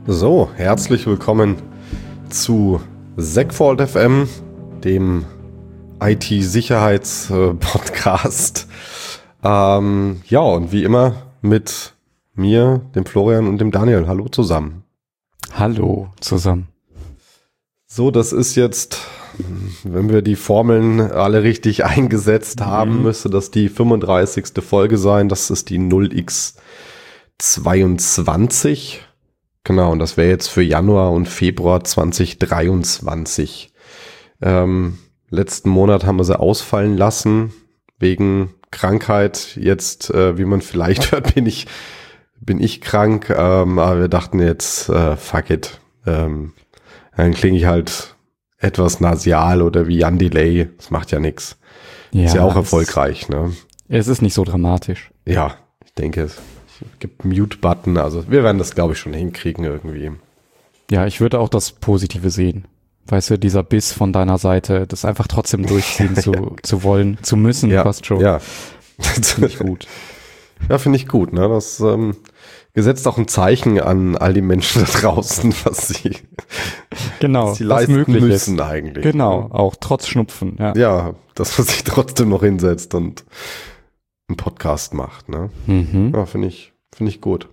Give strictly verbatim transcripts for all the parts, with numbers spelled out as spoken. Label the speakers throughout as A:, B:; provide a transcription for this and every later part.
A: So, herzlich willkommen zu Segfault F M, dem I T-Sicherheits-Podcast. Ähm, ja, und wie immer mit mir, dem Florian und dem Daniel. Hallo zusammen.
B: Hallo zusammen.
A: So, das ist jetzt, wenn wir die Formeln alle richtig eingesetzt haben, mhm. müsste das die fünfunddreißigste Folge sein. Das ist die null x zweiundzwanzig. Genau, und das wäre jetzt für Januar und Februar zwanzig dreiundzwanzig. Ähm, letzten Monat haben wir sie ausfallen lassen, wegen Krankheit. Jetzt, äh, wie man vielleicht hört, bin ich, bin ich krank, ähm, aber wir dachten jetzt, äh, fuck it. Ähm, dann klinge ich halt etwas nasial oder wie Jan Delay. Das macht ja nichts. Ja, ist ja auch erfolgreich, ne?
B: Es ist nicht so dramatisch.
A: Ja, ich denke es. Gibt Mute-Button, also wir werden das, glaube ich, schon hinkriegen irgendwie.
B: Ja, ich würde auch das Positive sehen. Weißt du, dieser Biss von deiner Seite, das einfach trotzdem durchziehen zu, ja. zu wollen, zu müssen,
A: ja,
B: fast schon.
A: Ja,
B: das finde ich gut.
A: Ja, finde ich gut, ne? Das ähm, gesetzt auch ein Zeichen an all die Menschen da draußen, was sie,
B: genau,
A: was sie leisten
B: möglich
A: müssen
B: ist.
A: eigentlich.
B: Genau, auch trotz Schnupfen. Ja,
A: ja, dass man sich trotzdem noch hinsetzt und einen Podcast macht, ne?
B: Mhm.
A: Ja, finde ich, finde ich gut.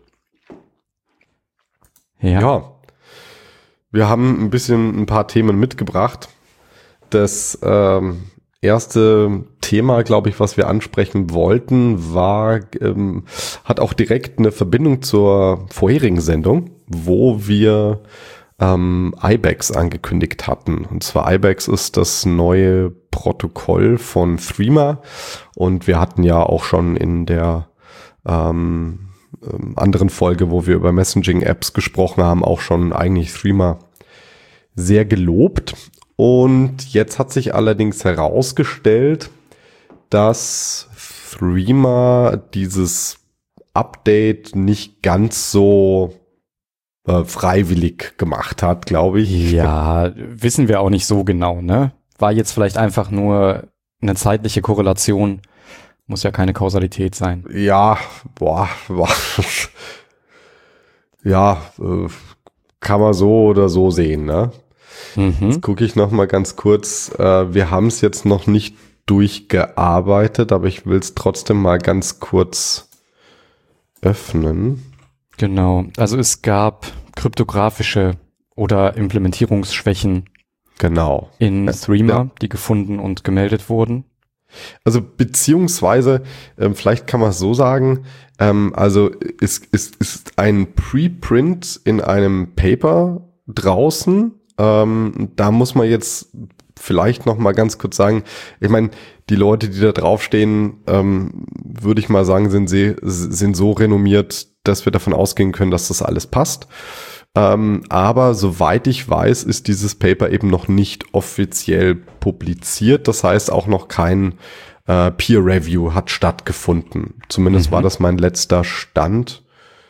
B: Ja.
A: Ja. Wir haben ein bisschen ein paar Themen mitgebracht. Das ähm, erste Thema, glaube ich, was wir ansprechen wollten, war, ähm, hat auch direkt eine Verbindung zur vorherigen Sendung, wo wir ähm, Ibex angekündigt hatten. Und zwar Ibex ist das neue Protokoll von Threema und wir hatten ja auch schon in der ähm, ähm, anderen Folge, wo wir über Messaging-Apps gesprochen haben, auch schon eigentlich Threema sehr gelobt. Und jetzt hat sich allerdings herausgestellt, dass Threema dieses Update nicht ganz so äh, freiwillig gemacht hat, glaube ich.
B: Ja, wissen wir auch nicht so genau, ne? War jetzt vielleicht einfach nur eine zeitliche Korrelation, muss ja keine Kausalität sein.
A: Ja, boah, boah. ja, äh, kann man so oder so sehen, ne?
B: Mhm.
A: Jetzt gucke ich noch mal ganz kurz. Äh, wir haben es jetzt noch nicht durchgearbeitet, aber ich will es trotzdem mal ganz kurz öffnen.
B: Genau, also es gab kryptografische oder Implementierungsschwächen
A: Genau.
B: in Threema,
A: ja.
B: die gefunden und gemeldet wurden.
A: Also beziehungsweise, ähm, vielleicht kann man es so sagen, ähm, also es ist, ist ein Preprint in einem Paper draußen. Ähm, da muss man jetzt vielleicht noch mal ganz kurz sagen, ich meine, die Leute, die da draufstehen, ähm, würde ich mal sagen, sind, sie, sind so renommiert, dass wir davon ausgehen können, dass das alles passt. Ähm, aber soweit ich weiß, ist dieses Paper eben noch nicht offiziell publiziert. Das heißt, auch noch kein äh, Peer Review hat stattgefunden. Zumindest mhm. war das mein letzter Stand.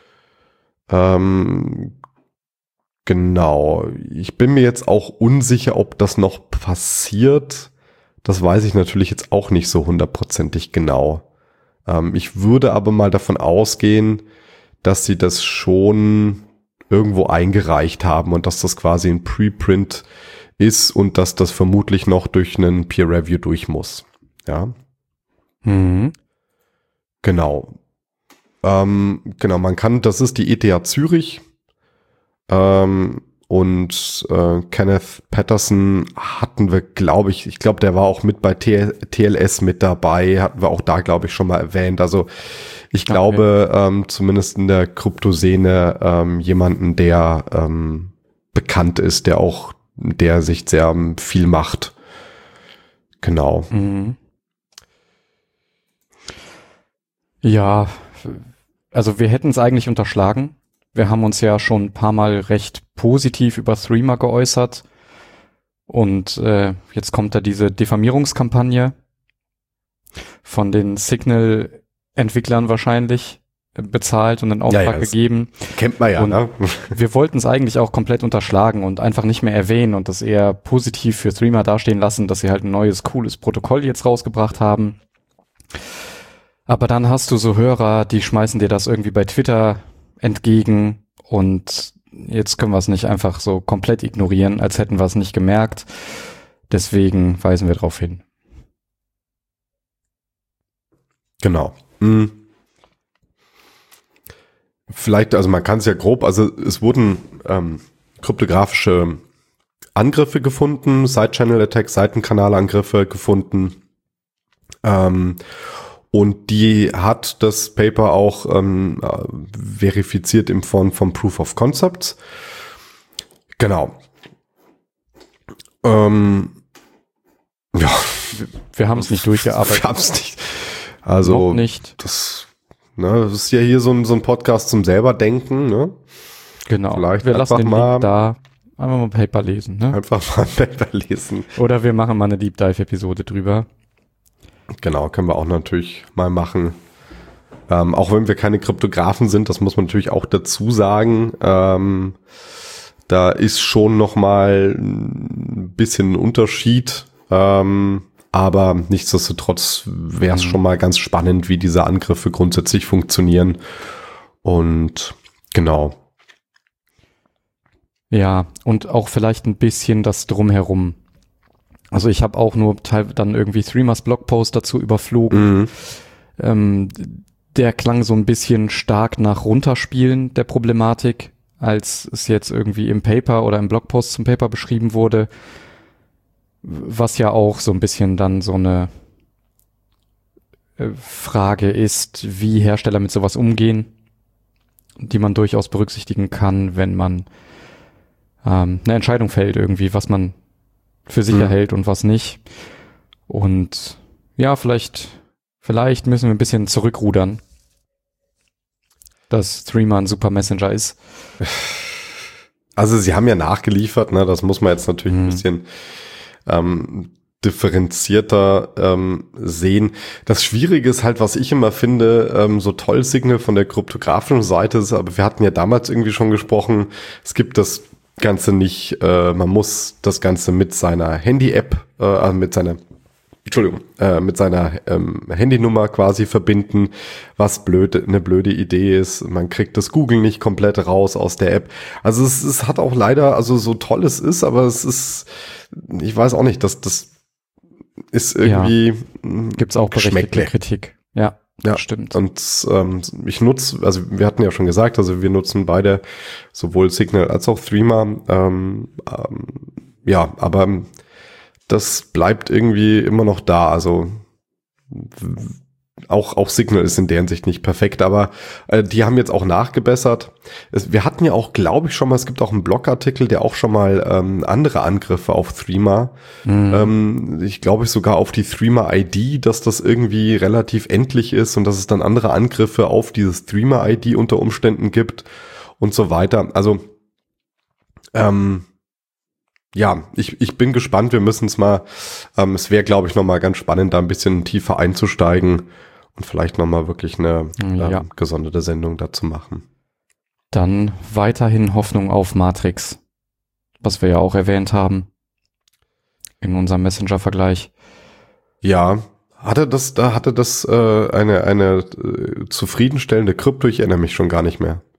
A: Ähm, genau. Ich bin mir jetzt auch unsicher, ob das noch passiert. Das weiß ich natürlich jetzt auch nicht so hundertprozentig genau. Ähm, ich würde aber mal davon ausgehen, dass sie das schon irgendwo eingereicht haben und dass das quasi ein Preprint ist und dass das vermutlich noch durch einen Peer Review durch muss. Ja.
B: Mhm.
A: Genau. Ähm, genau, man kann, das ist die E T H Zürich ähm, und äh, Kenneth Patterson hatten wir, glaube ich, ich glaube, der war auch mit bei T L S mit dabei, hatten wir auch da, glaube ich, schon mal erwähnt. Also ich glaube, okay. ähm, zumindest in der Kryptoszene ähm, jemanden, der ähm, bekannt ist, der auch, der sich sehr ähm, viel macht. Genau.
B: Mhm. Ja, also wir hätten es eigentlich unterschlagen. Wir haben uns ja schon ein paar Mal recht positiv über Threema geäußert. Und äh, jetzt kommt da diese Diffamierungskampagne von den Signal Entwicklern wahrscheinlich bezahlt und einen Auftrag ja, ja, gegeben.
A: Kennt man ja,
B: und
A: ne?
B: Wir wollten es eigentlich auch komplett unterschlagen und einfach nicht mehr erwähnen und das eher positiv für Threema dastehen lassen, dass sie halt ein neues, cooles Protokoll jetzt rausgebracht haben. Aber dann hast du so Hörer, die schmeißen dir das irgendwie bei Twitter entgegen und jetzt können wir es nicht einfach so komplett ignorieren, als hätten wir es nicht gemerkt. Deswegen weisen wir darauf hin.
A: Genau. Hm. Vielleicht, also man kann es ja grob, also es wurden ähm, kryptografische Angriffe gefunden, Side-Channel-Attacks, Seitenkanalangriffe gefunden. Ähm, und die hat das Paper auch ähm, verifiziert in Form von Proof of Concepts. Genau. Ähm, ja.
B: Wir, wir haben es nicht durchgearbeitet.
A: Wir haben es nicht. Also
B: noch nicht.
A: Das, ne, das ist ja hier so ein, so ein Podcast zum selber denken, ne?
B: Genau.
A: Vielleicht
B: wir lassen den
A: mal
B: Link da. Einfach mal ein Paper lesen, ne?
A: Einfach mal ein Paper lesen.
B: Oder wir machen mal eine Deep Dive Episode drüber.
A: Genau, können wir auch natürlich mal machen. Ähm, auch wenn wir keine Kryptografen sind, das muss man natürlich auch dazu sagen. Ähm, da ist schon noch mal ein bisschen ein Unterschied. Ähm, aber nichtsdestotrotz wäre es mhm. schon mal ganz spannend, wie diese Angriffe grundsätzlich funktionieren. Und genau.
B: Ja, und auch vielleicht ein bisschen das Drumherum. Also ich habe auch nur teil dann irgendwie Threemers Blogpost dazu überflogen. Mhm. Ähm, der klang so ein bisschen stark nach Runterspielen der Problematik, als es jetzt irgendwie im Paper oder im Blogpost zum Paper beschrieben wurde, was ja auch so ein bisschen dann so eine äh, Frage ist, wie Hersteller mit sowas umgehen, die man durchaus berücksichtigen kann, wenn man ähm, eine Entscheidung fällt irgendwie, was man für sicher mhm. hält und was nicht. Und ja, vielleicht vielleicht müssen wir ein bisschen zurückrudern, dass Threema ein super Messenger ist.
A: Also sie haben ja nachgeliefert, ne? Das muss man jetzt natürlich mhm. ein bisschen ähm, differenzierter ähm, sehen. Das Schwierige ist halt, was ich immer finde, ähm, so toll Signal von der kryptografischen Seite ist, aber wir hatten ja damals irgendwie schon gesprochen, es gibt das Ganze nicht, äh, man muss das Ganze mit seiner Handy-App, äh, mit seiner Entschuldigung, äh, mit seiner ähm, Handynummer quasi verbinden, was blöd, eine blöde Idee ist. Man kriegt das Google nicht komplett raus aus der App. Also es, es hat auch leider, also so toll es ist, aber es ist, ich weiß auch nicht, dass das ist irgendwie
B: ja, gibt's auch berechtigte Kritik. Ja,
A: ja,
B: stimmt.
A: Und ähm, ich nutze, also wir hatten ja schon gesagt, also wir nutzen beide sowohl Signal als auch Threema. Ähm, ähm, ja, aber das bleibt irgendwie immer noch da. Also auch auch Signal ist in der Hinsicht nicht perfekt, aber äh, die haben jetzt auch nachgebessert. Es, wir hatten ja auch, glaube ich, schon mal, es gibt auch einen Blogartikel, der auch schon mal ähm, andere Angriffe auf Threema, mhm. ähm, ich glaube sogar auf die Threema I D, dass das irgendwie relativ endlich ist und dass es dann andere Angriffe auf dieses Threema I D unter Umständen gibt und so weiter. Also ähm, ja, ich, ich bin gespannt, wir müssen es mal, ähm, es wäre, glaube ich, nochmal ganz spannend, da ein bisschen tiefer einzusteigen und vielleicht nochmal wirklich eine
B: ja.
A: ähm, gesonderte Sendung dazu machen.
B: Dann weiterhin Hoffnung auf Matrix, was wir ja auch erwähnt haben in unserem Messenger-Vergleich.
A: Ja, hatte das, da hatte das äh, eine, eine äh, zufriedenstellende Krypto, ich erinnere mich schon gar nicht mehr.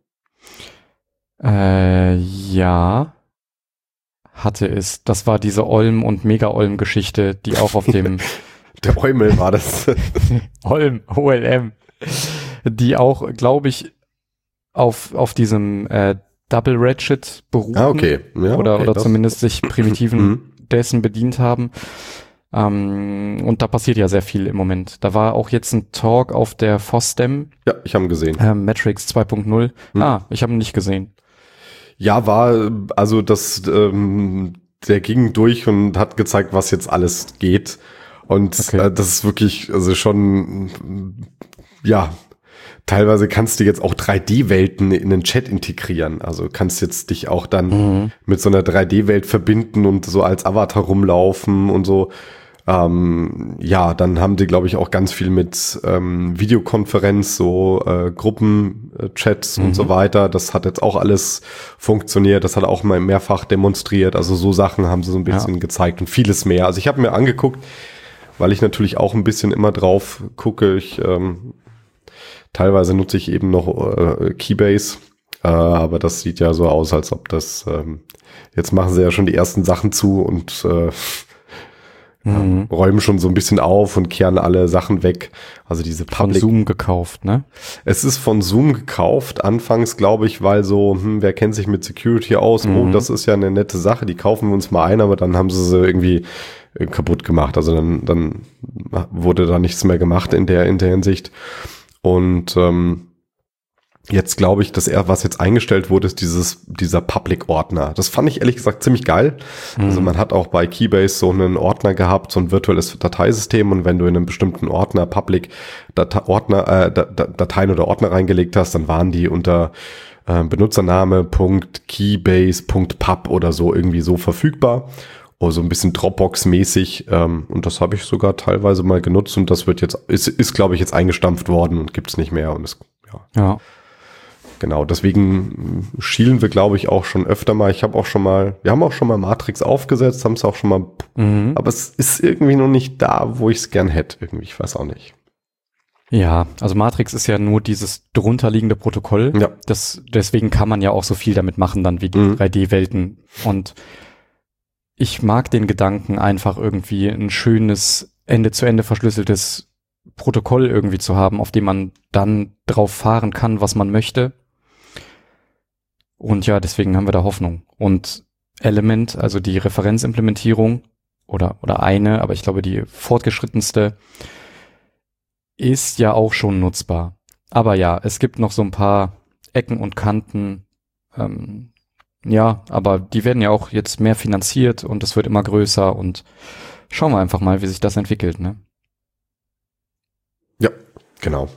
B: Äh, ja. Hatte es. Das war diese Olm- und Mega-Olm-Geschichte, die auch auf dem
A: Der Eumel war das.
B: Olm, O L M. Die auch, glaube ich, auf auf diesem äh, Double Ratchet beruhen.
A: Ah, okay. Ja,
B: oder
A: okay,
B: oder
A: das.
B: zumindest sich Primitiven dessen bedient haben. Ähm, und da passiert ja sehr viel im Moment. Da war auch jetzt ein Talk auf der FOSDEM.
A: Ja, ich habe ihn gesehen.
B: Äh, Matrix zwei Punkt null. Hm. Ah, ich habe ihn nicht gesehen.
A: Ja, war, also das, ähm, der ging durch und hat gezeigt, was jetzt alles geht. Und
B: okay.
A: äh, das ist wirklich, also schon, ja, teilweise kannst du jetzt auch drei D-Welten in den Chat integrieren. Also kannst jetzt dich auch dann mhm. mit so einer drei D-Welt verbinden und so als Avatar rumlaufen und so. Ähm, ja, dann haben die, glaube ich, auch ganz viel mit ähm, Videokonferenz, so äh, Gruppenchats mhm. und so weiter. Das hat jetzt auch alles funktioniert. Das hat auch mal mehrfach demonstriert. Also so Sachen haben sie so ein bisschen ja. gezeigt und vieles mehr. Also ich habe mir angeguckt, weil ich natürlich auch ein bisschen immer drauf gucke. Ich ähm, teilweise nutze ich eben noch äh, Keybase. Äh, aber das sieht ja so aus, als ob das, ähm, jetzt machen sie ja schon die ersten Sachen zu und äh, mhm. äh, räumen schon so ein bisschen auf und kehren alle Sachen weg. Also diese Public.
B: Von Zoom gekauft, ne?
A: Es ist von Zoom gekauft. Anfangs, glaube ich, weil so, hm, wer kennt sich mit Security aus? Mhm. Oh, das ist ja eine nette Sache, die kaufen wir uns mal ein, aber dann haben sie sie irgendwie kaputt gemacht. Also dann, dann wurde da nichts mehr gemacht in der, in der Hinsicht. Und ähm, jetzt glaube ich, dass er, was jetzt eingestellt wurde, ist dieses, dieser Public-Ordner. Das fand ich ehrlich gesagt ziemlich geil. Mhm. Also man hat auch bei Keybase so einen Ordner gehabt, so ein virtuelles Dateisystem, und wenn du in einem bestimmten Ordner Public Date- Ordner, äh, Dateien oder Ordner reingelegt hast, dann waren die unter äh, Benutzername.keybase.pub oder so irgendwie so verfügbar. Oder so ein bisschen Dropbox-mäßig. Ähm, und das habe ich sogar teilweise mal genutzt, und das wird jetzt, ist, ist glaube ich, jetzt eingestampft worden und gibt's nicht mehr. Und es, ja.
B: Ja.
A: Genau, deswegen schielen wir, glaube ich, auch schon öfter mal. Ich habe auch schon mal, wir haben auch schon mal Matrix aufgesetzt, haben es auch schon mal, mhm. aber es ist irgendwie noch nicht da, wo ich es gern hätte. Irgendwie, ich weiß auch nicht.
B: Ja, also Matrix ist ja nur dieses drunterliegende Protokoll.
A: Ja.
B: Das, deswegen kann man ja auch so viel damit machen, dann wie die mhm. drei D-Welten. Und ich mag den Gedanken, einfach irgendwie ein schönes, Ende zu Ende verschlüsseltes Protokoll irgendwie zu haben, auf dem man dann drauf fahren kann, was man möchte. Und ja, deswegen haben wir da Hoffnung. Und Element, also die Referenzimplementierung oder, oder eine, aber ich glaube die fortgeschrittenste, ist ja auch schon nutzbar. Aber ja, es gibt noch so ein paar Ecken und Kanten. Ähm, ja, aber die werden ja auch jetzt mehr finanziert und es wird immer größer, und schauen wir einfach mal, wie sich das entwickelt, ne?
A: Ja, genau.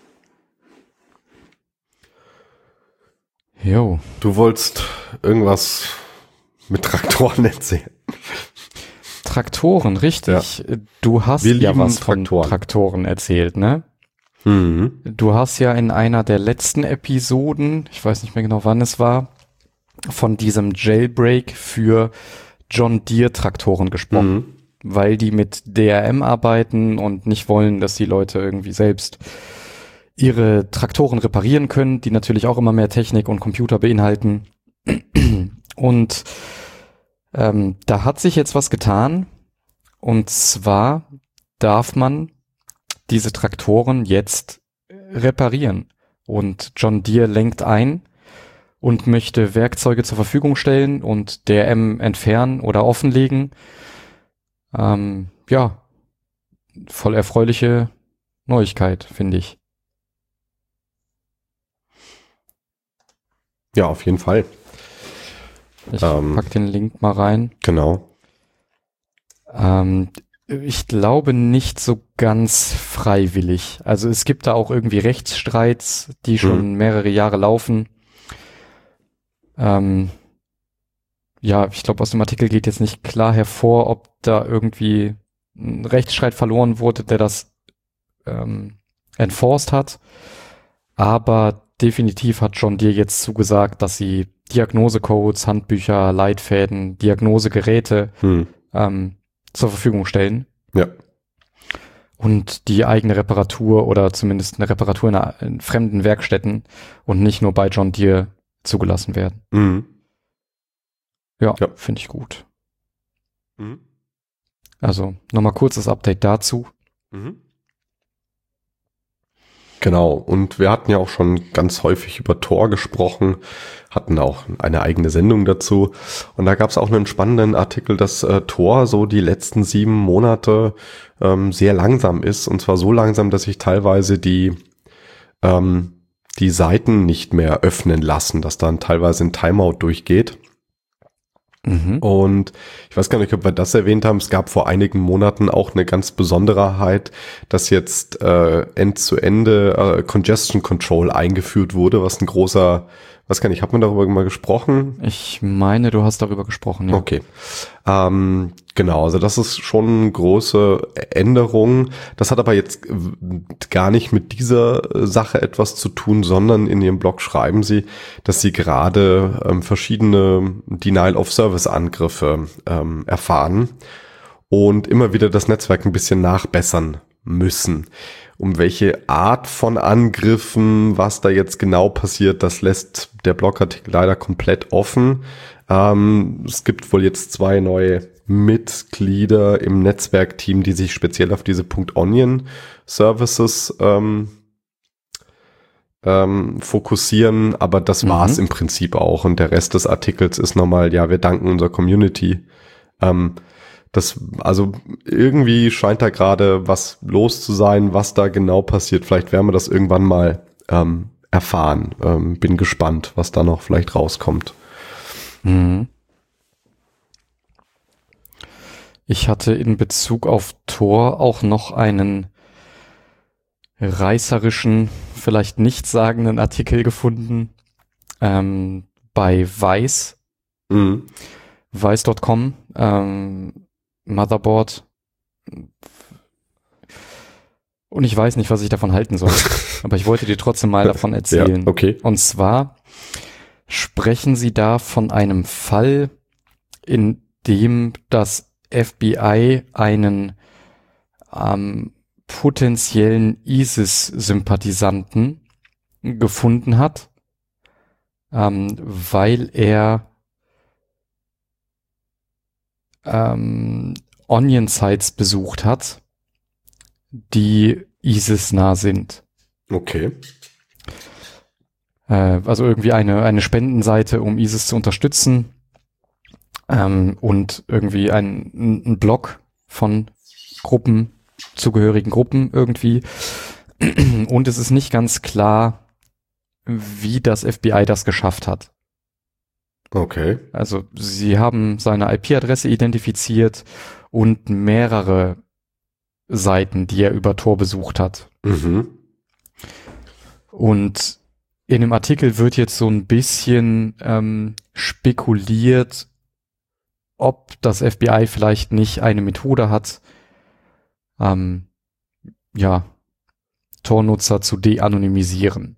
B: Jo.
A: Du wolltest irgendwas mit Traktoren erzählen.
B: Traktoren, richtig. Ja. Du hast
A: Wir
B: ja was
A: Traktoren.
B: von Traktoren erzählt, ne?
A: Mhm.
B: Du hast ja in einer der letzten Episoden, ich weiß nicht mehr genau wann es war, von diesem Jailbreak für John Deere Traktoren gesprochen, mhm. weil die mit D R M arbeiten und nicht wollen, dass die Leute irgendwie selbst ihre Traktoren reparieren können, die natürlich auch immer mehr Technik und Computer beinhalten. Und ähm, da hat sich jetzt was getan, und zwar darf man diese Traktoren jetzt reparieren, und John Deere lenkt ein und möchte Werkzeuge zur Verfügung stellen und D R M entfernen oder offenlegen. Ähm, ja, voll erfreuliche Neuigkeit, finde ich.
A: Ja, auf jeden Fall.
B: Ich ähm, pack den Link mal rein.
A: Genau.
B: Ähm, ich glaube nicht so ganz freiwillig. Also es gibt da auch irgendwie Rechtsstreits, die schon mhm. mehrere Jahre laufen. Ähm, ja, ich glaube, aus dem Artikel geht jetzt nicht klar hervor, ob da irgendwie ein Rechtsstreit verloren wurde, der das ähm, enforced hat. Aber definitiv hat John Deere jetzt zugesagt, dass sie Diagnosecodes, Handbücher, Leitfäden, Diagnosegeräte hm. ähm, zur Verfügung stellen.
A: Ja.
B: Und die eigene Reparatur oder zumindest eine Reparatur in, einer, in fremden Werkstätten und nicht nur bei John Deere zugelassen werden.
A: Mhm.
B: Ja,
A: ja.
B: finde ich gut.
A: Mhm.
B: Also nochmal kurzes Update dazu.
A: Mhm. Genau, und wir hatten ja auch schon ganz häufig über Tor gesprochen, hatten auch eine eigene Sendung dazu, und da gab es auch einen spannenden Artikel, dass äh, Tor so die letzten sieben Monate ähm, sehr langsam ist, und zwar so langsam, dass sich teilweise die ähm, die Seiten nicht mehr öffnen lassen, dass dann teilweise ein Timeout durchgeht. Mhm. Und ich weiß gar nicht, ob wir das erwähnt haben, es gab vor einigen Monaten auch eine ganz Besonderheit, dass jetzt äh, End-zu-Ende äh, Congestion Control eingeführt wurde, was ein großer, weiß gar nicht, hat man darüber mal gesprochen?
B: Ich meine, du hast darüber gesprochen, ja.
A: Okay. Ähm, genau, also das ist schon eine große Änderung. Das hat aber jetzt gar nicht mit dieser Sache etwas zu tun, sondern in ihrem Blog schreiben sie, dass sie gerade ähm, verschiedene Denial-of-Service-Angriffe ähm, erfahren und immer wieder das Netzwerk ein bisschen nachbessern müssen. Um welche Art von Angriffen, was da jetzt genau passiert, das lässt der Blogartikel leider komplett offen. Ähm, es gibt wohl jetzt zwei neue Mitglieder im Netzwerkteam, die sich speziell auf diese .onion Services ähm, ähm, fokussieren, aber das mhm. war es im Prinzip auch. Und der Rest des Artikels ist nochmal, ja, wir danken unserer Community. Ähm, Das, also irgendwie scheint da gerade was los zu sein, was da genau passiert. Vielleicht werden wir das irgendwann mal ähm, erfahren. Ähm, bin gespannt, was da noch vielleicht rauskommt.
B: Mhm. Ich hatte in Bezug auf Tor auch noch einen reißerischen, vielleicht nichtssagenden Artikel gefunden ähm, bei Vice.
A: Mhm.
B: Vice Punkt com. Ähm, Motherboard. Und ich weiß nicht, was ich davon halten soll. Aber ich wollte dir trotzdem mal davon erzählen.
A: Ja, okay.
B: Und zwar sprechen sie da von einem Fall, in dem das F B I einen ähm, potenziellen ISIS-Sympathisanten gefunden hat, ähm, weil er Ähm, Onion-Sites besucht hat, die ISIS-nah sind.
A: Okay.
B: Äh, also irgendwie eine, eine Spendenseite, um ISIS zu unterstützen, ähm, und irgendwie ein, ein Blog von Gruppen, zugehörigen Gruppen irgendwie. Und es ist nicht ganz klar, wie das F B I das geschafft hat.
A: Okay.
B: Also sie haben seine I P-Adresse identifiziert und mehrere Seiten, die er über Tor besucht hat.
A: Mhm.
B: Und in dem Artikel wird jetzt so ein bisschen ähm, spekuliert, ob das F B I vielleicht nicht eine Methode hat, ähm, ja, Tor-Nutzer zu de-anonymisieren.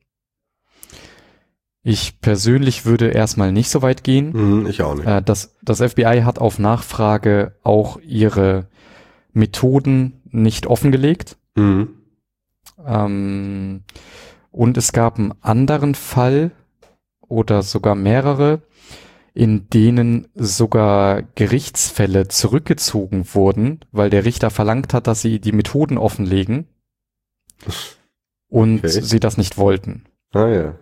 B: Ich persönlich würde erstmal nicht so weit gehen.
A: Mhm, ich auch nicht.
B: Äh, das, das F B I hat auf Nachfrage auch ihre Methoden nicht offengelegt.
A: Mhm.
B: Ähm, und es gab einen anderen Fall oder sogar mehrere, in denen sogar Gerichtsfälle zurückgezogen wurden, weil der Richter verlangt hat, dass sie die Methoden offenlegen und
A: Okay.
B: sie das nicht wollten.
A: Ah ja.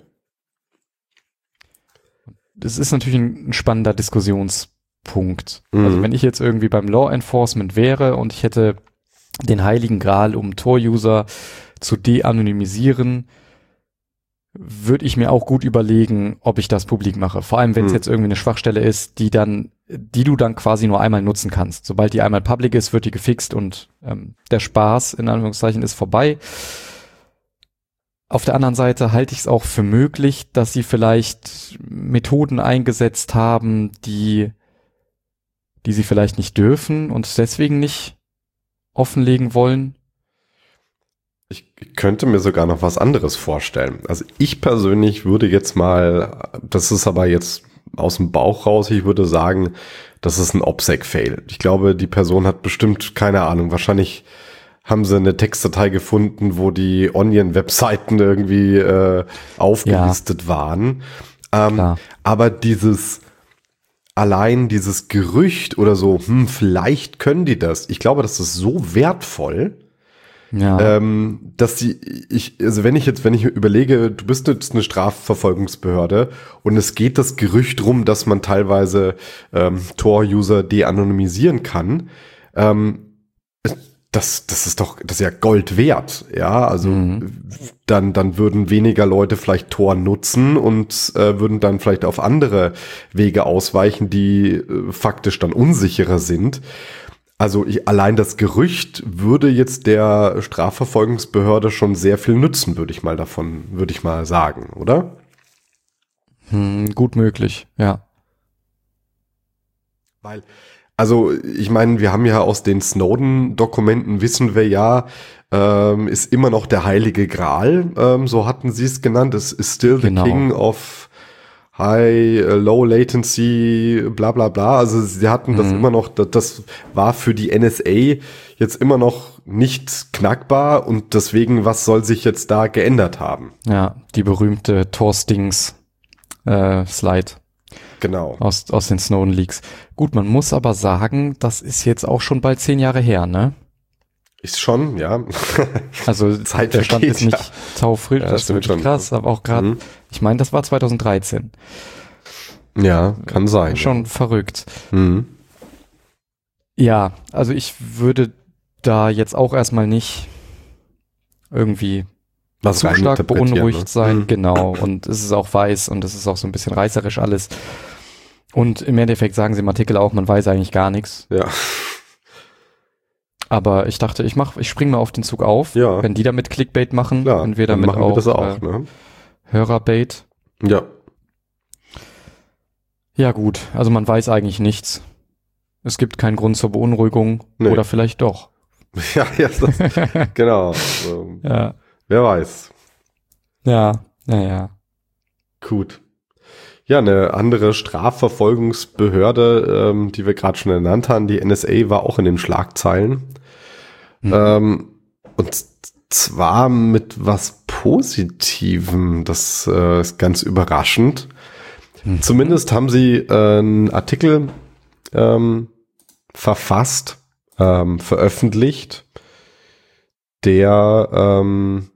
B: Das ist natürlich ein, ein spannender Diskussionspunkt.
A: Mhm.
B: Also wenn ich jetzt irgendwie beim Law Enforcement wäre und ich hätte den heiligen Gral, um Tor-User zu de-anonymisieren, würde ich mir auch gut überlegen, ob ich das publik mache. Vor allem, wenn es
A: Mhm.
B: jetzt irgendwie eine Schwachstelle ist, die dann, die du dann quasi nur einmal nutzen kannst. Sobald die einmal public ist, wird die gefixt und ähm, der Spaß in Anführungszeichen ist vorbei. Auf der anderen Seite halte ich es auch für möglich, dass sie vielleicht Methoden eingesetzt haben, die, die sie vielleicht nicht dürfen und deswegen nicht offenlegen wollen.
A: Ich könnte mir sogar noch was anderes vorstellen. Also ich persönlich würde jetzt mal, das ist aber jetzt aus dem Bauch raus, ich würde sagen, das ist ein OPSEC-Fail. Ich glaube, die Person hat bestimmt, keine Ahnung, wahrscheinlich haben sie eine Textdatei gefunden, wo die Onion-Webseiten irgendwie äh, aufgelistet ja. waren. Ähm, aber dieses, allein dieses Gerücht oder so, hm, vielleicht können die das. Ich glaube, das ist so wertvoll, ja. ähm, dass sie, ich, also wenn ich jetzt, wenn ich überlege, du bist jetzt eine Strafverfolgungsbehörde und es geht das Gerücht rum, dass man teilweise ähm, Tor-User de-anonymisieren kann, ähm, Das, das ist doch, das ist ja Gold wert, ja, also mhm. dann, dann würden weniger Leute vielleicht Tor nutzen und äh, würden dann vielleicht auf andere Wege ausweichen, die äh, faktisch dann unsicherer sind. Also ich, allein das Gerücht würde jetzt der Strafverfolgungsbehörde schon sehr viel nützen, würde ich mal davon, würde ich mal sagen, oder?
B: Hm, gut möglich, ja.
A: Weil Also ich meine, wir haben ja aus den Snowden-Dokumenten, wissen wir ja, ähm, ist immer noch der heilige Gral, ähm, so hatten sie es genannt, es ist still the
B: genau.
A: king of High, uh, Low Latency, bla bla bla. Also sie hatten das
B: Mhm.
A: immer noch, das, das war für die N S A jetzt immer noch nicht knackbar und deswegen, was soll sich jetzt da geändert haben?
B: Ja, die berühmte Thorstings äh, Slide
A: Genau.
B: aus, aus den Snowden Leaks. Gut, man muss aber sagen, das ist jetzt auch schon bald zehn Jahre her, ne?
A: Ist schon, ja.
B: Also
A: Zeit
B: der Stand
A: vergeht,
B: ist nicht taufrisch,
A: Ja,
B: das ist
A: stimmt
B: wirklich
A: schon.
B: krass, aber auch gerade,
A: Mhm.
B: ich meine, das war zwanzig dreizehn.
A: Ja, kann sein.
B: Schon verrückt.
A: Ja. Mhm.
B: Ja, also ich würde da jetzt auch erstmal nicht irgendwie
A: Was
B: zu
A: rein
B: stark
A: interpretieren,
B: beunruhigt
A: ne?
B: sein,
A: Mhm.
B: genau. Und es ist auch weiß und es ist auch so ein bisschen reißerisch alles. Und im Endeffekt sagen sie im Artikel auch, man weiß eigentlich gar nichts.
A: Ja.
B: Aber ich dachte, ich mach, ich spring mal auf den Zug auf.
A: Ja.
B: Wenn die damit Clickbait machen,
A: Klar,
B: wenn wir
A: dann
B: damit
A: machen
B: auch,
A: wir das auch,
B: äh,
A: ne?
B: Hörerbait.
A: Ja.
B: Ja gut, also man weiß eigentlich nichts. Es gibt keinen Grund zur Beunruhigung.
A: Nee.
B: Oder vielleicht doch.
A: Ja, ja, das, genau. Ähm,
B: Ja.
A: wer weiß.
B: Ja, ja, ja.
A: Gut. Ja, eine andere Strafverfolgungsbehörde, ähm, die wir gerade schon genannt haben, die N S A, war auch in den Schlagzeilen.
B: Mhm.
A: Ähm, und zwar mit was Positivem. Das äh, ist ganz überraschend.
B: Mhm.
A: Zumindest haben sie äh, einen Artikel ähm, verfasst, ähm, veröffentlicht, der ähm,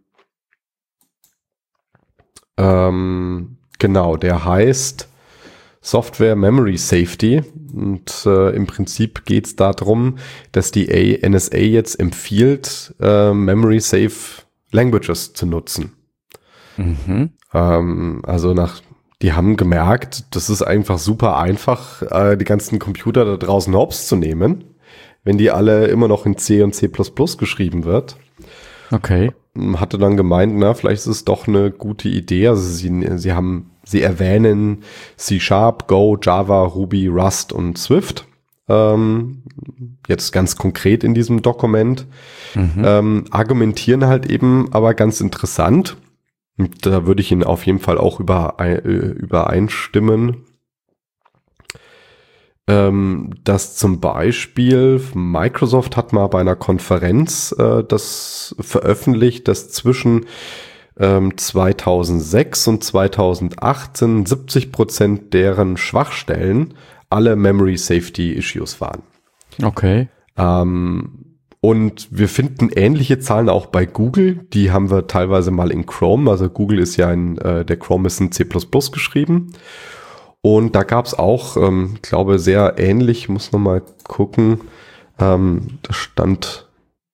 A: ähm, genau, der heißt Software Memory Safety und äh, im Prinzip geht es darum, dass die A- N S A jetzt empfiehlt, äh, Memory Safe Languages zu nutzen.
B: Mhm.
A: Ähm, also nach, die haben gemerkt, das ist einfach super einfach, äh, die ganzen Computer da draußen hops zu nehmen, wenn die alle immer noch in C und C plus plus geschrieben wird.
B: Okay.
A: Hatte dann gemeint, na, vielleicht ist es doch eine gute Idee. Also sie, sie haben, sie erwähnen C Sharp, Go, Java, Ruby, Rust und Swift. Ähm, jetzt ganz konkret in diesem Dokument.
B: Mhm.
A: Ähm, argumentieren halt eben aber ganz interessant. Und da würde ich Ihnen auf jeden Fall auch über, äh, übereinstimmen. Ähm, dass zum Beispiel Microsoft hat mal bei einer Konferenz äh, das veröffentlicht, dass zwischen ähm, zweitausendsechs und zweitausendachtzehn siebzig Prozent deren Schwachstellen alle Memory Safety Issues waren.
B: Okay.
A: Ähm, und wir finden ähnliche Zahlen auch bei Google. Die haben wir teilweise mal in Chrome. Also Google ist ja ein, äh, der Chrome ist in C plus plus geschrieben. Und da gab es auch, ähm, ich glaube, sehr ähnlich, muss noch mal gucken, ähm, da stand,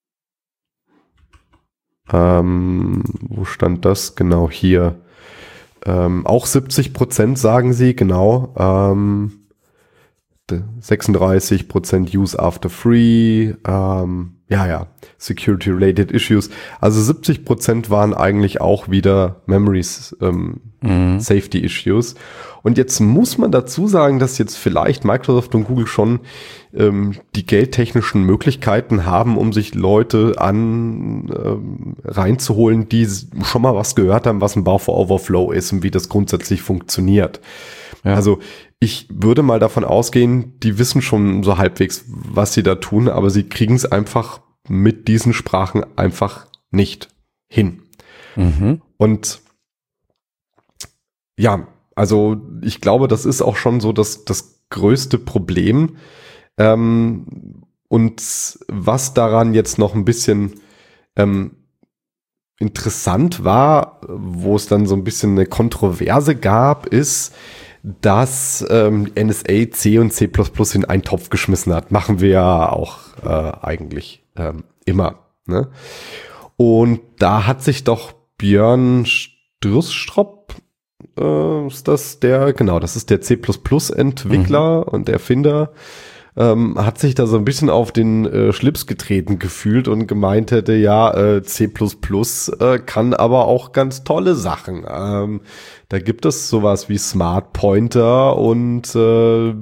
A: ähm, wo stand das? Genau hier. Ähm, auch siebzig Prozent sagen sie, genau. Ähm, sechsunddreißig Prozent Use after free, ähm, ja, ja, Security-related Issues. Also siebzig Prozent waren eigentlich auch wieder Memories, ähm,
B: Mhm.
A: Safety-Issues. Und jetzt muss man dazu sagen, dass jetzt vielleicht Microsoft und Google schon ähm, die geldtechnischen Möglichkeiten haben, um sich Leute an ähm, reinzuholen, die schon mal was gehört haben, was ein Buffer Overflow ist und wie das grundsätzlich funktioniert.
B: Ja.
A: Also ich würde mal davon ausgehen, die wissen schon so halbwegs, was sie da tun, aber sie kriegen es einfach mit diesen Sprachen einfach nicht hin.
B: Mhm.
A: Und ja, also ich glaube, das ist auch schon so das, das größte Problem. Ähm, und was daran jetzt noch ein bisschen ähm, interessant war, wo es dann so ein bisschen eine Kontroverse gab, ist, dass ähm, N S A C und C plus plus in einen Topf geschmissen hat. Machen wir ja auch äh, eigentlich ähm, immer. Ne? Und da hat sich doch Björn Stürstrop, äh, ist das der, genau, das ist der C plus plus Entwickler und Erfinder, ähm, hat sich da so ein bisschen auf den äh, Schlips getreten gefühlt und gemeint hätte, ja, äh, C plus plus äh, kann aber auch ganz tolle Sachen. Ähm, da gibt es sowas wie Smart Pointer und äh,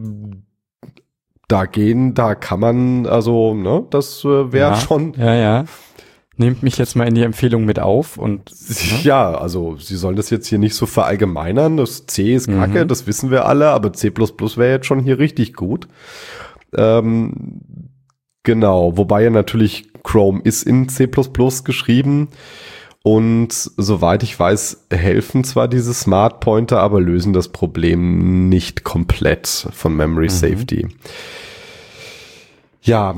A: da gehen, da kann man, also, ne, das äh, wäre
B: Ja.
A: schon
B: Ja, ja. nehmt mich jetzt mal in die Empfehlung mit auf und
A: ne? Ja, also sie sollen das jetzt hier nicht so verallgemeinern. Das C ist kacke, mhm. das wissen wir alle, aber C plus plus wäre jetzt schon hier richtig gut. Ähm, genau, wobei ja natürlich Chrome ist in C plus plus geschrieben. Und soweit ich weiß, helfen zwar diese Smart Pointer, aber lösen das Problem nicht komplett von Memory mhm. Safety. Ja,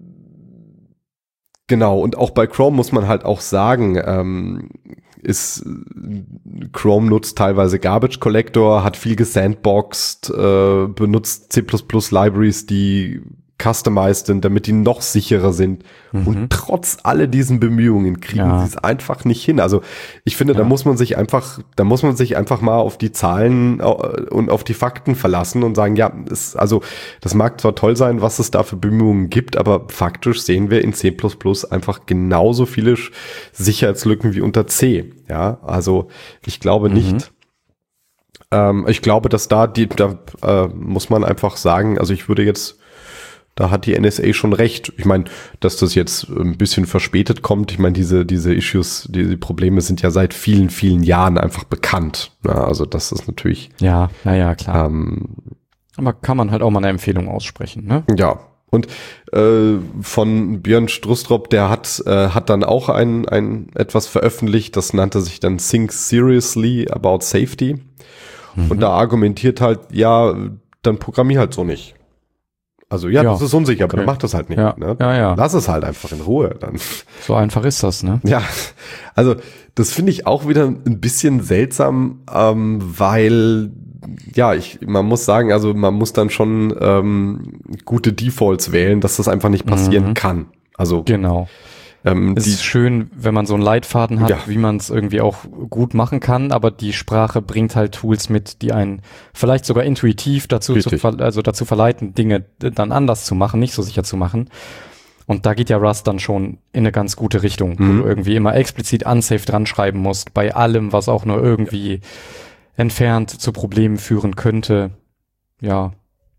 A: genau. Und auch bei Chrome muss man halt auch sagen, ähm, ist Chrome nutzt teilweise Garbage Collector, hat viel gesandboxed, äh, benutzt C plus plus Libraries, die customized sind, damit die noch sicherer sind. Mhm. Und trotz all diesen Bemühungen kriegen ja. sie es einfach nicht hin. Also ich finde, ja. da muss man sich einfach, da muss man sich einfach mal auf die Zahlen und auf die Fakten verlassen und sagen, ja, es, also das mag zwar toll sein, was es da für Bemühungen gibt, aber faktisch sehen wir in C plus plus einfach genauso viele Sicherheitslücken wie unter C. Ja, also ich glaube mhm. nicht. Ähm, ich glaube, dass da die, da äh, muss man einfach sagen, also ich würde jetzt Da hat die N S A schon recht. Ich meine, dass das jetzt ein bisschen verspätet kommt. Ich meine, diese diese Issues, diese Probleme sind ja seit vielen, vielen Jahren einfach bekannt. Ja, also das ist natürlich.
B: Ja, naja, klar. Ähm, Aber kann man halt auch mal eine Empfehlung aussprechen, ne?
A: Ja. Und äh, von Björn Strustrop, der hat äh, hat dann auch ein ein etwas veröffentlicht. Das nannte sich dann Think Seriously About Safety. Mhm. Und da argumentiert halt, ja, dann programmier halt so nicht. Also ja, ja, das ist unsicher, okay. aber dann mach das halt nicht.
B: Ja,
A: ne?
B: ja, ja.
A: Lass es halt einfach in Ruhe. Dann.
B: So einfach ist das, ne?
A: Ja, also das finde ich auch wieder ein bisschen seltsam, ähm, weil ja, ich man muss sagen, also man muss dann schon ähm, gute Defaults wählen, dass das einfach nicht passieren mhm. kann. Also
B: genau. Ähm, es ist schön, wenn man so einen Leitfaden hat, ja. wie man es irgendwie auch gut machen kann, aber die Sprache bringt halt Tools mit, die einen vielleicht sogar intuitiv dazu, zu, also dazu verleiten, Dinge dann anders zu machen, nicht so sicher zu machen. Und da geht ja Rust dann schon in eine ganz gute Richtung, mhm. wo du irgendwie immer explizit unsafe dran schreiben musst, bei allem, was auch nur irgendwie ja. entfernt zu Problemen führen könnte. Ja.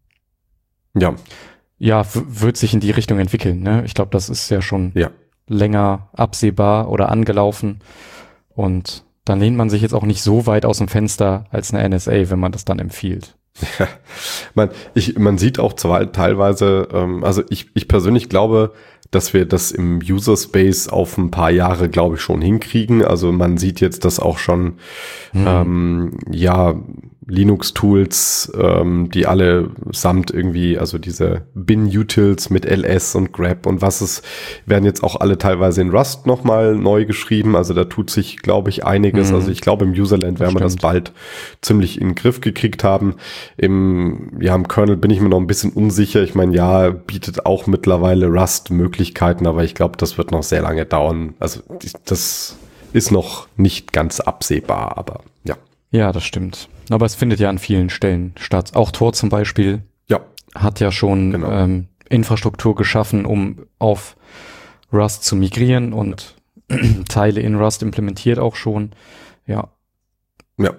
A: Ja.
B: Ja, w- wird sich in die Richtung entwickeln, ne? Ich glaube, das ist ja schon
A: ja.
B: länger absehbar oder angelaufen. Und dann lehnt man sich jetzt auch nicht so weit aus dem Fenster als eine N S A, wenn man das dann empfiehlt.
A: Ja, man, ich, man sieht auch zwar teilweise, ähm, also ich, ich persönlich glaube, dass wir das im User Space auf ein paar Jahre, glaube ich, schon hinkriegen. Also man sieht jetzt, dass auch schon, mhm. ähm, ja, Linux-Tools, ähm, die alle samt irgendwie, also diese Bin-Utils mit L S und grep und was es, werden jetzt auch alle teilweise in Rust nochmal neu geschrieben. Also da tut sich, glaube ich, einiges. Mhm. Also ich glaube, im Userland werden wir das bald ziemlich in den Griff gekriegt haben. Im, ja, im Kernel bin ich mir noch ein bisschen unsicher. Ich meine, ja, bietet auch mittlerweile Rust Möglichkeiten, aber ich glaube, das wird noch sehr lange dauern. Also das ist noch nicht ganz absehbar, aber ja.
B: Ja, das stimmt. Aber es findet ja an vielen Stellen statt. Auch Tor zum Beispiel
A: ja.
B: hat ja schon genau. ähm, Infrastruktur geschaffen, um auf Rust zu migrieren und ja. Teile in Rust implementiert auch schon. Ja.
A: Ja.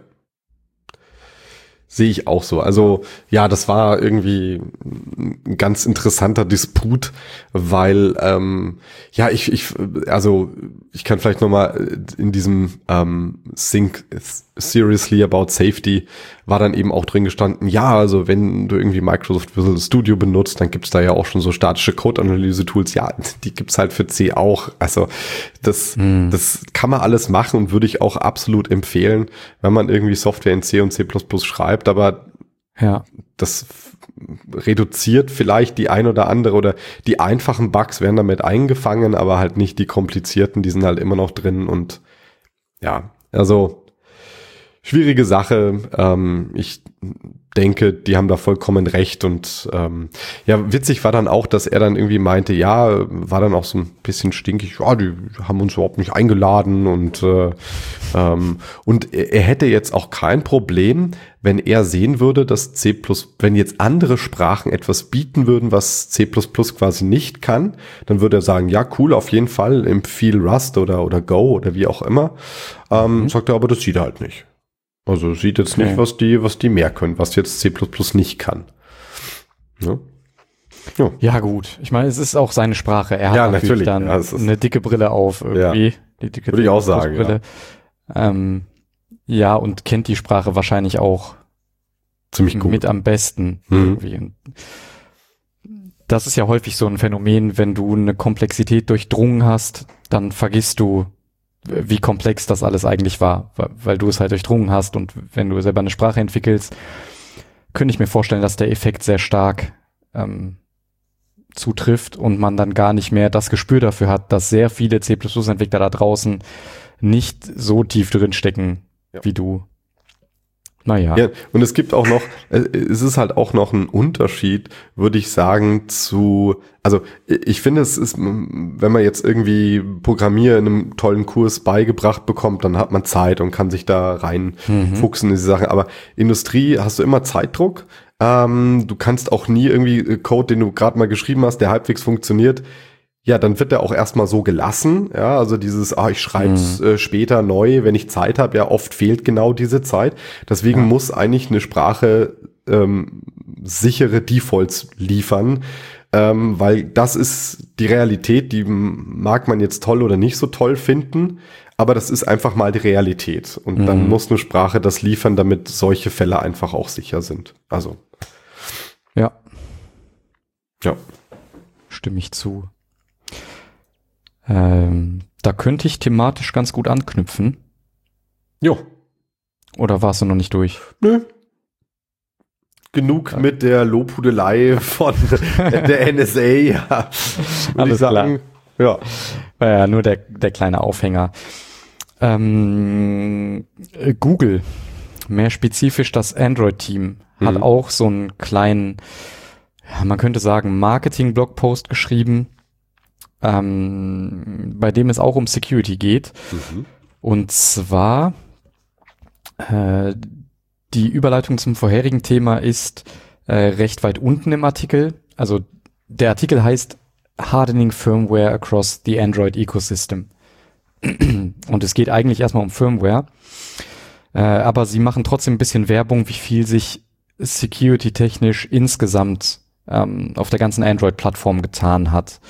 A: Sehe ich auch so. Also ja, das war irgendwie ein ganz interessanter Disput, weil ähm, ja, ich, ich, also ich kann vielleicht nochmal in diesem ähm, Think Seriously About Safety war dann eben auch drin gestanden, ja, also wenn du irgendwie Microsoft Visual Studio benutzt, dann gibt's da ja auch schon so statische Code-Analyse-Tools. Ja, die gibt's halt für C auch. Also das, hm. das kann man alles machen und würde ich auch absolut empfehlen, wenn man irgendwie Software in C und C plus plus schreibt, aber
B: ja.
A: das reduziert vielleicht die ein oder andere oder die einfachen Bugs werden damit eingefangen, aber halt nicht die komplizierten, die sind halt immer noch drin und ja, also schwierige Sache. Ähm, ich denke, die haben da vollkommen recht und ähm, ja, witzig war dann auch, dass er dann irgendwie meinte, ja, war dann auch so ein bisschen stinkig, ja, die haben uns überhaupt nicht eingeladen und äh, ähm, und er, er hätte jetzt auch kein Problem, wenn er sehen würde, dass C plus, wenn jetzt andere Sprachen etwas bieten würden, was C plus plus quasi nicht kann, dann würde er sagen, ja, cool, auf jeden Fall, empfehle Rust oder oder Go oder wie auch immer. Ähm, mhm. Sagt er, aber das sieht er halt nicht. Also sieht jetzt okay. nicht, was die, was die mehr können, was jetzt C plus plus nicht kann. Ja?
B: Jo. Ja gut, ich meine, es ist auch seine Sprache. Er hat
A: ja,
B: natürlich,
A: natürlich
B: dann
A: ja,
B: eine dicke Brille auf irgendwie.
A: Ja.
B: Die dicke
A: Würde ich auch sagen,
B: Brille. Ja. Ähm, ja, und kennt die Sprache wahrscheinlich auch
A: ziemlich gut.
B: Mit am besten.
A: Mhm.
B: Irgendwie. Das ist ja häufig so ein Phänomen, wenn du eine Komplexität durchdrungen hast, dann vergisst du, wie komplex das alles eigentlich war, weil du es halt durchdrungen hast. Und wenn du selber eine Sprache entwickelst, könnte ich mir vorstellen, dass der Effekt sehr stark ähm, zutrifft und man dann gar nicht mehr das Gespür dafür hat, dass sehr viele C plus plus Entwickler da draußen nicht so tief drin stecken ja. wie du. Naja.
A: Ja, und es gibt auch noch, es ist halt auch noch ein Unterschied, würde ich sagen, zu, also ich finde, es ist, wenn man jetzt irgendwie Programmieren in einem tollen Kurs beigebracht bekommt, dann hat man Zeit und kann sich da reinfuchsen mhm. in diese Sachen. Aber Industrie hast du immer Zeitdruck. Ähm, du kannst auch nie irgendwie Code, den du gerade mal geschrieben hast, der halbwegs funktioniert, ja, dann wird der auch erstmal so gelassen, ja, also dieses, ah, ich schreib's mhm. äh, später neu, wenn ich Zeit habe, ja, oft fehlt genau diese Zeit. Deswegen ja. muss eigentlich eine Sprache ähm, sichere Defaults liefern, ähm, weil das ist die Realität, die mag man jetzt toll oder nicht so toll finden, aber das ist einfach mal die Realität. Und mhm. dann muss eine Sprache das liefern, damit solche Fälle einfach auch sicher sind. Also.
B: Ja.
A: Ja.
B: Stimme ich zu. Ähm, da könnte ich thematisch ganz gut anknüpfen.
A: Jo.
B: Oder warst du noch nicht durch?
A: Nö. Genug ja. mit der Lobhudelei von der N S A, ja.
B: Alles ich sagen. Klar. Ja. Ja, nur der, der kleine Aufhänger. Ähm, Google, mehr spezifisch das Android-Team, mhm. hat auch so einen kleinen, ja, man könnte sagen, Marketing-Blogpost geschrieben, Ähm, bei dem es auch um Security geht. Mhm. Und zwar äh, die Überleitung zum vorherigen Thema ist äh, recht weit unten im Artikel. Also der Artikel heißt Hardening Firmware Across the Android Ecosystem. Und es geht eigentlich erstmal um Firmware. Äh, aber sie machen trotzdem ein bisschen Werbung, wie viel sich security-technisch insgesamt ähm, auf der ganzen Android-Plattform getan hat.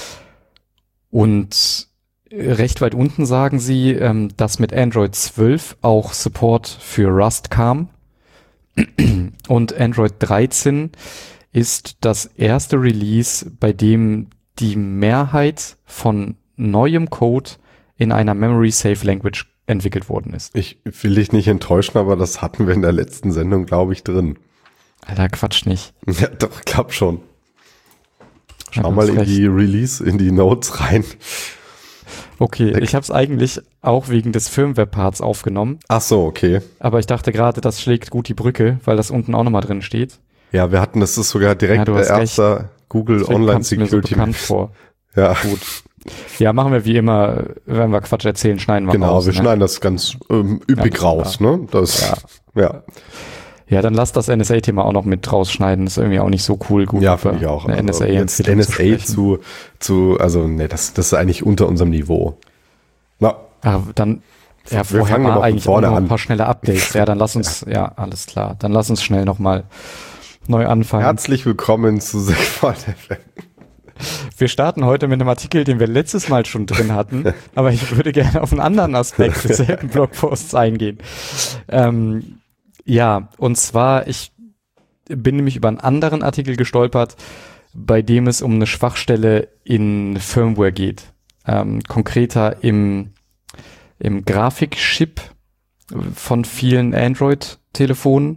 B: Und recht weit unten sagen sie, ähm, dass mit Android zwölf auch Support für Rust kam. Und Android dreizehn ist das erste Release, bei dem die Mehrheit von neuem Code in einer Memory Safe Language entwickelt worden ist.
A: Ich will dich nicht enttäuschen, aber das hatten wir in der letzten Sendung, glaube ich, drin.
B: Alter, Quatsch nicht.
A: Ja, doch, glaub schon. Schau ja, mal in recht. die Release, in die Notes rein.
B: Okay, ich habe es eigentlich auch wegen des Firmware-Parts aufgenommen.
A: Ach so, okay.
B: Aber ich dachte gerade, das schlägt gut die Brücke, weil das unten auch nochmal drin steht.
A: Ja, wir hatten, das ist sogar direkt
B: ja,
A: der erste recht. Google
B: Deswegen
A: Online Security.
B: Mir so bekannt vor.
A: Ja.
B: Gut. Ja, machen wir wie immer, wenn wir Quatsch erzählen, schneiden wir
A: genau,
B: raus.
A: Genau, wir
B: ne?
A: schneiden das ganz ähm, üppig ganz raus, klar. ne? Das, ja. ja.
B: Ja, dann lass das N S A-Thema auch noch mit rausschneiden. Das ist irgendwie auch nicht so cool. Gut,
A: ja, finde ich auch.
B: Eine
A: also
B: N S A,
A: N S A zu, zu, also ne, das, das ist eigentlich unter unserem Niveau.
B: Na, aber dann, ja,
A: wir
B: vorher
A: fangen
B: war eigentlich auch noch
A: an.
B: ein paar schnelle Updates. Ja, dann lass uns, ja. ja, alles klar. Dann lass uns schnell nochmal neu anfangen.
A: Herzlich willkommen zu Segwald F M.
B: Wir starten heute mit einem Artikel, den wir letztes Mal schon drin hatten, aber ich würde gerne auf einen anderen Aspekt desselben Blogposts eingehen. Ähm, ja, und zwar, ich bin nämlich über einen anderen Artikel gestolpert, bei dem es um eine Schwachstelle in Firmware geht. Ähm, konkreter im, im Grafikchip von vielen Android-Telefonen.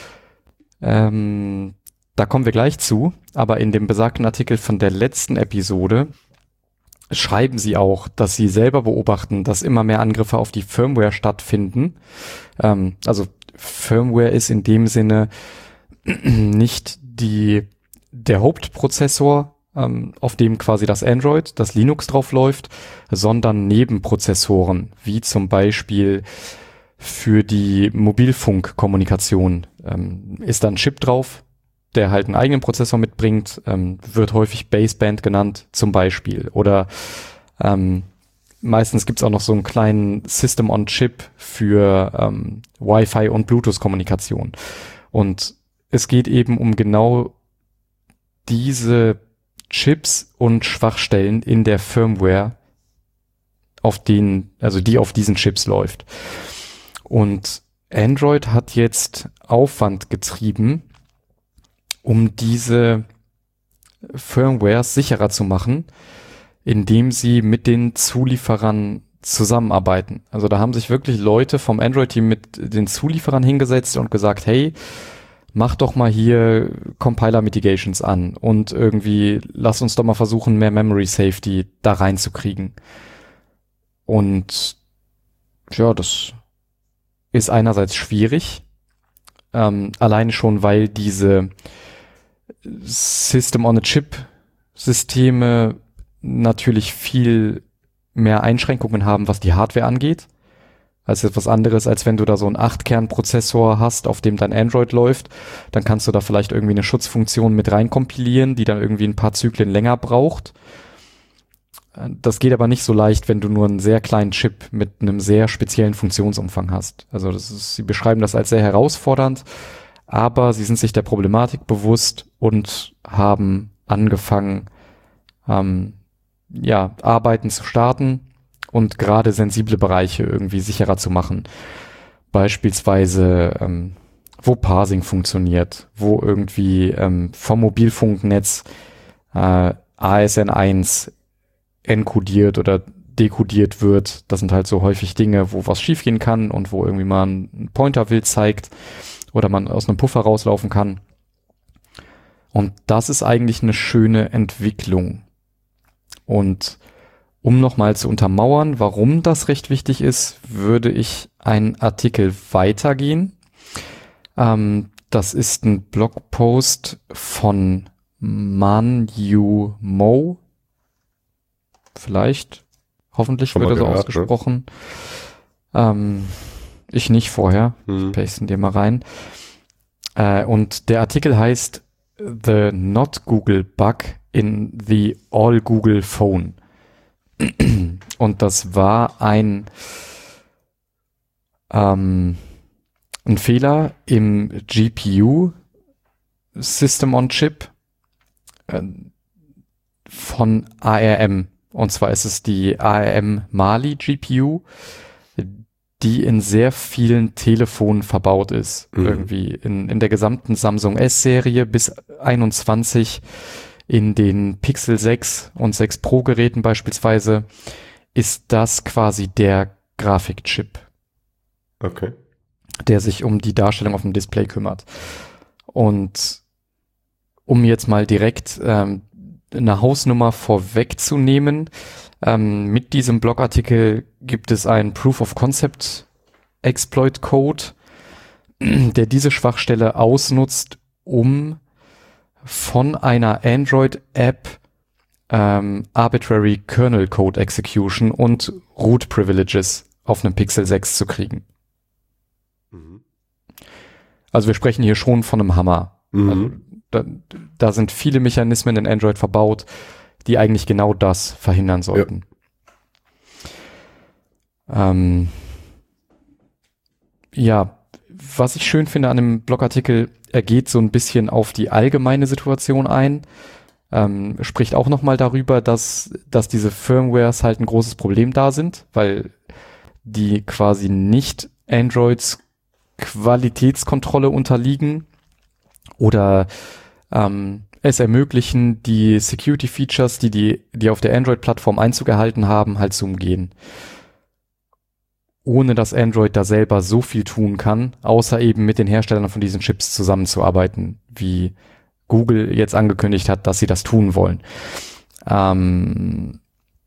B: Ähm, da kommen wir gleich zu, aber in dem besagten Artikel von der letzten Episode schreiben sie auch, dass sie selber beobachten, dass immer mehr Angriffe auf die Firmware stattfinden. Ähm, also Firmware ist in dem Sinne nicht die, der Hauptprozessor, ähm, auf dem quasi das Android, das Linux drauf läuft, sondern Nebenprozessoren, wie zum Beispiel für die Mobilfunkkommunikation ähm, ist da ein Chip drauf, der halt einen eigenen Prozessor mitbringt, ähm, wird häufig Baseband genannt zum Beispiel. Oder ähm, meistens gibt's auch noch so einen kleinen System-on-Chip für ähm, Wi-Fi und Bluetooth-Kommunikation. Und es geht eben um genau diese Chips und Schwachstellen in der Firmware, auf denen, also die auf diesen Chips läuft. Und Android hat jetzt Aufwand getrieben, um diese Firmware sicherer zu machen, indem sie mit den Zulieferern zusammenarbeiten. Also da haben sich wirklich Leute vom Android-Team mit den Zulieferern hingesetzt und gesagt, hey, mach doch mal hier Compiler Mitigations an und irgendwie lass uns doch mal versuchen, mehr Memory Safety da reinzukriegen. Und ja, das ist einerseits schwierig, ähm, alleine schon, weil diese System-on-a-Chip-Systeme natürlich viel mehr Einschränkungen haben, was die Hardware angeht. Also etwas anderes, als wenn du da so einen acht Kern Prozessor hast, auf dem dein Android läuft, dann kannst du da vielleicht irgendwie eine Schutzfunktion mit reinkompilieren, die dann irgendwie ein paar Zyklen länger braucht. Das geht aber nicht so leicht, wenn du nur einen sehr kleinen Chip mit einem sehr speziellen Funktionsumfang hast. Also das ist, sie beschreiben das als sehr herausfordernd, aber sie sind sich der Problematik bewusst und haben angefangen, ähm, ja, Arbeiten zu starten und gerade sensible Bereiche irgendwie sicherer zu machen. Beispielsweise, ähm, wo Parsing funktioniert, wo irgendwie ähm, vom Mobilfunknetz äh, A S N eins enkodiert oder dekodiert wird. Das sind halt so häufig Dinge, wo was schiefgehen kann und wo irgendwie mal ein Pointer wild zeigt oder man aus einem Puffer rauslaufen kann. Und das ist eigentlich eine schöne Entwicklung. Und um nochmal zu untermauern, warum das recht wichtig ist, würde ich einen Artikel weitergehen. Ähm, das ist ein Blogpost von Manyu Mo. Vielleicht, hoffentlich wird er so ausgesprochen. Ähm, ich nicht vorher. Hm. Ich paste ihn dir mal rein. Äh, und der Artikel heißt The Not Google Bug in the All Google Phone. Und das war ein, ähm, ein Fehler im G P U System on Chip äh, von A R M. Und zwar ist es die A R M Mali G P U, die in sehr vielen Telefonen verbaut ist. Mhm. Irgendwie in, in der gesamten Samsung S-Serie bis einundzwanzig, in den Pixel sechs und sechs Pro Geräten beispielsweise, ist das quasi der Grafikchip.
A: Okay.
B: Der sich um die Darstellung auf dem Display kümmert. Und um jetzt mal direkt ähm, eine Hausnummer vorwegzunehmen, ähm, mit diesem Blogartikel gibt es einen Proof of Concept Exploit Code, der diese Schwachstelle ausnutzt, um von einer Android-App ähm, Arbitrary Kernel Code Execution und Root Privileges auf einem Pixel sechs zu kriegen. Mhm. Also wir sprechen hier schon von einem Hammer. Mhm. Also da, da sind viele Mechanismen in Android verbaut, die eigentlich genau das verhindern sollten. Ja, ähm, ja was ich schön finde an dem Blogartikel, er geht so ein bisschen auf die allgemeine Situation ein, ähm, spricht auch nochmal darüber, dass, dass diese Firmwares halt ein großes Problem da sind, weil die quasi nicht Androids Qualitätskontrolle unterliegen oder ähm, es ermöglichen, die Security-Features, die, die, die auf der Android-Plattform Einzug erhalten haben, halt zu umgehen. Ohne dass Android da selber so viel tun kann, außer eben mit den Herstellern von diesen Chips zusammenzuarbeiten, wie Google jetzt angekündigt hat, dass sie das tun wollen. Ähm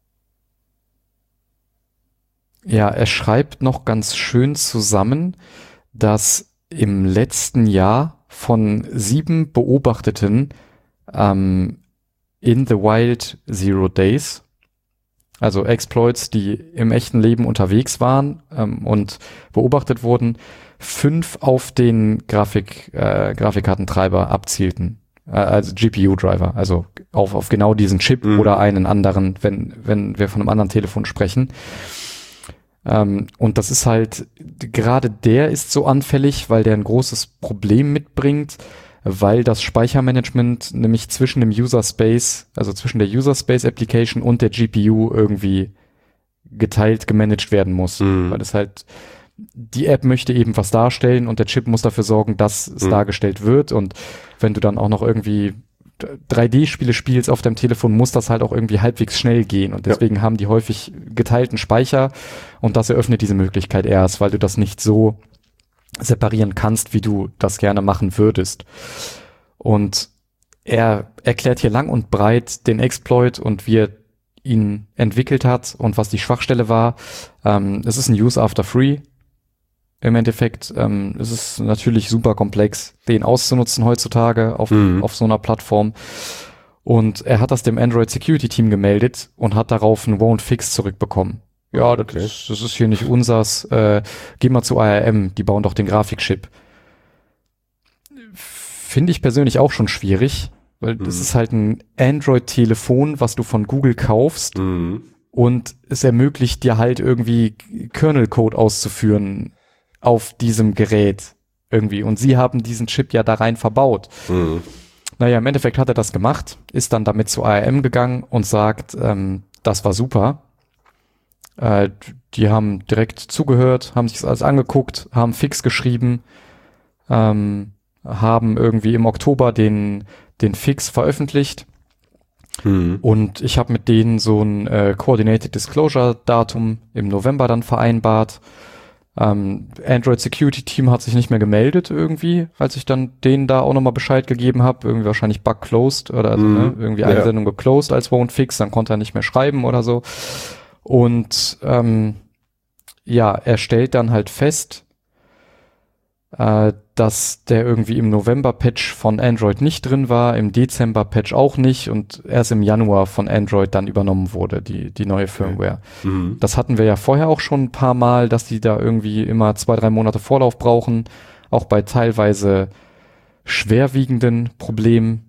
B: ja, er schreibt noch ganz schön zusammen, dass im letzten Jahr von sieben beobachteten ähm, in the Wild Zero Days, also Exploits, die im echten Leben unterwegs waren ähm, und beobachtet wurden, fünf auf den Grafik, äh, Grafikkartentreiber abzielten, äh, also G P U-Driver, also auf, auf genau diesen Chip mhm. oder einen anderen, wenn, wenn wir von einem anderen Telefon sprechen. Ähm, und das ist halt, gerade der ist so anfällig, weil der ein großes Problem mitbringt, weil das Speichermanagement nämlich zwischen dem User Space, also zwischen der User Space Application und der G P U irgendwie geteilt gemanagt werden muss. Mhm. Weil es halt, die App möchte eben was darstellen und der Chip muss dafür sorgen, dass es mhm. dargestellt wird. Und wenn du dann auch noch irgendwie drei D-Spiele spielst auf deinem Telefon, muss das halt auch irgendwie halbwegs schnell gehen. Und deswegen ja. haben die häufig geteilten Speicher und das eröffnet diese Möglichkeit erst, weil du das nicht so separieren kannst, wie du das gerne machen würdest. Und er erklärt hier lang und breit den Exploit und wie er ihn entwickelt hat und was die Schwachstelle war. Ähm, es ist ein Use after free. Im Endeffekt ähm, es ist natürlich super komplex, den auszunutzen heutzutage auf, mhm. auf so einer Plattform. Und er hat das dem Android Security Team gemeldet und hat darauf ein Won't Fix zurückbekommen. Ja, das, okay. ist, das ist hier nicht unsers. Äh, geh mal zu A R M, die bauen doch den Grafikchip. Finde ich persönlich auch schon schwierig, weil mhm. das ist halt ein Android-Telefon, was du von Google kaufst mhm. und es ermöglicht dir halt irgendwie Kernel-Code auszuführen auf diesem Gerät irgendwie. Und sie haben diesen Chip ja da rein verbaut. Mhm. Naja, im Endeffekt hat er das gemacht, ist dann damit zu A R M gegangen und sagt, ähm, das war super. Äh, die haben direkt zugehört, haben sich das alles angeguckt, haben Fix geschrieben, ähm, haben irgendwie im Oktober den, den Fix veröffentlicht. Mhm. Und ich habe mit denen so ein äh, Coordinated Disclosure Datum im November dann vereinbart. Ähm, Android Security Team hat sich nicht mehr gemeldet irgendwie, als ich dann denen da auch nochmal Bescheid gegeben habe. Irgendwie wahrscheinlich Bug closed oder also, mm, ne, irgendwie eine ja. Sendung geclosed als Won't Fix, dann konnte er nicht mehr schreiben oder so. Und ähm, ja, er stellt dann halt fest, äh, dass der irgendwie im November-Patch von Android nicht drin war, im Dezember-Patch auch nicht und erst im Januar von Android dann übernommen wurde, die die neue Firmware. Okay. Mhm. Das hatten wir ja vorher auch schon ein paar Mal, dass die da irgendwie immer zwei, drei Monate Vorlauf brauchen, auch bei teilweise schwerwiegenden Problemen.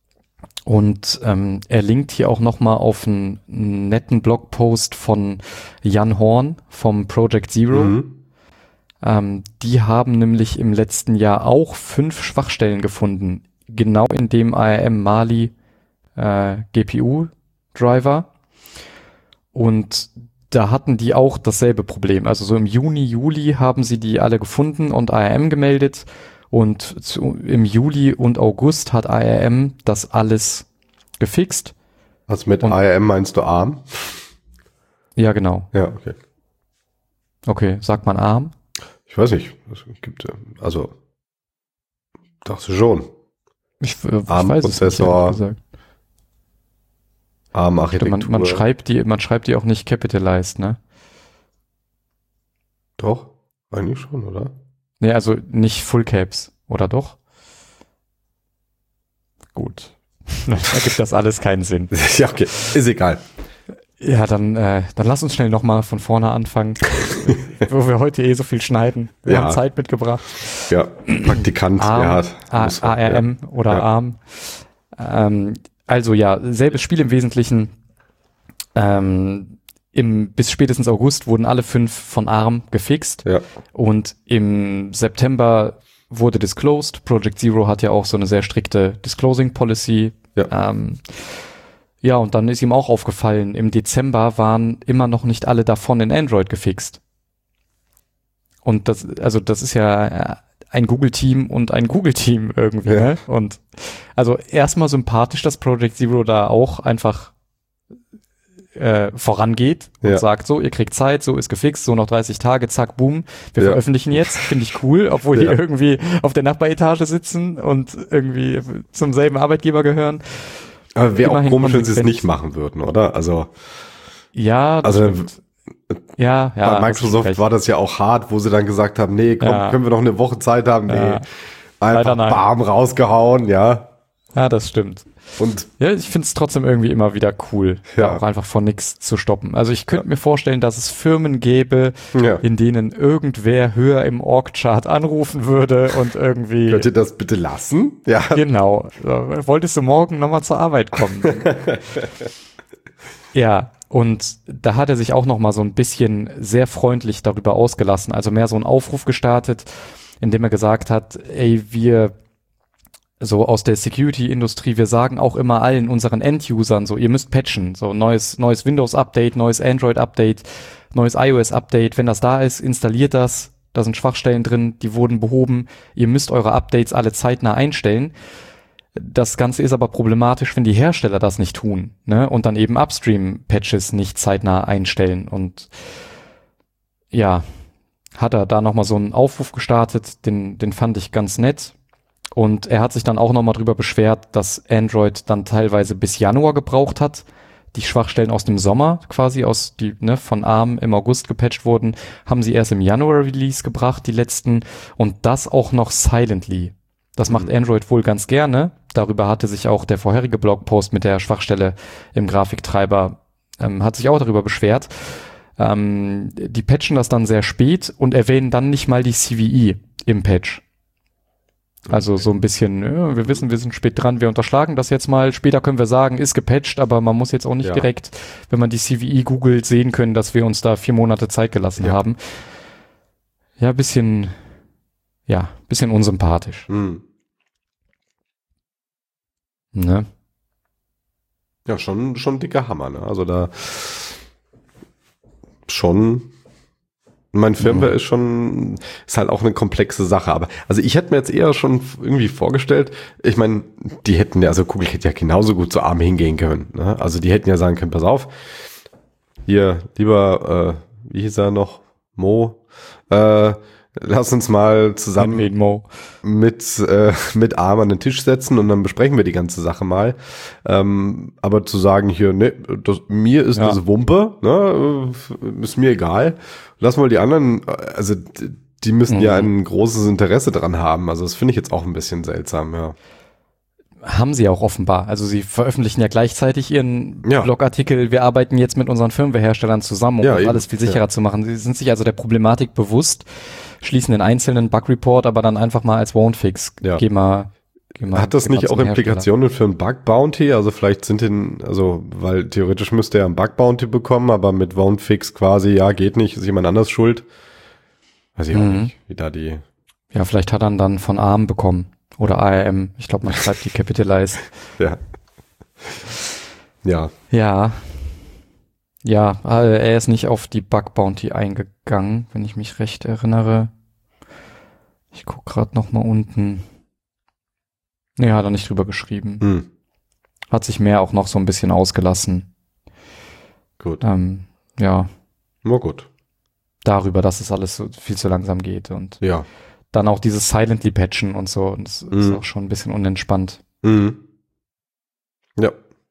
B: Und ähm, er linkt hier auch nochmal auf einen, einen netten Blogpost von Jan Horn vom Project Zero. Mhm. Ähm, die haben nämlich im letzten Jahr auch fünf Schwachstellen gefunden, genau in dem A R M Mali äh, G P U-Driver. Und da hatten die auch dasselbe Problem. Also so im Juni, Juli haben sie die alle gefunden und A R M gemeldet. Und zu, im Juli und August hat A R M das alles gefixt.
A: Also mit und, A R M meinst du A R M?
B: Ja, genau.
A: Ja, okay.
B: Okay, sagt man A R M?
A: Ich weiß nicht. Es gibt, also, dachte schon.
B: Ich, ich weiß es nicht, ehrlich gesagt.
A: A R M-Architektur.
B: Man, man schreibt die, man schreibt die auch nicht capitalized, ne?
A: Doch, eigentlich schon, oder?
B: Nee, also nicht Full Caps, oder doch? Gut. Da gibt das alles keinen Sinn.
A: Ja, okay. Ist egal.
B: Ja, dann, äh, dann lass uns schnell nochmal von vorne anfangen, wo wir heute eh so viel schneiden. Wir ja. haben Zeit mitgebracht.
A: Ja, Praktikant.
B: A R M ja. oder ja. A R M. Ähm, also ja, selbes Spiel im Wesentlichen. Ähm, Im, bis spätestens August wurden alle fünf von A R M gefixt. Ja. Und im September wurde disclosed. Project Zero hat ja auch so eine sehr strikte Disclosing Policy. Ja. Ähm, ja, und dann ist ihm auch aufgefallen, im Dezember waren immer noch nicht alle davon in Android gefixt. Und das, also das ist ja ein Google-Team und ein Google-Team irgendwie, ja. ne? Und also erstmal sympathisch, dass Project Zero da auch einfach Äh, vorangeht und ja. sagt so, ihr kriegt Zeit, so ist gefixt, so noch dreißig Tage, zack, boom, wir ja. veröffentlichen jetzt, finde ich cool, obwohl ja. die irgendwie auf der Nachbaretage sitzen und irgendwie zum selben Arbeitgeber gehören.
A: Aber wäre auch komisch, wenn sie es nicht machen würden, oder? Also
B: ja, das
A: also
B: stimmt. ja, ja.
A: Bei Microsoft war das ja auch hart, wo sie dann gesagt haben, nee, komm, ja. können wir noch eine Woche Zeit haben? Nee, ja. einfach bam, rausgehauen, ja.
B: Ja, das stimmt.
A: Und
B: ja, ich finde es trotzdem irgendwie immer wieder cool, ja. da auch einfach von nichts zu stoppen. Also ich könnte ja. mir vorstellen, dass es Firmen gäbe, ja. in denen irgendwer höher im Org-Chart anrufen würde und irgendwie...
A: Könnt ihr das bitte lassen? Ja.
B: Genau. Wolltest du morgen nochmal zur Arbeit kommen? Ja, und da hat er sich auch nochmal so ein bisschen sehr freundlich darüber ausgelassen. Also mehr so einen Aufruf gestartet, in dem er gesagt hat, ey, wir... so aus der Security-Industrie, wir sagen auch immer allen unseren End-Usern so, ihr müsst patchen, so neues, neues Windows-Update, neues Android-Update, neues iOS-Update, wenn das da ist, installiert das, da sind Schwachstellen drin, die wurden behoben, ihr müsst eure Updates alle zeitnah einstellen. Das Ganze ist aber problematisch, wenn die Hersteller das nicht tun, ne, und dann eben Upstream-Patches nicht zeitnah einstellen und ja, hat er da nochmal so einen Aufruf gestartet, den, den fand ich ganz nett. Und er hat sich dann auch nochmal drüber beschwert, dass Android dann teilweise bis Januar gebraucht hat. Die Schwachstellen aus dem Sommer quasi, aus die ne, von ARM im August gepatcht wurden, haben sie erst im Januar Release gebracht, die letzten. Und das auch noch silently. Das macht mhm. Android wohl ganz gerne. Darüber hatte sich auch der vorherige Blogpost mit der Schwachstelle im Grafiktreiber, ähm, hat sich auch darüber beschwert. Ähm, die patchen das dann sehr spät und erwähnen dann nicht mal die C V E im Patch. Also so ein bisschen, ja, wir wissen, wir sind spät dran, wir unterschlagen das jetzt mal. Später können wir sagen, ist gepatcht, aber man muss jetzt auch nicht ja. direkt, wenn man die C V E googelt, sehen können, dass wir uns da vier Monate Zeit gelassen ja. haben. Ja, bisschen, ja, bisschen unsympathisch.
A: Hm.
B: Ne?
A: Ja, schon, schon ein dicker Hammer, ne? Also da schon... Mein Firmware mhm. ist schon, ist halt auch eine komplexe Sache, aber, also ich hätte mir jetzt eher schon irgendwie vorgestellt, ich meine, die hätten ja, also Google hätte ja genauso gut zu ARM hingehen können, ne? Also die hätten ja sagen können, pass auf, hier, lieber, äh, wie hieß er noch, Mo, äh, lass uns mal zusammen
B: Mo.
A: mit äh, mit ARM an den Tisch setzen und dann besprechen wir die ganze Sache mal. Ähm, aber zu sagen hier, ne, das, mir ist ja. das Wumpe, ne, ist mir egal. Lass mal die anderen, also die müssen mhm. ja ein großes Interesse dran haben. Also das finde ich jetzt auch ein bisschen seltsam, ja.
B: Haben sie auch offenbar. Also sie veröffentlichen ja gleichzeitig ihren
A: ja.
B: Blogartikel, wir arbeiten jetzt mit unseren Firmwareherstellern zusammen, um
A: ja,
B: alles viel sicherer
A: ja.
B: zu machen. Sie sind sich also der Problematik bewusst, schließen den einzelnen Bug-Report, aber dann einfach mal als Won't-Fix.
A: Ja.
B: Geh mal, geh mal,
A: Hat das nicht auch Implikationen für ein Bug-Bounty? Also vielleicht sind den, also weil theoretisch müsste er ein Bug-Bounty bekommen, aber mit Won't-Fix quasi, ja, geht nicht, ist jemand anders schuld. Weiß ich auch
B: Mhm.
A: nicht, wie da die...
B: Ja, vielleicht hat er ihn dann von ARM bekommen. Oder A R M. Ich glaube, man schreibt die Capitalized.
A: Ja. Ja.
B: Ja. Ja, er ist nicht auf die Bug Bounty eingegangen, wenn ich mich recht erinnere. Ich guck gerade noch mal unten. Nee, hat er nicht drüber geschrieben.
A: Hm.
B: Hat sich mehr auch noch so ein bisschen ausgelassen.
A: Gut.
B: Ähm, ja.
A: Na gut.
B: Darüber, dass es alles so viel zu langsam geht und
A: ja.
B: dann auch dieses Silently Patchen und so. Und das mhm. ist auch schon ein bisschen unentspannt.
A: Mhm. Ja.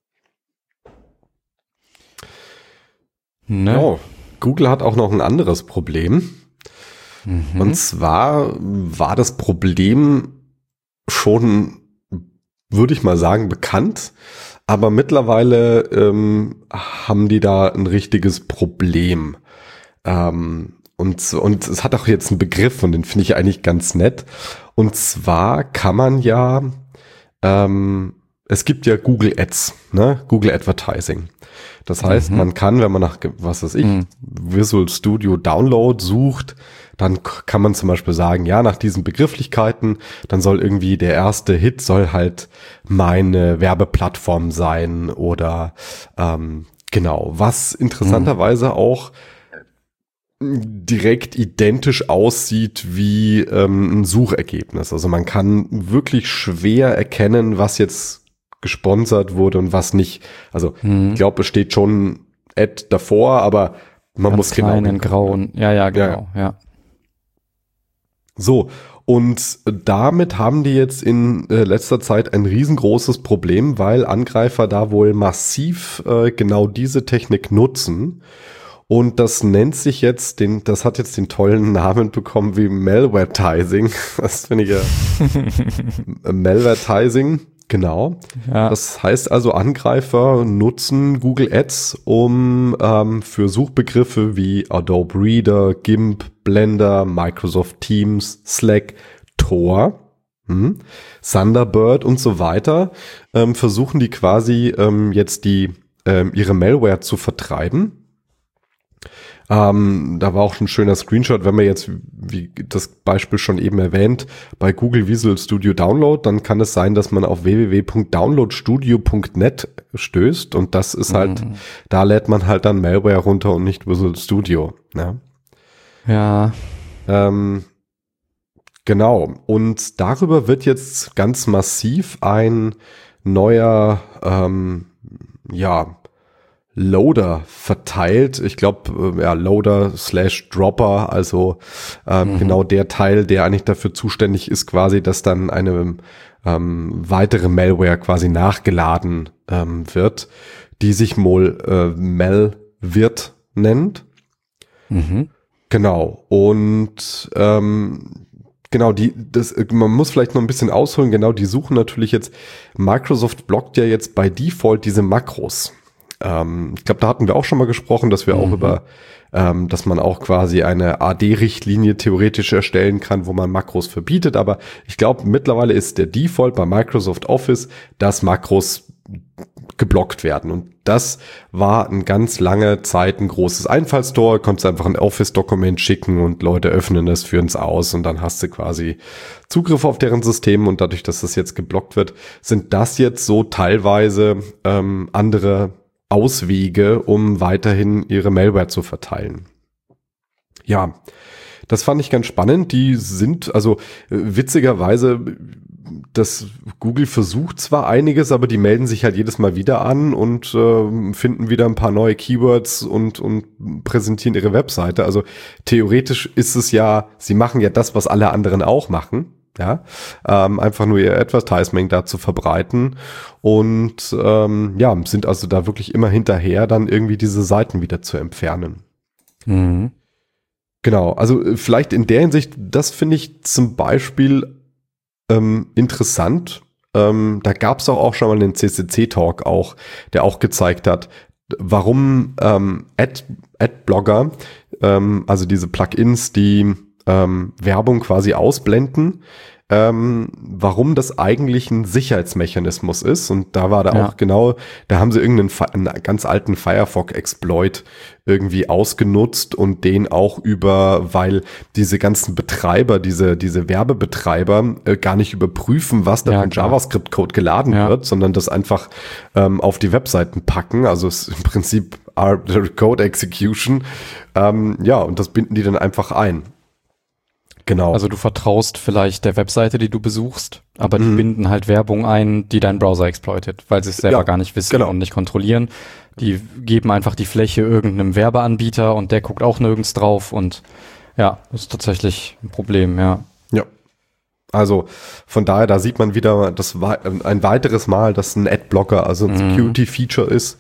B: Ne?
A: Oh, Google hat auch noch ein anderes Problem.
B: Mhm.
A: Und zwar war das Problem schon, würde ich mal sagen, bekannt. Aber mittlerweile ähm, haben die da ein richtiges Problem. Ähm, Und, und es hat auch jetzt einen Begriff und den finde ich eigentlich ganz nett. Und zwar kann man ja, ähm, es gibt ja Google Ads, ne? Google Advertising. Das heißt, mhm. man kann, wenn man nach, was weiß ich, mhm. Visual Studio Download sucht, dann kann man zum Beispiel sagen, ja, nach diesen Begrifflichkeiten, dann soll irgendwie der erste Hit soll halt meine Werbeplattform sein oder ähm, genau, was interessanterweise mhm. auch direkt identisch aussieht wie ähm, ein Suchergebnis. Also man kann wirklich schwer erkennen, was jetzt gesponsert wurde und was nicht. Also mhm. ich glaube, es steht schon Ad davor, aber man
B: Ganz
A: muss genau
B: klein in grauen. Ja, ja, genau. Ja. ja.
A: So, und damit haben die jetzt in äh, letzter Zeit ein riesengroßes Problem, weil Angreifer da wohl massiv äh, genau diese Technik nutzen. Und das nennt sich jetzt, den, das hat jetzt den tollen Namen bekommen wie Malvertising. Das finde ich ja. Malvertising, genau. Ja. Das heißt also, Angreifer nutzen Google Ads, um ähm, für Suchbegriffe wie Adobe Reader, GIMP, Blender, Microsoft Teams, Slack, Tor, hm, Thunderbird und so weiter, ähm, versuchen die quasi ähm, jetzt die ähm, ihre Malware zu vertreiben. Ähm, da war auch ein schöner Screenshot, wenn man jetzt, wie das Beispiel schon eben erwähnt, bei Google Visual Studio Download, dann kann es sein, dass man auf w w w punkt downloadstudio punkt net stößt und das ist halt, mhm. da lädt man halt dann Malware runter und nicht Visual Studio. Ja.
B: Ja.
A: Ähm, genau. Und darüber wird jetzt ganz massiv ein neuer, ähm, ja, Loader verteilt. Ich glaube, ja, Loader slash Dropper, also ähm, mhm. genau der Teil, der eigentlich dafür zuständig ist, quasi, dass dann eine ähm, weitere Malware quasi nachgeladen ähm, wird, die sich wohl äh, Malvirt nennt.
B: Mhm.
A: Genau. Und ähm, genau, die, das, man muss vielleicht noch ein bisschen ausholen. Genau, die suchen natürlich jetzt. Microsoft blockt ja jetzt bei Default diese Makros. Ich glaube, da hatten wir auch schon mal gesprochen, dass wir mhm. auch über, ähm, dass man auch quasi eine A D-Richtlinie theoretisch erstellen kann, wo man Makros verbietet. Aber ich glaube, mittlerweile ist der Default bei Microsoft Office, dass Makros geblockt werden. Und das war eine ganz lange Zeit ein großes Einfallstor. Du konntest einfach ein Office-Dokument schicken und Leute öffnen es, führen es aus und dann hast du quasi Zugriff auf deren System. Und dadurch, dass das jetzt geblockt wird, sind das jetzt so teilweise ähm, andere Auswege, um weiterhin ihre Malware zu verteilen. Ja, das fand ich ganz spannend. Die sind, also äh, witzigerweise, das Google versucht zwar einiges, aber die melden sich halt jedes Mal wieder an und äh, finden wieder ein paar neue Keywords und, und präsentieren ihre Webseite. Also theoretisch ist es ja, sie machen ja das, was alle anderen auch machen. Ja, ähm, einfach nur ihr Advertising da zu verbreiten und ähm, ja, sind also da wirklich immer hinterher, dann irgendwie diese Seiten wieder zu entfernen.
B: Mhm.
A: Genau, also vielleicht in der Hinsicht, das finde ich zum Beispiel ähm, interessant. Ähm, da gab es auch, auch schon mal einen C C C-Talk auch, der auch gezeigt hat, warum ähm, Ad, Adblocker, ähm, also diese Plugins, die Ähm, Werbung quasi ausblenden, ähm, warum das eigentlich ein Sicherheitsmechanismus ist. Und da war da ja. auch genau, da haben sie irgendeinen einen ganz alten Firefox-Exploit irgendwie ausgenutzt und den auch über, weil diese ganzen Betreiber, diese diese Werbebetreiber äh, gar nicht überprüfen, was da
B: ja,
A: für ein JavaScript-Code geladen ja. wird, sondern das einfach ähm, auf die Webseiten packen. Also es ist im Prinzip Code Execution. Ähm, ja, und das binden die dann einfach ein. Genau.
B: Also du vertraust vielleicht der Webseite, die du besuchst, aber mhm. die binden halt Werbung ein, die dein Browser exploitet, weil sie es selber ja, gar nicht wissen genau. und nicht kontrollieren. Die geben einfach die Fläche irgendeinem Werbeanbieter und der guckt auch nirgends drauf und ja, das ist tatsächlich ein Problem, ja.
A: Ja. Also von daher, da sieht man wieder das ein weiteres Mal, dass ein Adblocker, also ein mhm. Security-Feature ist.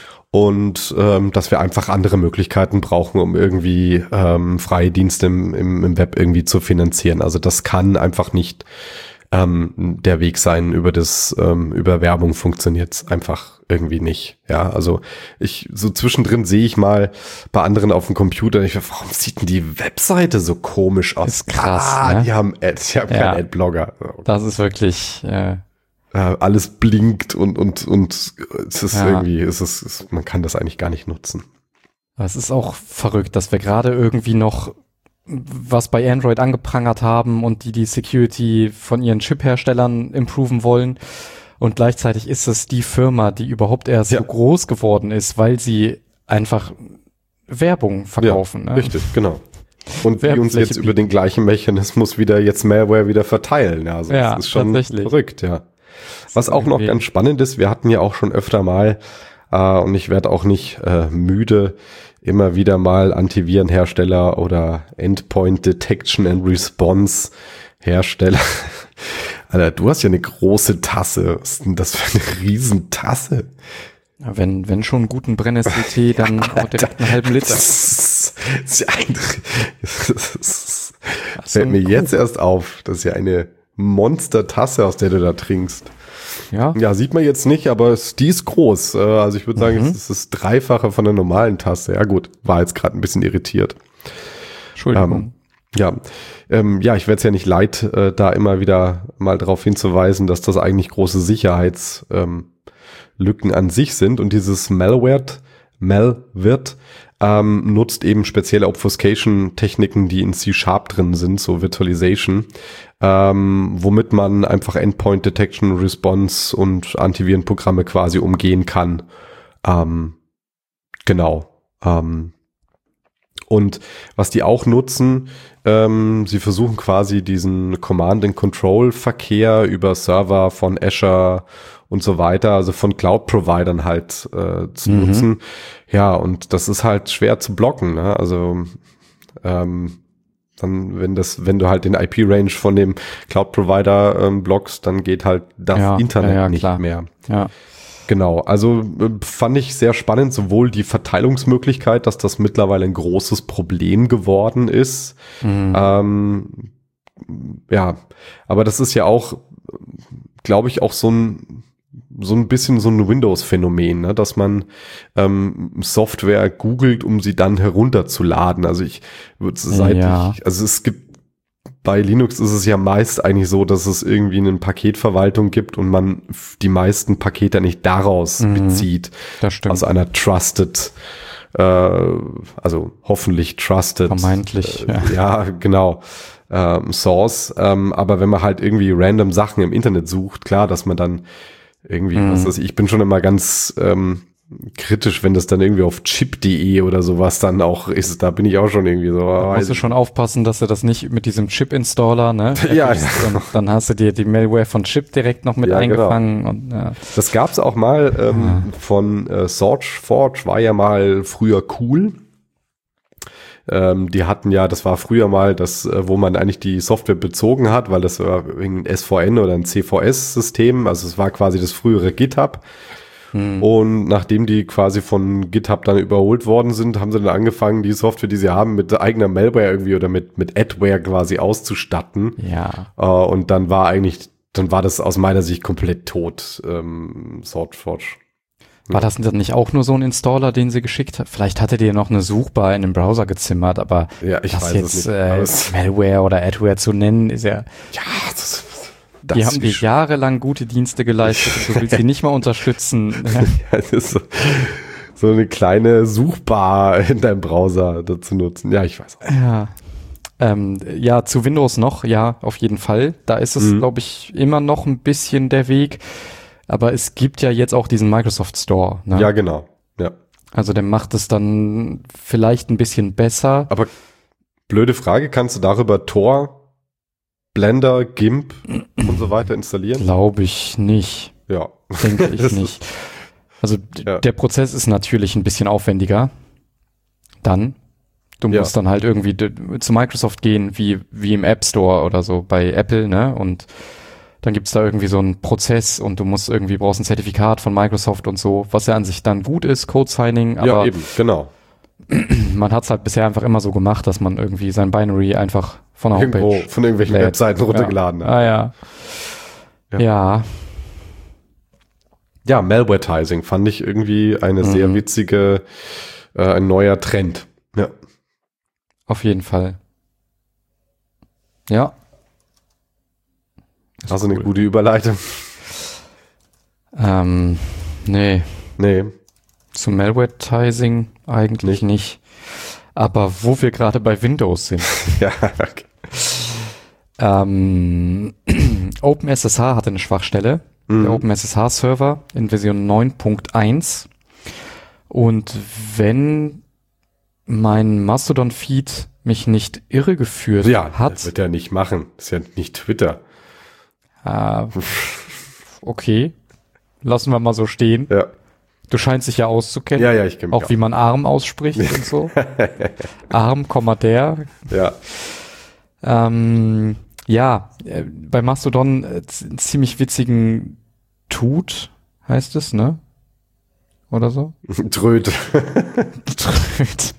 A: Und ähm, dass wir einfach andere Möglichkeiten brauchen, um irgendwie ähm, freie Dienste im, im, im Web irgendwie zu finanzieren. Also das kann einfach nicht ähm, der Weg sein. Über das ähm, über Werbung funktioniert's einfach irgendwie nicht. Ja, also ich so zwischendrin sehe ich mal bei anderen auf dem Computer. Ich, warum sieht denn die Webseite so komisch aus?
B: Ist krass.
A: Ah,
B: ne?
A: die haben Ads, die haben
B: ja.
A: keinen Adblogger.
B: Das ist wirklich äh
A: Uh, alles blinkt und und und es ist
B: ja.
A: irgendwie, es ist, es, man kann das eigentlich gar nicht nutzen.
B: Es ist auch verrückt, dass wir gerade irgendwie noch was bei Android angeprangert haben und die die Security von ihren Chip-Herstellern improven wollen und gleichzeitig ist es die Firma, die überhaupt erst ja. so groß geworden ist, weil sie einfach Werbung verkaufen.
A: Ja,
B: ne?
A: Richtig, genau. Und die uns jetzt über den gleichen Mechanismus wieder jetzt Malware wieder verteilen. Ja, also
B: ja
A: das ist schon verrückt, ja. Was auch noch ganz spannend ist, wir hatten ja auch schon öfter mal, äh, und ich werde auch nicht äh, müde, immer wieder mal Antivirenhersteller oder Endpoint Detection and Response Hersteller. Alter, du hast ja eine große Tasse. Was ist denn das für eine Riesentasse?
B: Ja, wenn, wenn schon guten Brennnessel-Tee, dann auch direkt einen halben Liter.
A: Das ist ja ein, das fällt mir jetzt erst auf. Das ist ja eine Monster-Tasse, aus der du da trinkst.
B: Ja.
A: Ja, sieht man jetzt nicht, aber es, die ist groß. Also ich würde sagen, mhm. es ist das Dreifache von der normalen Tasse. Ja gut, war jetzt gerade ein bisschen irritiert.
B: Entschuldigung.
A: Ähm, ja, ähm, ja, ich werde es ja nicht leid, äh, da immer wieder mal darauf hinzuweisen, dass das eigentlich große Sicherheitslücken ähm, an sich sind. Und dieses Malware, Malvirt, ähm, nutzt eben spezielle Obfuscation-Techniken, die in C-Sharp drin sind, so Virtualization, ähm, womit man einfach Endpoint Detection, Response und Antivirenprogramme quasi umgehen kann. Ähm, genau. Ähm, und was die auch nutzen, ähm, sie versuchen quasi diesen Command-and-Control-Verkehr über Server von Azure und so weiter, also von Cloud-Providern halt äh, zu mhm. nutzen. Ja, und das ist halt schwer zu blocken, ne? Also ähm, dann, wenn das, wenn du halt den I P-Range von dem Cloud-Provider ähm, blockst, dann geht halt das
B: ja,
A: Internet
B: ja, ja,
A: nicht
B: klar.
A: mehr.
B: Ja.
A: Genau, also äh, fand ich sehr spannend, sowohl die Verteilungsmöglichkeit, dass das mittlerweile ein großes Problem geworden ist. Mhm. Ähm, ja, aber das ist ja auch, glaube ich, auch so ein so ein bisschen so ein Windows-Phänomen, ne? Dass man ähm, Software googelt, um sie dann herunterzuladen. Also ich würde seit
B: ja.
A: ich, also es gibt bei Linux ist es ja meist eigentlich so, dass es irgendwie eine Paketverwaltung gibt und man die meisten Pakete nicht daraus mhm, bezieht.
B: Das stimmt.
A: Aus einer trusted, äh, also hoffentlich trusted.
B: Vermeintlich,
A: äh, ja. ja, genau. Ähm, Source. Ähm, aber wenn man halt irgendwie random Sachen im Internet sucht, klar, dass man dann irgendwie, mhm. was weiß ich, ich bin schon immer ganz ähm, kritisch, wenn das dann irgendwie auf chip punkt de oder sowas dann auch ist, da bin ich auch schon irgendwie so.
B: Da musst du schon aufpassen, dass du das nicht mit diesem Chip-Installer, ne?
A: Ja, ja.
B: Und dann hast du dir die Malware von Chip direkt noch mit ja, eingefangen. Genau. Und, ja.
A: Das gab's auch mal ähm, ja. von äh, SourceForge, war ja mal früher cool. Ähm, die hatten ja, das war früher mal das, äh, wo man eigentlich die Software bezogen hat, weil das war ein S V N oder ein C V S-System, also es war quasi das frühere GitHub. Hm. Und nachdem die quasi von GitHub dann überholt worden sind, haben sie dann angefangen, die Software, die sie haben, mit eigener Malware irgendwie oder mit mit Adware quasi auszustatten.
B: Ja.
A: Äh, und dann war eigentlich, dann war das aus meiner Sicht komplett tot, ähm, SourceForge.
B: War das dann nicht auch nur so ein Installer, den sie geschickt hat? Vielleicht hatte die noch eine Suchbar in den Browser gezimmert, aber
A: ja, ich
B: das
A: weiß
B: jetzt
A: es nicht.
B: Äh, Malware oder Adware zu nennen, ist ja...
A: Ja, das,
B: das die haben die jahrelang gute Dienste geleistet und du willst sie nicht mal unterstützen.
A: Ja, das ist so, so eine kleine Suchbar in deinem Browser dazu nutzen. Ja, ich weiß auch.
B: Ja. Ähm, ja, zu Windows noch, ja, auf jeden Fall. Da ist es, mhm. glaube ich, immer noch ein bisschen der Weg. Aber es gibt ja jetzt auch diesen Microsoft Store. Ne?
A: Ja, genau. Ja.
B: Also der macht es dann vielleicht ein bisschen besser.
A: Aber blöde Frage, kannst du darüber Tor, Blender, GIMP und so weiter installieren?
B: Glaube ich nicht.
A: Ja.
B: Denke ich nicht. Also ja. Der Prozess ist natürlich ein bisschen aufwendiger. Dann. Du musst ja. dann halt irgendwie zu Microsoft gehen, wie, wie im App Store oder so bei Apple, ne? Und dann gibt's da irgendwie so einen Prozess und du musst irgendwie, brauchst ein Zertifikat von Microsoft und so, was ja an sich dann gut ist, Code-Signing, aber
A: ja, eben, genau.
B: Man hat's halt bisher einfach immer so gemacht, dass man irgendwie sein Binary einfach von der
A: Irgendwo
B: Homepage
A: von irgendwelchen lädt. Webseiten runtergeladen
B: ja. hat. Ah ja. Ja. Ja,
A: ja Malvertising fand ich irgendwie eine mhm. sehr witzige, äh, ein neuer Trend. Ja.
B: Auf jeden Fall. Ja.
A: Das also cool. Eine gute Überleitung.
B: Ähm, nee.
A: Nee.
B: Zum Malvertising eigentlich nicht. nicht. Aber wo wir gerade bei Windows sind.
A: Ja, okay.
B: Ähm, OpenSSH hatte eine Schwachstelle. Mhm. Der OpenSSH-Server in Version neun Punkt eins. Und wenn mein Mastodon-Feed mich nicht irregeführt
A: ja,
B: hat.
A: Das wird er nicht machen. Das ist ja nicht Twitter.
B: Ah, okay. Lassen wir mal so stehen.
A: Ja.
B: Du scheinst dich ja auszukennen.
A: Ja, ja, ich kenne mich
B: auch. Auch wie man Arm ausspricht und so. Arm, der.
A: Ja.
B: Ähm, ja, äh, bei Mastodon äh, ziemlich witzigen Tut, heißt es, ne? Oder so?
A: Tröd.
B: Tröd.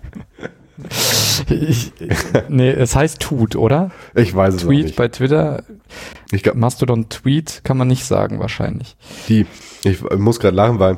B: Ich, nee, es heißt Tut, oder?
A: Ich weiß es
B: Tweet
A: nicht.
B: Bei Twitter.
A: Ich glaub,
B: Mastodon Tweet kann man nicht sagen, wahrscheinlich.
A: Die, ich muss gerade lachen, weil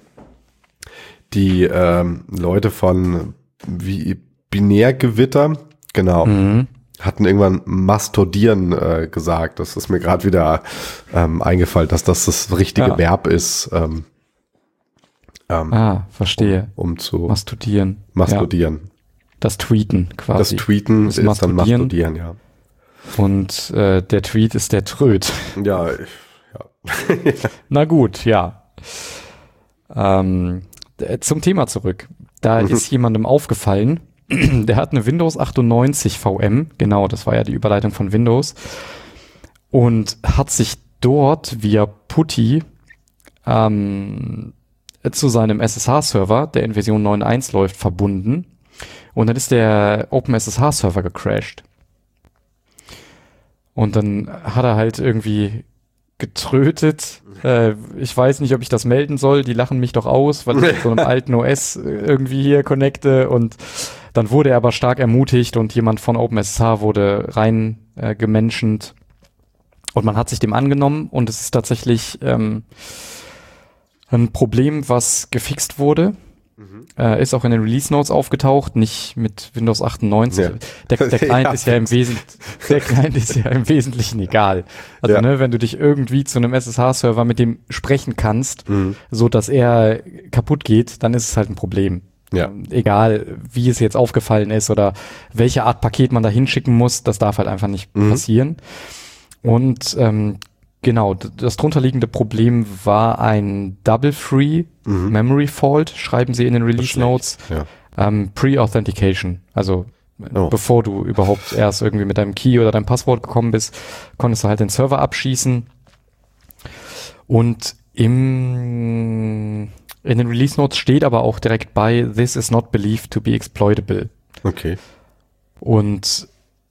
A: die ähm, Leute von wie Binärgewitter, genau, mhm. hatten irgendwann Mastodieren äh, gesagt. Das ist mir gerade wieder ähm, eingefallen, dass das das richtige ja. Verb ist. Ähm, Ähm,
B: ah, verstehe.
A: Um, um zu
B: Mastodieren.
A: Mastodieren.
B: Ja. Das Tweeten quasi.
A: Das Tweeten ist, ist dann Mastodieren, ja.
B: Und äh, der Tweet ist der Tröd.
A: Ja, ich, ja.
B: Na gut, ja. Ähm, zum Thema zurück. Da mhm. ist jemandem aufgefallen, der hat eine Windows achtundneunzig V M, genau, das war ja die Überleitung von Windows, und hat sich dort via PuTTY ähm, zu seinem S S H-Server, der in Version neun Punkt eins läuft, verbunden. Und dann ist der OpenSSH-Server gecrashed. Und dann hat er halt irgendwie getrötet. Äh, ich weiß nicht, ob ich das melden soll. Die lachen mich doch aus, weil ich mit so einem alten O S irgendwie hier connecte. Und dann wurde er aber stark ermutigt und jemand von OpenSSH wurde rein äh, gemenschent. Und man hat sich dem angenommen und es ist tatsächlich ähm, ein Problem, was gefixt wurde. Mhm. Äh, ist auch in den Release Notes aufgetaucht, nicht mit Windows achtundneunzig. Ja. Der, der Client ja, ist ja im Wesentlichen, der Client ist ja im Wesentlichen egal. Also ja. ne, wenn du dich irgendwie zu einem S S H-Server mit dem sprechen kannst, mhm. so dass er kaputt geht, dann ist es halt ein Problem.
A: Ja.
B: Ähm, egal, wie es jetzt aufgefallen ist oder welche Art Paket man da hinschicken muss, das darf halt einfach nicht mhm. passieren. Und ähm, genau, das drunterliegende Problem war ein Double Free mhm. Memory Fault, schreiben sie in den Release Notes.
A: Ja.
B: Ähm, Pre-Authentication, also
A: oh.
B: bevor du überhaupt erst irgendwie mit deinem Key oder deinem Passwort gekommen bist, konntest du halt den Server abschießen. Und im in den Release Notes steht aber auch direkt bei, this is not believed to be exploitable.
A: Okay.
B: Und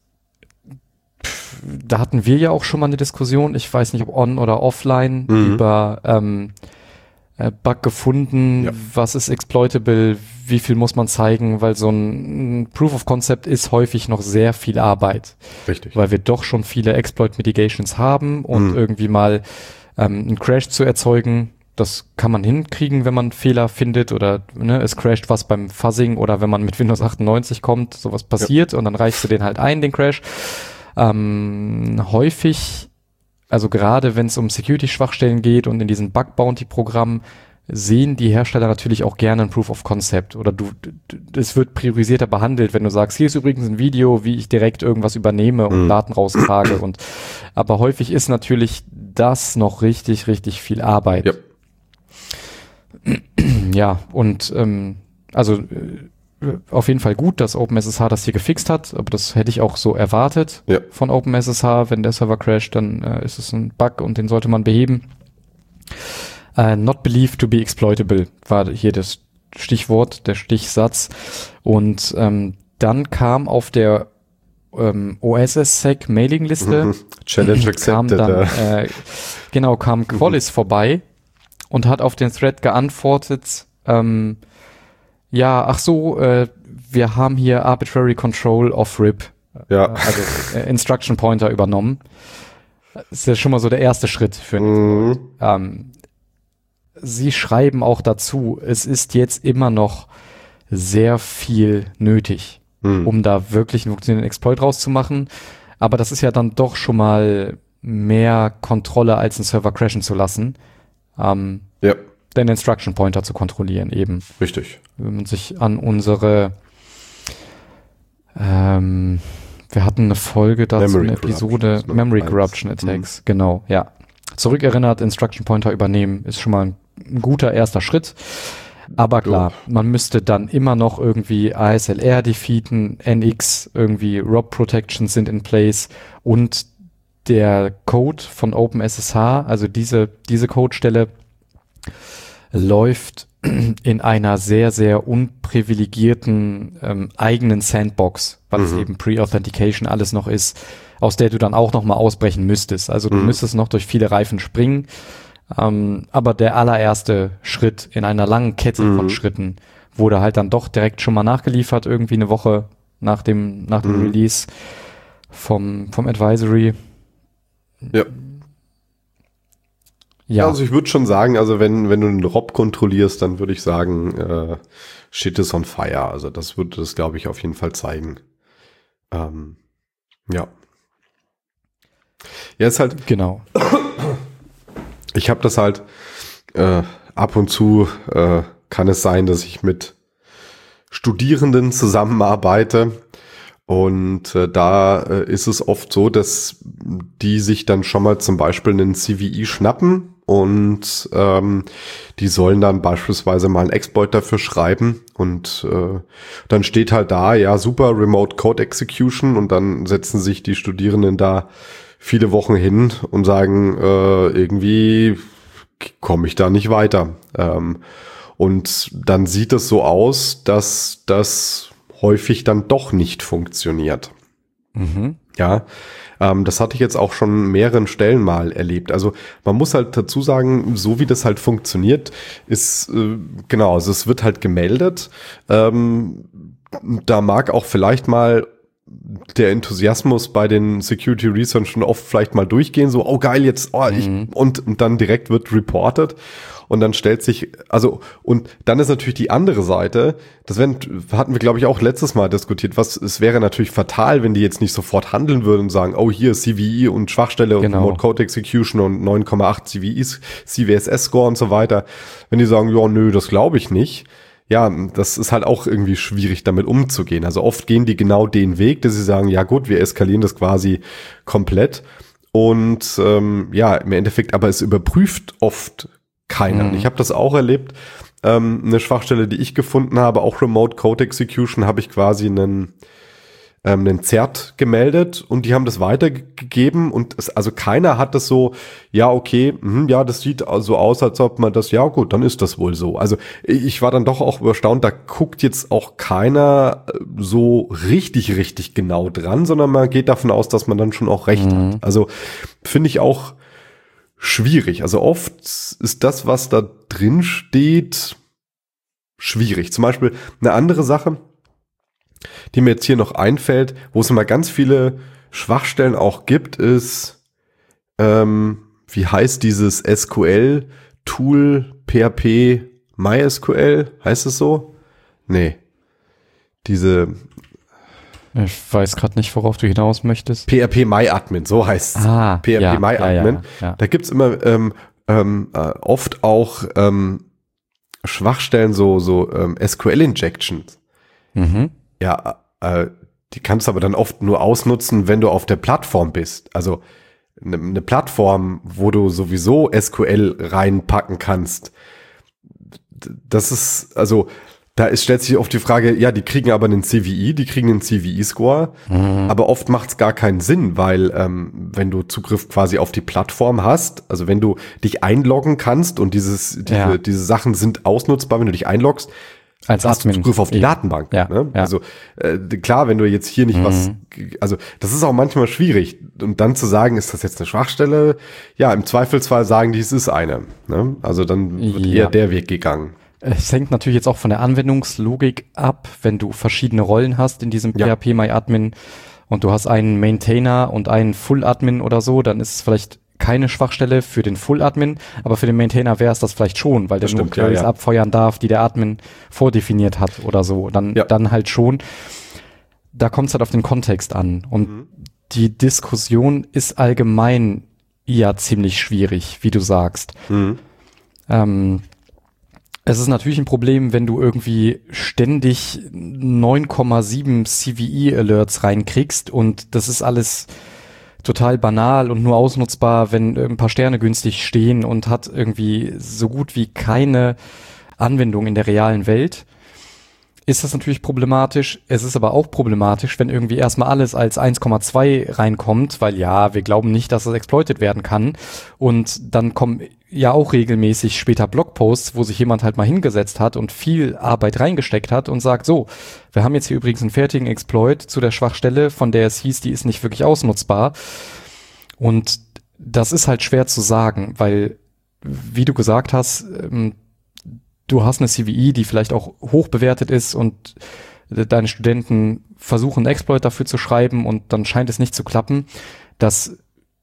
B: da hatten wir ja auch schon mal eine Diskussion, ich weiß nicht, ob on oder offline, mhm. über ähm, äh, Bug gefunden, ja. was ist exploitable, wie viel muss man zeigen, weil so ein, ein Proof of Concept ist häufig noch sehr viel Arbeit.
A: Richtig.
B: Weil wir doch schon viele Exploit Mitigations haben und mhm. irgendwie mal ähm, einen Crash zu erzeugen, das kann man hinkriegen, wenn man Fehler findet oder ne, es crasht was beim Fuzzing oder wenn man mit Windows achtundneunzig kommt, sowas passiert ja. und dann reichst du den halt ein, den Crash. Ähm, häufig, also gerade wenn es um Security-Schwachstellen geht und in diesen Bug-Bounty-Programmen, sehen die Hersteller natürlich auch gerne ein Proof of Concept oder du, es wird priorisierter behandelt, wenn du sagst, hier ist übrigens ein Video, wie ich direkt irgendwas übernehme und mhm. Daten raustrage und aber häufig ist natürlich das noch richtig, richtig viel Arbeit.
A: Ja,
B: ja und ähm, also auf jeden Fall gut, dass OpenSSH das hier gefixt hat, aber das hätte ich auch so erwartet
A: ja.
B: von OpenSSH. Wenn der Server crasht, dann äh, ist es ein Bug und den sollte man beheben. Uh, not believed to be exploitable war hier das Stichwort, der Stichsatz. Und ähm, dann kam auf der ähm, O S S S E C Mailingliste
A: Challenge accepted.
B: Kam dann, äh, genau, kam Qualys vorbei und hat auf den Thread geantwortet, ähm, ja, ach so, äh, wir haben hier Arbitrary Control of R I P,
A: ja.
B: also äh, Instruction Pointer übernommen. Das ist ja schon mal so der erste Schritt für einen
A: mhm.
B: ähm, Sie schreiben auch dazu, es ist jetzt immer noch sehr viel nötig, mhm. um da wirklich einen funktionierenden Exploit rauszumachen. Aber das ist ja dann doch schon mal mehr Kontrolle, als einen Server crashen zu lassen. Ähm,
A: ja.
B: Den Instruction Pointer zu kontrollieren eben.
A: Richtig.
B: Wenn man sich an unsere ähm, wir hatten eine Folge dazu,
A: Memory
B: eine Episode
A: Corruption,
B: Memory
A: eins.
B: Corruption Attacks,
A: mhm.
B: genau, ja. Zurückerinnert, Instruction Pointer übernehmen, ist schon mal ein, ein guter erster Schritt. Aber klar, oh. man müsste dann immer noch irgendwie A S L R defeaten, N X, irgendwie R O B Protections sind in place und der Code von OpenSSH, also diese, diese Codestelle läuft in einer sehr, sehr unprivilegierten ähm, eigenen Sandbox, weil mhm. es eben Pre-Authentication alles noch ist, aus der du dann auch noch mal ausbrechen müsstest. Also du mhm. müsstest noch durch viele Reifen springen. Ähm, aber der allererste Schritt in einer langen Kette mhm. von Schritten wurde halt dann doch direkt schon mal nachgeliefert, irgendwie eine Woche nach dem, nach dem
A: mhm.
B: Release vom, vom Advisory.
A: Ja. Ja. Also ich würde schon sagen, also wenn wenn du einen R O B kontrollierst, dann würde ich sagen, äh, shit is on fire. Also das würde das, glaube ich, auf jeden Fall zeigen. Ähm, ja. Ja, ist halt...
B: Genau.
A: Ich habe das halt äh, ab und zu, äh, kann es sein, dass ich mit Studierenden zusammenarbeite. Und äh, da äh, ist es oft so, dass die sich dann schon mal zum Beispiel einen C V E schnappen und ähm, die sollen dann beispielsweise mal einen Exploit dafür schreiben und äh, dann steht halt da, ja super, Remote Code Execution, und dann setzen sich die Studierenden da viele Wochen hin und sagen, äh, irgendwie komme ich da nicht weiter. Ähm, und dann sieht es so aus, dass das häufig dann doch nicht funktioniert.
B: Mhm.
A: Ja, ähm, das hatte ich jetzt auch schon mehreren Stellen mal erlebt. Also man muss halt dazu sagen, so wie das halt funktioniert, ist, äh, genau, also es wird halt gemeldet. Ähm, da mag auch vielleicht mal der Enthusiasmus bei den Security Researchern oft vielleicht mal durchgehen, so, oh geil, jetzt, oh, ich,
B: Mhm.
A: und, und dann direkt wird reported. Und dann stellt sich, also, und dann ist natürlich die andere Seite, das werden, hatten wir, glaube ich, auch letztes Mal diskutiert, was, es wäre natürlich fatal, wenn die jetzt nicht sofort handeln würden und sagen, oh, hier C V E und Schwachstelle
B: Genau.
A: und Remote Code Execution und neun Komma acht C V Es, C V S S-Score und so weiter. Wenn die sagen, ja, nö, das glaube ich nicht. Ja, das ist halt auch irgendwie schwierig, damit umzugehen. Also oft gehen die genau den Weg, dass sie sagen, ja gut, wir eskalieren das quasi komplett. Und ähm, ja, im Endeffekt, aber es überprüft oft keiner.
B: Mhm.
A: Ich habe das auch erlebt. Ähm, eine Schwachstelle, die ich gefunden habe, auch Remote Code Execution, habe ich quasi einen, ähm, einen Zert gemeldet und die haben das weitergegeben und es, also keiner hat das so, ja okay, mh, ja das sieht so aus, als ob man das, ja gut, dann ist das wohl so. Also ich war dann doch auch erstaunt, da guckt jetzt auch keiner so richtig, richtig genau dran, sondern man geht davon aus, dass man dann schon auch recht
B: Mhm.
A: hat. Also finde ich auch schwierig. Also oft ist das, was da drin steht, schwierig. Zum Beispiel eine andere Sache, die mir jetzt hier noch einfällt, wo es immer ganz viele Schwachstellen auch gibt, ist, ähm, wie heißt dieses S Q L-Tool P H P MySQL? Heißt es so? Nee. Diese
B: Ich weiß gerade nicht, worauf du hinaus möchtest.
A: P H P MyAdmin, so heißt es.
B: Ah,
A: P H P
B: ja,
A: MyAdmin.
B: ja, ja, ja.
A: Da gibt's immer ähm, ähm, äh, oft auch ähm, Schwachstellen, so, so ähm, S Q L-Injections.
B: Mhm.
A: Ja, äh, die kannst du aber dann oft nur ausnutzen, wenn du auf der Plattform bist. Also eine ne Plattform, wo du sowieso S Q L reinpacken kannst. Das ist, also da ist, stellt sich oft die Frage, ja, die kriegen aber einen C V E, die kriegen einen C V E-Score,
B: Mhm.
A: aber oft macht es gar keinen Sinn, weil ähm, wenn du Zugriff quasi auf die Plattform hast, also wenn du dich einloggen kannst und dieses, diese,
B: Ja.
A: diese Sachen sind ausnutzbar, wenn du dich einloggst,
B: Als
A: hast du
B: Admin.
A: Zugriff auf die
B: eben.
A: Datenbank.
B: Ja,
A: Ne?
B: ja.
A: Also äh, klar, wenn du jetzt hier nicht
B: Mhm.
A: was, also das ist auch manchmal schwierig. Und dann zu sagen, ist das jetzt eine Schwachstelle? Ja, im Zweifelsfall sagen die, es ist eine. Ne? Also dann wird
B: Ja.
A: eher der Weg gegangen.
B: Es hängt natürlich jetzt auch von der Anwendungslogik ab, wenn du verschiedene Rollen hast in diesem
A: Ja.
B: P H P MyAdmin und du hast einen Maintainer und einen Full-Admin oder so, dann ist es vielleicht keine Schwachstelle für den Full-Admin, aber für den Maintainer wäre es das vielleicht schon, weil der
A: Das
B: nur
A: stimmt, ja,
B: Queries
A: ja.
B: abfeuern darf, die der Admin vordefiniert hat oder so. Dann,
A: Ja.
B: dann halt schon. Da kommt es halt auf den Kontext an. Und
A: Mhm.
B: die Diskussion ist allgemein ja ziemlich schwierig, wie du sagst.
A: Mhm.
B: Ähm, es ist natürlich ein Problem, wenn du irgendwie ständig neun Komma sieben C V E-Alerts reinkriegst und das ist alles total banal und nur ausnutzbar, wenn ein paar Sterne günstig stehen und hat irgendwie so gut wie keine Anwendung in der realen Welt. Ist das natürlich problematisch. Es ist aber auch problematisch, wenn irgendwie erstmal alles als eins Komma zwei reinkommt, weil ja, wir glauben nicht, dass das exploited werden kann. Und dann kommen ja auch regelmäßig später Blogposts, wo sich jemand halt mal hingesetzt hat und viel Arbeit reingesteckt hat und sagt, so, wir haben jetzt hier übrigens einen fertigen Exploit zu der Schwachstelle, von der es hieß, die ist nicht wirklich ausnutzbar. Und das ist halt schwer zu sagen, weil, wie du gesagt hast, ähm, du hast eine C V E, die vielleicht auch hoch bewertet ist und deine Studenten versuchen, einen Exploit dafür zu schreiben und dann scheint es nicht zu klappen. Das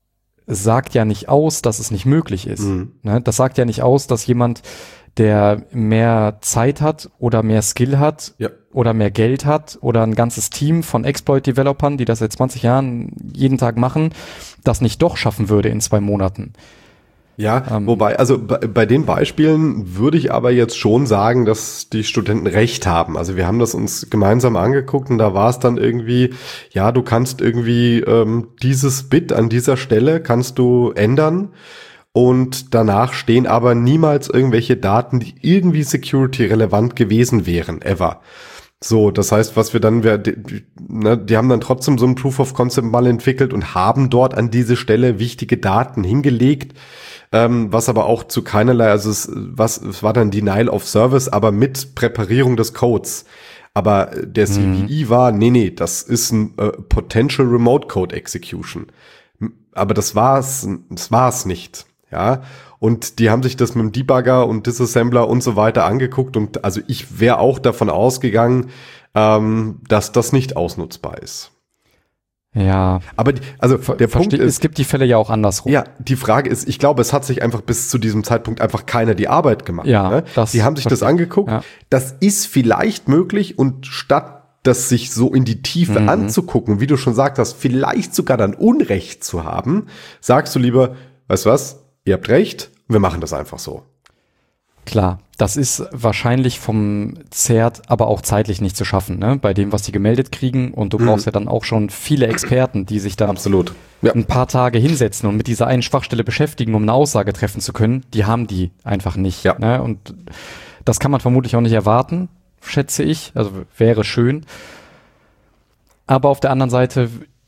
B: sagt ja nicht aus, dass es nicht möglich ist.
A: Mhm.
B: Ne? Das sagt ja nicht aus, dass jemand, der mehr Zeit hat oder mehr Skill hat
A: Ja.
B: oder mehr Geld hat oder ein ganzes Team von Exploit-Developern, die das seit zwanzig Jahren jeden Tag machen, das nicht doch schaffen würde in zwei Monaten.
A: Ja, ähm, wobei, also bei, bei den Beispielen würde ich aber jetzt schon sagen, dass die Studenten recht haben. Also wir haben das uns gemeinsam angeguckt und da war es dann irgendwie, ja, du kannst irgendwie ähm, dieses Bit an dieser Stelle kannst du ändern und danach stehen aber niemals irgendwelche Daten, die irgendwie security-relevant gewesen wären, ever. So, das heißt, was wir dann, wir, die, ne, die haben dann trotzdem so ein Proof of Concept mal entwickelt und haben dort an diese Stelle wichtige Daten hingelegt, ähm, was aber auch zu keinerlei, also es, was, es war dann Denial of Service, aber mit Präparierung des Codes. Aber der C V E mhm. war, nee, nee, das ist ein äh, Potential Remote Code Execution. Aber das war's, das war's nicht, ja. Und die haben sich das mit dem Debugger und Disassembler und so weiter angeguckt und also ich wäre auch davon ausgegangen, ähm, dass das nicht ausnutzbar ist.
B: Ja.
A: Aber die, also
B: Ver-
A: der Punkt ist,
B: es gibt die Fälle ja auch andersrum.
A: Ja, die Frage ist, ich glaube, es hat sich einfach bis zu diesem Zeitpunkt einfach keiner die Arbeit gemacht.
B: Ja,
A: ne?
B: das
A: Die haben sich das angeguckt.
B: Ja.
A: Das ist vielleicht möglich und statt das sich so in die Tiefe
B: Mhm.
A: anzugucken, wie du schon sagt hast, vielleicht sogar dann Unrecht zu haben, sagst du lieber, weißt du was, ihr habt recht, wir machen das einfach so.
B: Klar, das ist wahrscheinlich vom C E R T aber auch zeitlich nicht zu schaffen, ne? Bei dem, was die gemeldet kriegen. Und du
A: Mhm.
B: brauchst ja dann auch schon viele Experten, die sich dann
A: Absolut. Ja.
B: ein paar Tage hinsetzen und mit dieser einen Schwachstelle beschäftigen, um eine Aussage treffen zu können. Die haben die einfach nicht.
A: Ja.
B: Ne? Und das kann man vermutlich auch nicht erwarten, schätze ich. Also wäre schön. Aber auf der anderen Seite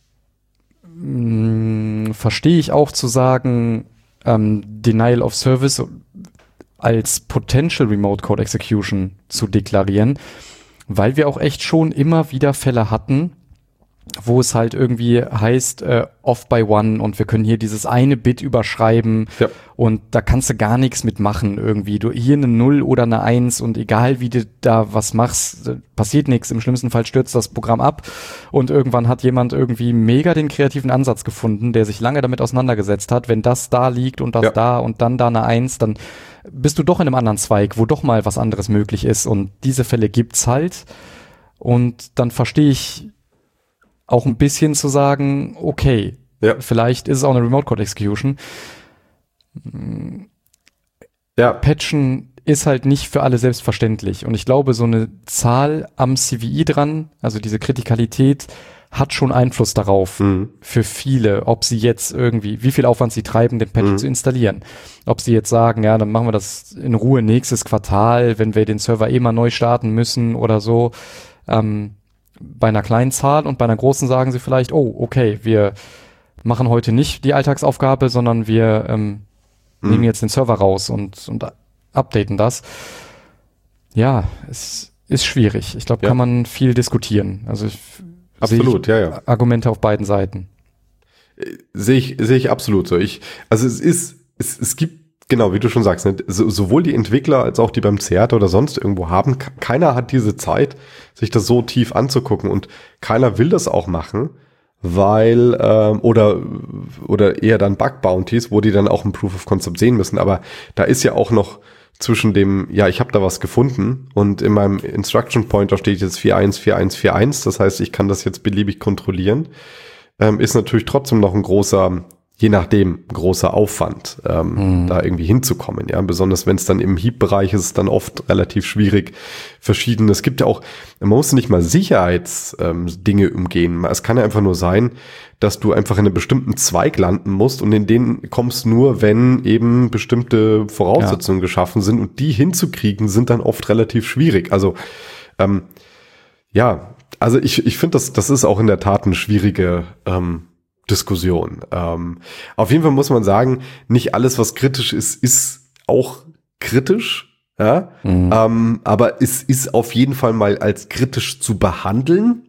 B: mh, verstehe ich auch zu sagen, ähm, Denial of Service als Potential Remote Code Execution zu deklarieren, weil wir auch echt schon immer wieder Fälle hatten, wo es halt irgendwie heißt, äh, off by one und wir können hier dieses eine Bit überschreiben
A: Ja.
B: und da kannst du gar nichts mitmachen irgendwie. Du hier eine Null oder eine Eins und egal wie du da was machst, äh, passiert nichts. Im schlimmsten Fall stürzt das Programm ab und irgendwann hat jemand irgendwie mega den kreativen Ansatz gefunden, der sich lange damit auseinandergesetzt hat. Wenn das da liegt und das
A: Ja.
B: da und dann da eine Eins, dann bist du doch in einem anderen Zweig, wo doch mal was anderes möglich ist und diese Fälle gibt's halt und dann verstehe ich auch ein bisschen zu sagen, okay,
A: Ja.
B: vielleicht ist es auch eine Remote Code Execution.
A: Ja.
B: Patchen ist halt nicht für alle selbstverständlich. Und ich glaube, so eine Zahl am C V E dran, also diese Kritikalität, hat schon Einfluss darauf
A: Mhm.
B: für viele, ob sie jetzt irgendwie, wie viel Aufwand sie treiben, den Patch
A: Mhm.
B: zu installieren. Ob sie jetzt sagen, ja, dann machen wir das in Ruhe nächstes Quartal, wenn wir den Server eh mal neu starten müssen oder so. Ähm, bei einer kleinen Zahl und bei einer großen sagen sie vielleicht, oh, okay, wir machen heute nicht die Alltagsaufgabe, sondern wir ähm,
A: Mhm.
B: nehmen jetzt den Server raus und, und updaten das. Ja, es ist schwierig. Ich glaube,
A: Ja.
B: kann man viel diskutieren. Also ich
A: Absolut,
B: sehe ich
A: ja, ja.
B: Argumente auf beiden Seiten.
A: Sehe ich, sehe ich absolut so. Ich, also es ist, es, es gibt, genau, wie du schon sagst, ne, so, sowohl die Entwickler als auch die beim C E R T oder sonst irgendwo haben, ke- keiner hat diese Zeit, sich das so tief anzugucken und keiner will das auch machen, weil, ähm, oder, oder eher dann Bug Bounties, wo die dann auch ein Proof of Concept sehen müssen, aber da ist ja auch noch zwischen dem, ja, ich habe da was gefunden und in meinem Instruction Pointer steht jetzt vier eins vier eins vier eins, das heißt, ich kann das jetzt beliebig kontrollieren, ähm, ist natürlich trotzdem noch ein großer, je nachdem, großer Aufwand, ähm,
B: Mhm.
A: da irgendwie hinzukommen, ja, besonders wenn es dann im Heap-Bereich ist, ist es dann oft relativ schwierig, verschiedene, es gibt ja auch, man muss nicht mal Sicherheitsdinge ähm, Dinge umgehen, es kann ja einfach nur sein, dass du einfach in einem bestimmten Zweig landen musst und in den kommst nur, wenn eben bestimmte Voraussetzungen ja. geschaffen sind und die hinzukriegen, sind dann oft relativ schwierig, also ähm, ja, also ich, ich finde, das, das ist auch in der Tat eine schwierige ähm, Diskussion. Ähm, auf jeden Fall muss man sagen, nicht alles, was kritisch ist, ist auch kritisch. Ja? Mhm. Ähm, aber es ist auf jeden Fall mal als kritisch zu behandeln.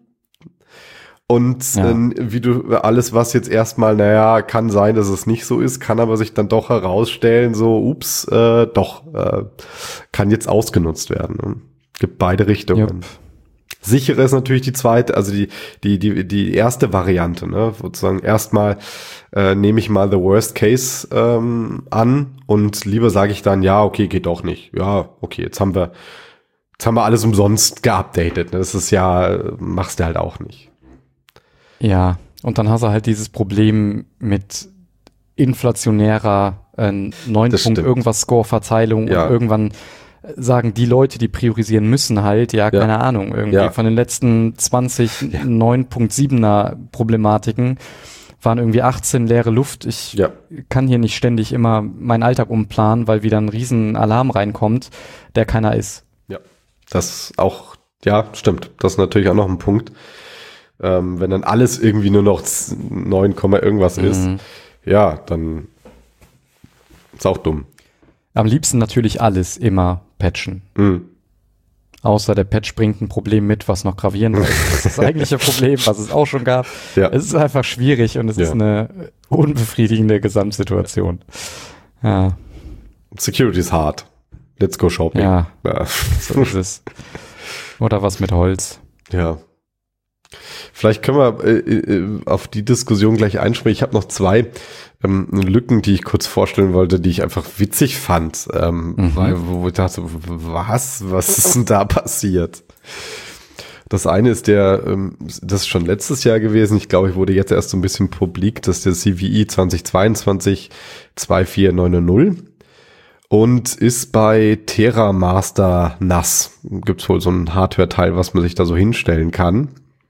A: Und ja. äh, wie du, alles, was jetzt erstmal, naja, kann sein, dass es nicht so ist, kann aber sich dann doch herausstellen, so, ups, äh, doch, äh, kann jetzt ausgenutzt werden. Ne? Gibt beide Richtungen. Yep. Sichere ist natürlich die zweite, also die die die die erste Variante, ne, sozusagen erstmal äh, nehme ich mal the worst case ähm, an und lieber sage ich dann, ja, okay, geht doch nicht. Ja, okay, jetzt haben wir jetzt haben wir alles umsonst geupdatet. Ne? Das ist ja, machst du halt auch nicht.
B: Ja, und dann hast du halt dieses Problem mit inflationärer äh, neun Punkt irgendwas Score-Verteilung
A: ja.
B: und irgendwann sagen die Leute, die priorisieren müssen halt, ja, keine ja. Ahnung, irgendwie ja. von den letzten zwanzig ja. neun Punkt siebener Problematiken waren irgendwie achtzehn leere Luft. Ich ja. kann hier nicht ständig immer meinen Alltag umplanen, weil wieder ein riesen Alarm reinkommt, der keiner ist.
A: Ja, das auch, ja, stimmt. Das ist natürlich auch noch ein Punkt. Ähm, wenn dann alles irgendwie nur noch neun, irgendwas ist, mhm. ja, dann ist auch dumm.
B: Am liebsten natürlich alles immer patchen. Mhm. Außer der Patch bringt ein Problem mit, was noch gravierender ist. Das ist das eigentliche Problem, was es auch schon gab. Ja. Es ist einfach schwierig und es ja. ist eine unbefriedigende Gesamtsituation. Ja.
A: Security ist hart. Let's go shopping.
B: Ja, ja. So ist es. Oder was mit Holz.
A: Ja. Vielleicht können wir äh, auf die Diskussion gleich einspringen. Ich habe noch zwei ähm, Lücken, die ich kurz vorstellen wollte, die ich einfach witzig fand. Ähm, mhm. weil, wo ich dachte, was? Was ist denn da passiert? Das eine ist der, ähm, das ist schon letztes Jahr gewesen. Ich glaube, ich wurde jetzt erst so ein bisschen publik, dass der C V I zwanzig zweiundzwanzig zwei vier neun null und ist bei TerraMaster N A S. Gibt es wohl so ein Hardware-Teil, was man sich da so hinstellen kann.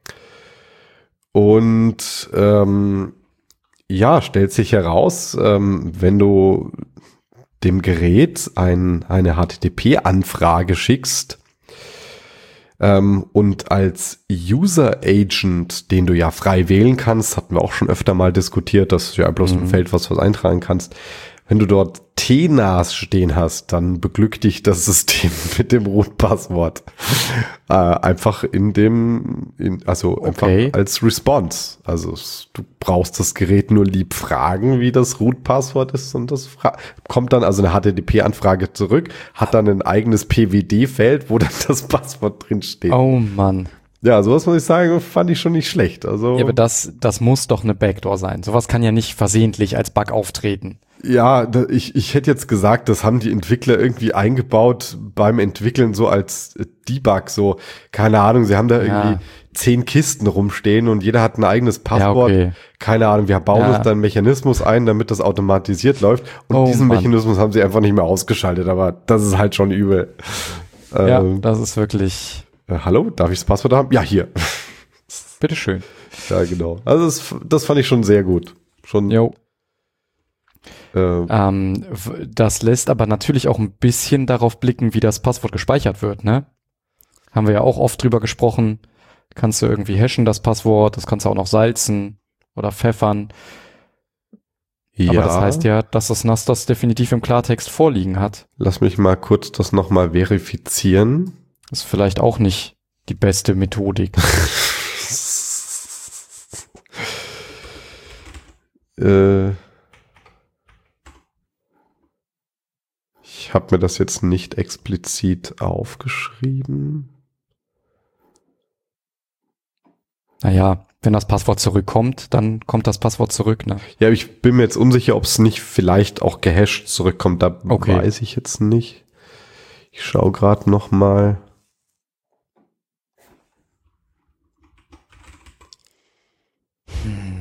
A: Und ähm, ja, stellt sich heraus, ähm, wenn du dem Gerät ein, eine H T T P-Anfrage schickst ähm, und als User Agent, den du ja frei wählen kannst, hatten wir auch schon öfter mal diskutiert, dass du ja bloß mhm. ein Feld was was eintragen kannst. Wenn du dort T N A S stehen hast, dann beglückt dich das System mit dem Root-Passwort. äh, einfach in dem, in, also okay. einfach als Response. Also du brauchst das Gerät nur lieb fragen, wie das Root-Passwort ist und das fra- kommt dann also eine H T T P-Anfrage zurück, hat dann ein eigenes P W D-Feld, wo dann das Passwort drin steht.
B: Oh Mann.
A: Ja, sowas muss ich sagen, fand ich schon nicht schlecht. Also
B: ja, aber das, das muss doch eine Backdoor sein. Sowas kann ja nicht versehentlich als Bug auftreten.
A: Ja, da, ich, ich hätte jetzt gesagt, das haben die Entwickler irgendwie eingebaut beim Entwickeln so als Debug, so, keine Ahnung, sie haben da irgendwie ja. zehn Kisten rumstehen und jeder hat ein eigenes Passwort. Ja, okay. Keine Ahnung, wir bauen ja. uns da einen Mechanismus ein, damit das automatisiert läuft und oh, diesen Mann. Mechanismus haben sie einfach nicht mehr ausgeschaltet, aber das ist halt schon übel.
B: Ja, ähm, das ist wirklich...
A: Äh, hallo, darf ich das Passwort haben? Ja, hier.
B: Bitteschön.
A: Ja, genau. Also das, das fand ich schon sehr gut. Schon.
B: Jo. Ähm, das lässt aber natürlich auch ein bisschen darauf blicken, wie das Passwort gespeichert wird, ne? Haben wir ja auch oft drüber gesprochen. Kannst du irgendwie hashen, das Passwort, das kannst du auch noch salzen oder pfeffern. Ja. Aber das heißt ja, dass das N A S das definitiv im Klartext vorliegen hat.
A: Lass mich mal kurz das nochmal verifizieren.
B: Ist vielleicht auch nicht die beste Methodik.
A: äh... Ich habe mir das jetzt nicht explizit aufgeschrieben.
B: Naja, wenn das Passwort zurückkommt, dann kommt das Passwort zurück, ne?
A: Ja, ich bin mir jetzt unsicher, ob es nicht vielleicht auch gehasht zurückkommt. Da okay. weiß ich jetzt nicht. Ich schaue gerade noch mal. Hm.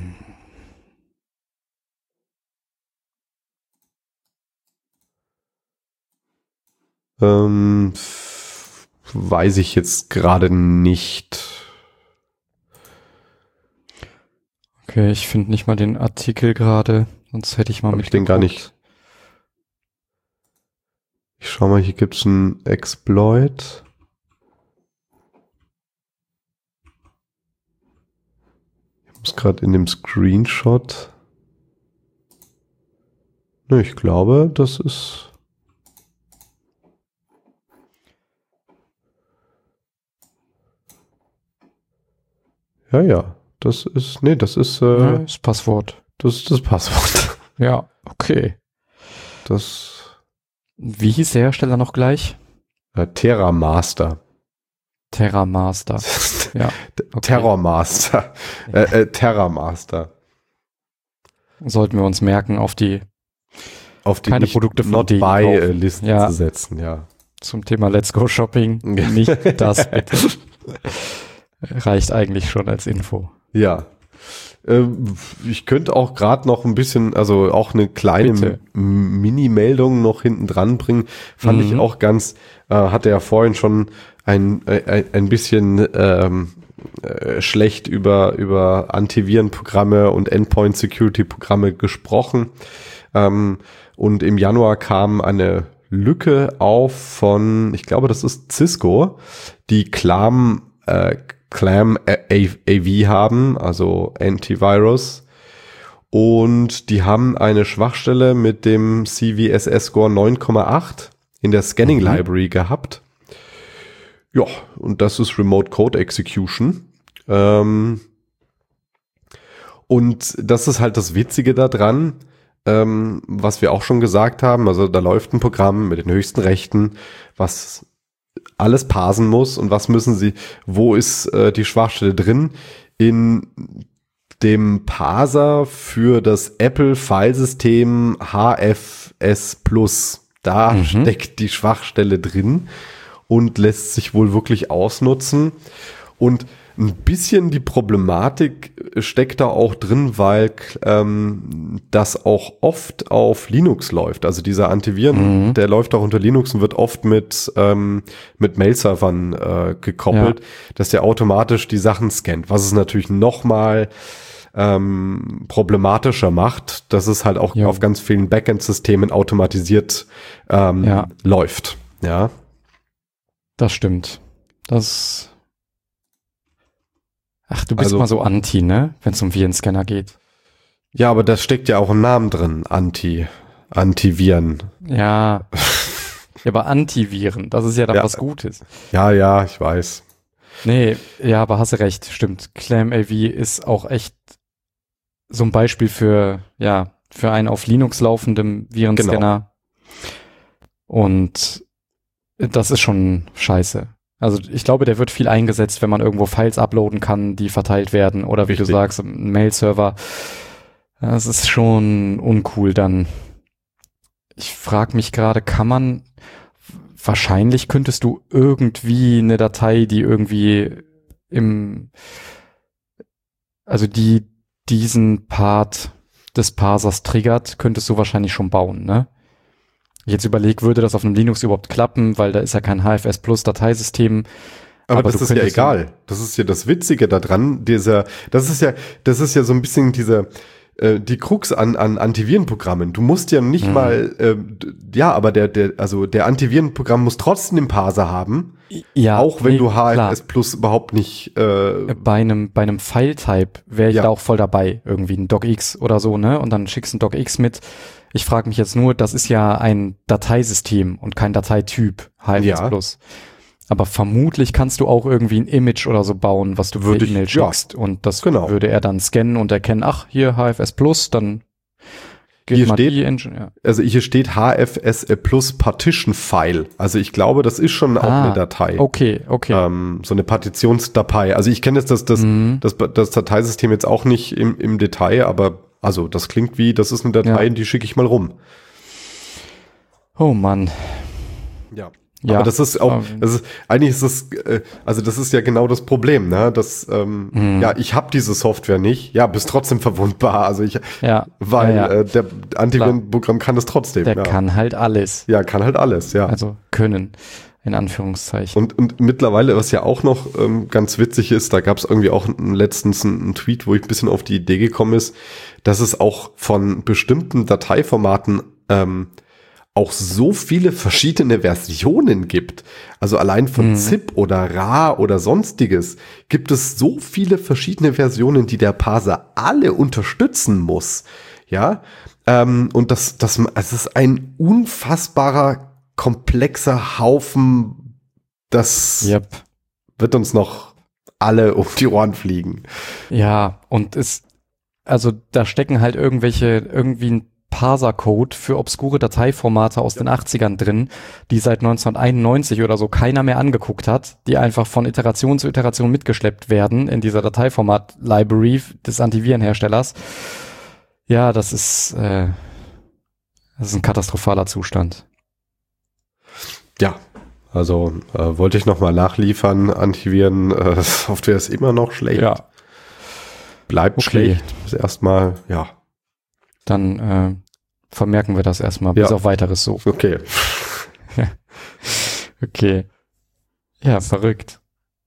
A: Ähm, weiß ich jetzt gerade nicht.
B: Okay, ich finde nicht mal den Artikel gerade, sonst hätte ich mal
A: Hab
B: mit
A: ich den gar nicht. Ich schau mal, hier gibt's einen Exploit. Ich muss gerade in dem Screenshot. Ne, ich glaube, das ist... Ja, ja, das ist, nee, das ist, äh,
B: ja, das Passwort.
A: Das ist das Passwort.
B: Ja, okay.
A: Das.
B: Wie hieß der Hersteller noch gleich?
A: Äh, TerraMaster.
B: TerraMaster. Ja.
A: Okay. TerraMaster. äh, äh, TerraMaster.
B: Sollten wir uns merken, auf die,
A: auf die
B: keine Produkte von
A: Not Buy Listen
B: ja.
A: zu setzen, ja.
B: Zum Thema Let's Go Shopping. Nicht das bitte. Reicht eigentlich schon als Info.
A: Ja. Äh, ich könnte auch gerade noch ein bisschen, also auch eine kleine
B: Bitte.
A: M- Mini-Meldung noch hinten dran bringen. Fand
B: Mhm.
A: ich auch ganz, äh, hatte ja vorhin schon ein, ein, ein bisschen ähm, äh, schlecht über, über Antivirenprogramme und Endpoint-Security-Programme gesprochen. Ähm, und im Januar kam eine Lücke auf von, ich glaube, das ist Cisco, die Clam, äh, Clam A V haben, also Antivirus. Und die haben eine Schwachstelle mit dem C V S S-Score neun Komma acht in der Scanning
B: Mhm.
A: Library gehabt. Ja, und das ist Remote Code Execution. Ähm, und das ist halt das Witzige daran, ähm, was wir auch schon gesagt haben. Also da läuft ein Programm mit den höchsten Rechten, was alles parsen muss. Und was müssen sie, wo ist äh, die Schwachstelle drin? In dem Parser für das Apple-Filesystem H F S Plus. Da
B: Mhm.
A: steckt die Schwachstelle drin und lässt sich wohl wirklich ausnutzen. Und ein bisschen die Problematik steckt da auch drin, weil ähm, das auch oft auf Linux läuft. Also dieser Antiviren,
B: Mhm.
A: der läuft auch unter Linux und wird oft mit ähm, mit Mail-Servern äh, gekoppelt, dass der automatisch die Sachen scannt. Was es natürlich nochmal ähm, problematischer macht, dass es halt auch
B: Jo.
A: auf ganz vielen Backend-Systemen automatisiert ähm,
B: Ja.
A: läuft. Ja.
B: Das stimmt. Das. Ach, du bist
A: Also-
B: mal so anti, ne? Wenn es um Virenscanner geht.
A: Ja, aber da steckt ja auch ein Name drin, Anti, Antiviren.
B: Ja. Ja, aber Antiviren, das ist ja dann
A: Ja.
B: was Gutes.
A: Ja, ja, ich weiß.
B: Nee, ja, aber hast du recht, stimmt. ClamAV ist auch echt so ein Beispiel für, ja, für einen auf Linux laufenden Virenscanner. Und das ist schon scheiße. Also ich glaube, der wird viel eingesetzt, wenn man irgendwo Files uploaden kann, die verteilt werden. Oder wie
A: Richtig.
B: du sagst, ein Mail-Server. Das ist schon uncool dann. Ich frage mich gerade, kann man, wahrscheinlich könntest du irgendwie eine Datei, die irgendwie im, also die diesen Part des Parsers triggert, könntest du wahrscheinlich schon bauen, ne? Jetzt überleg, würde das auf einem Linux überhaupt klappen, weil da ist ja kein H F S Plus Dateisystem.
A: Aber,
B: Aber
A: das
B: du
A: ist ja
B: könntest-
A: egal. Das ist ja das Witzige daran. Dieser, das ist ja, das ist ja so ein bisschen dieser, äh, die Krux an, an Antivirenprogrammen. Du musst ja nicht
B: Mhm.
A: mal, äh, d- ja, aber der, der, also der Antivirenprogramm muss trotzdem den Parser haben,
B: Ja,
A: auch wenn
B: nee,
A: du H F S
B: klar.
A: Plus überhaupt nicht, äh,
B: Bei einem, bei einem File-Type wäre ich
A: Ja.
B: da auch voll dabei. Irgendwie ein DocX oder so, ne? Und dann schickst du ein DocX mit. Ich frage mich jetzt nur, das ist ja ein Dateisystem und kein Dateityp, H F S
A: Ja.
B: Plus. Aber vermutlich kannst du auch irgendwie ein Image oder so bauen, was du per
A: Würde ich-
B: E-Mail
A: ja.
B: schickst. Und das
A: Genau.
B: würde er dann scannen und erkennen, ach, hier H F S Plus, dann geht
A: Hier
B: mal
A: steht-
B: die Engine, ja.
A: also hier steht H F S Plus Partition File. Also ich glaube, das ist schon auch
B: Ah,
A: eine Datei.
B: Okay, okay.
A: Ähm, so eine Partitionsdatei. Also ich kenne jetzt das, das,
B: Mhm.
A: das, das Dateisystem jetzt auch nicht im, im Detail, aber also das klingt wie, das ist eine Datei,
B: Ja.
A: die schicke ich mal rum.
B: Oh Mann.
A: Ja.
B: Ja.
A: Aber das ist auch,
B: Ähm,
A: das ist, eigentlich ist das, äh, also das ist ja genau das Problem, ne? Das, ähm,
B: Mhm.
A: ja, ich habe diese Software nicht, ja, bist trotzdem verwundbar. Also ich,
B: Ja.
A: weil
B: ja, ja.
A: Äh, der Antivirenprogramm kann das trotzdem.
B: Der
A: ja.
B: kann halt alles.
A: Ja, kann halt alles, ja.
B: Also können, in Anführungszeichen.
A: Und, und mittlerweile, was ja auch noch ähm, ganz witzig ist, da gab es irgendwie auch n- letztens einen, einen Tweet, wo ich ein bisschen auf die Idee gekommen ist, dass es auch von bestimmten Dateiformaten ähm, auch so viele verschiedene Versionen gibt. Also allein von
B: Mhm.
A: ZIP oder R A R oder sonstiges gibt es so viele verschiedene Versionen, die der Parser alle unterstützen muss. Ja, ähm, und das, das, es ist ein unfassbarer, komplexer Haufen, das
B: Yep.
A: wird uns noch alle um die Ohren fliegen.
B: Ja, und es, also da stecken halt irgendwelche, irgendwie ein Parser-Code für obskure Dateiformate aus den achtzigern drin, die seit neunzehnhunderteinundneunzig oder so keiner mehr angeguckt hat, die einfach von Iteration zu Iteration mitgeschleppt werden in dieser Dateiformat-Library des Antivirenherstellers. Ja, das ist, äh, das ist ein katastrophaler Zustand.
A: Ja, also äh, wollte ich noch mal nachliefern. Antiviren, äh, Software ist immer noch schlecht.
B: Ja.
A: bleibt
B: Okay.
A: schlecht. Ist erstmal, ja,
B: Dann äh, vermerken wir das erstmal bis
A: Ja.
B: auf weiteres so.
A: okay.
B: Okay. Ja, verrückt.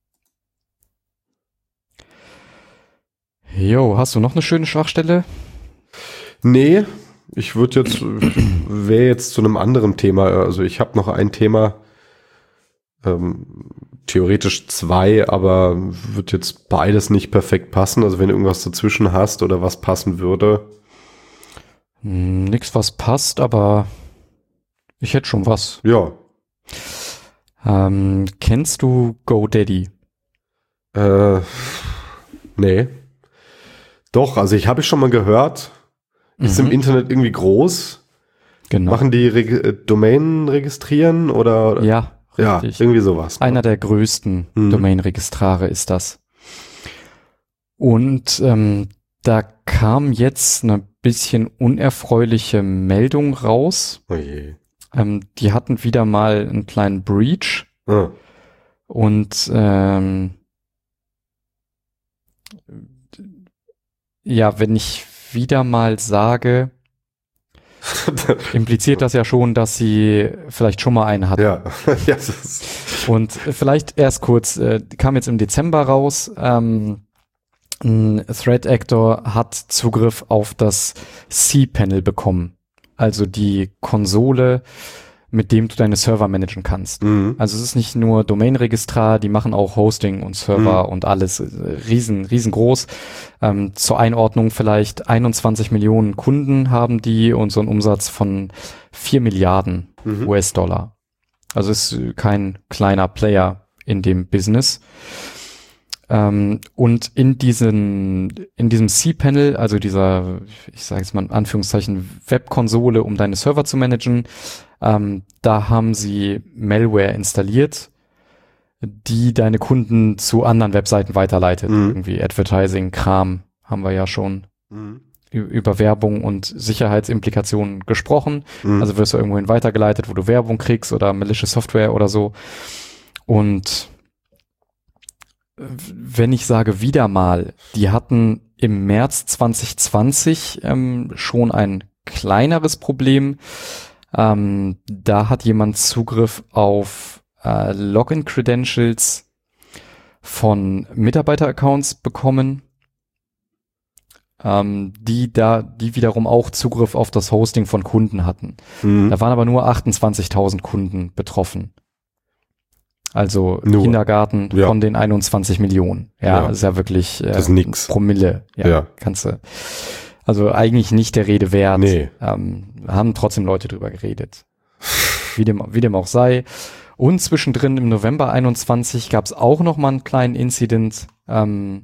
B: Jo, hast du noch eine schöne Schwachstelle?
A: Nee, ich würde jetzt, wäre jetzt zu einem anderen Thema, also ich habe noch ein Thema, ähm, theoretisch zwei, aber wird jetzt beides nicht perfekt passen, also wenn du irgendwas dazwischen hast oder was passen würde.
B: Hm, nix, was passt, aber ich hätte schon was.
A: Ja,
B: Ähm, kennst du GoDaddy?
A: äh, nee. Doch, also ich habe ich schon mal gehört, ist
B: Mhm.
A: im Internet irgendwie groß,
B: Genau.
A: machen die Reg äh, Domain registrieren oder?
B: Ja,
A: Ja,
B: richtig.
A: irgendwie sowas.
B: Einer der größten
A: Mhm.
B: Domain-Registrare ist das. Und ähm, da kam jetzt eine bisschen unerfreuliche Meldung raus.
A: Oh je.
B: Ähm, die hatten wieder mal einen kleinen Breach
A: Ah.
B: und ähm, ja, wenn ich wieder mal sage, impliziert das ja schon, dass sie vielleicht schon mal einen hatten.
A: Ja, ja, das ist,
B: Und vielleicht erst kurz, äh, kam jetzt im Dezember raus, ähm, ein Threat Actor hat Zugriff auf das cPanel bekommen. Also die Konsole, mit dem du deine Server managen kannst.
A: mhm.
B: Also es ist nicht nur Domain-Registrar, die machen auch Hosting und Server
A: Mhm.
B: und alles äh, riesen, riesengroß. Ähm, zur Einordnung vielleicht einundzwanzig Millionen Kunden haben die und so einen Umsatz von vier Milliarden
A: Mhm.
B: U S-Dollar. Also ist äh, kein kleiner Player in dem Business. Ähm, und in diesen, in diesem cPanel, also dieser, ich sage jetzt mal in Anführungszeichen, Webkonsole, um deine Server zu managen, ähm, da haben sie Malware installiert, die deine Kunden zu anderen Webseiten weiterleitet.
A: Mhm.
B: Irgendwie Advertising, Kram, haben wir ja schon
A: Mhm.
B: ü- über Werbung und Sicherheitsimplikationen gesprochen.
A: Mhm.
B: Also wirst du irgendwohin weitergeleitet, wo du Werbung kriegst oder malicious Software oder so. Und wenn ich sage wieder mal, die hatten im März zwanzig zwanzig ähm, schon ein kleineres Problem. Ähm, da hat jemand Zugriff auf äh, Login-Credentials von Mitarbeiter-Accounts bekommen, ähm, die da, die wiederum auch Zugriff auf das Hosting von Kunden hatten.
A: Mhm.
B: Da waren aber nur achtundzwanzigtausend Kunden betroffen. Also
A: Nur.
B: Kindergarten
A: Ja.
B: von den einundzwanzig Millionen. Ja,
A: Ja.
B: ist ja wirklich äh,
A: Das ist nix.
B: Promille. Ja,
A: Ja.
B: kannst du. Also eigentlich nicht der Rede wert.
A: Nee.
B: Ähm, haben trotzdem Leute drüber geredet. Wie dem, wie dem auch sei. Und zwischendrin im November einundzwanzig gab es auch noch mal einen kleinen Incident. Ähm,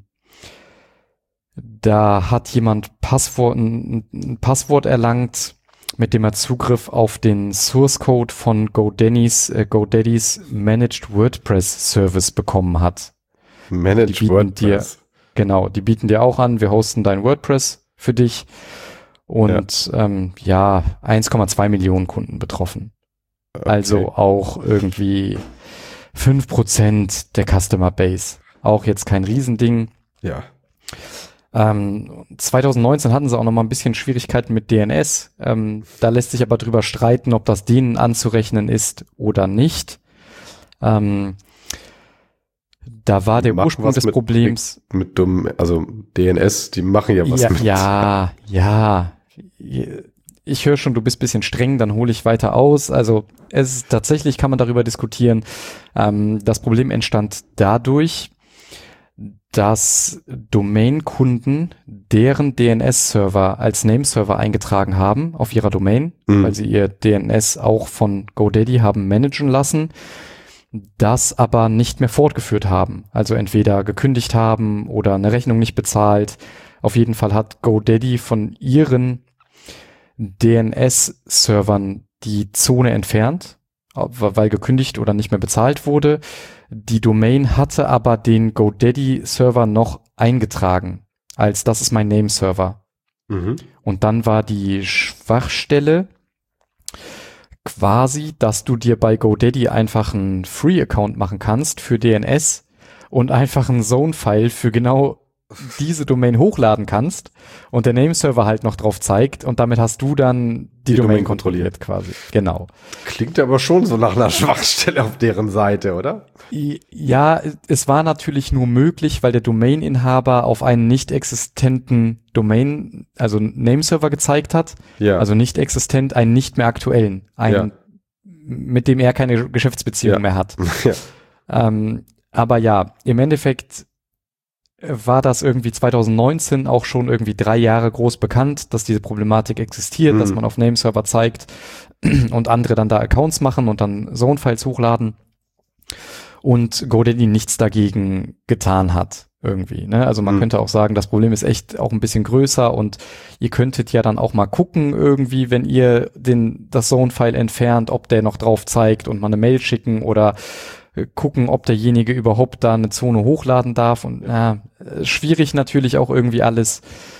B: da hat jemand Passwort, ein, ein Passwort erlangt, mit dem er Zugriff auf den Source Code von GoDaddy's, äh, GoDaddy's Managed WordPress Service bekommen hat.
A: Managed
B: die bieten
A: WordPress.
B: Genau, die bieten dir auch an, wir hosten dein WordPress für dich. Und ja, ähm, ja eins Komma zwei Millionen Kunden betroffen.
A: Okay.
B: Also auch irgendwie fünf Prozent der Customer Base. Auch jetzt kein Riesending.
A: Ja.
B: Ähm, zwanzig neunzehn hatten sie auch noch mal ein bisschen Schwierigkeiten mit D N S. Ähm, da lässt sich aber drüber streiten, ob das denen anzurechnen ist oder nicht. Ähm, da war
A: Die
B: der
A: machen
B: Ursprung
A: was
B: des
A: mit-
B: Problems.
A: Mit dumm, also D N S, die machen ja was
B: Ja,
A: mit.
B: ja, ja. Ich höre schon, du bist ein bisschen streng, dann hole ich weiter aus. Also es ist, tatsächlich kann man darüber diskutieren. Ähm, das Problem entstand dadurch, dass Domain-Kunden deren D N S-Server als Name-Server eingetragen haben auf ihrer Domain,
A: Mhm.
B: weil sie ihr D N S auch von GoDaddy haben managen lassen, das aber nicht mehr fortgeführt haben. Also entweder gekündigt haben oder eine Rechnung nicht bezahlt. Auf jeden Fall hat GoDaddy von ihren D N S-Servern die Zone entfernt, weil gekündigt oder nicht mehr bezahlt wurde. Die Domain hatte aber den GoDaddy-Server noch eingetragen, als das ist mein Name-Server.
A: Mhm.
B: Und dann war die Schwachstelle quasi, dass du dir bei GoDaddy einfach einen Free-Account machen kannst für D N S und einfach einen Zone-File für genau diese Domain hochladen kannst und der Nameserver halt noch drauf zeigt und damit hast du dann die, die Domain, Domain kontrolliert quasi. Genau.
A: Klingt aber schon so nach einer Schwachstelle auf deren Seite, oder?
B: Ja, es war natürlich nur möglich, weil der Domaininhaber auf einen nicht existenten Domain, also Nameserver gezeigt hat.
A: Ja.
B: Also nicht existent, einen nicht mehr aktuellen, einen, ja. mit dem er keine Geschäftsbeziehung
A: ja.
B: mehr hat.
A: Ja.
B: Ähm, aber ja, im Endeffekt war das irgendwie zwanzig neunzehn auch schon irgendwie drei Jahre groß bekannt, dass diese Problematik existiert, mhm. dass man auf Nameserver zeigt und andere dann da Accounts machen und dann Zone-Files hochladen und GoDaddy nichts dagegen getan hat irgendwie. Ne? Also man mhm. könnte auch sagen, das Problem ist echt auch ein bisschen größer und ihr könntet ja dann auch mal gucken irgendwie, wenn ihr den das Zone-File entfernt, ob der noch drauf zeigt und mal eine Mail schicken oder gucken, ob derjenige überhaupt da eine Zone hochladen darf und ja, schwierig natürlich auch irgendwie alles.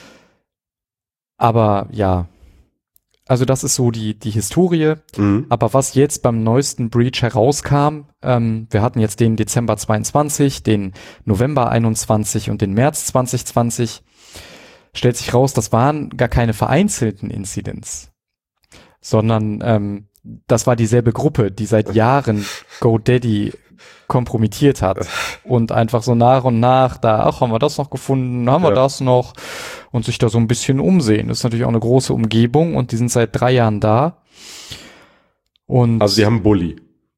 B: Aber ja, also das ist so die die Historie. Mhm. Aber was jetzt beim neuesten Breach herauskam, ähm, wir hatten jetzt den Dezember zweiundzwanzig, den November einundzwanzig und den März zwanzig zwanzig, stellt sich raus, das waren gar keine vereinzelten Incidents, sondern ähm, das war dieselbe Gruppe, die seit Jahren GoDaddy kompromittiert hat und einfach so nach und nach da, ach, haben wir das noch gefunden, haben ja. wir das noch und sich da so ein bisschen umsehen. Das ist natürlich auch eine große Umgebung und die sind seit drei Jahren da. Und
A: also die haben Bulli.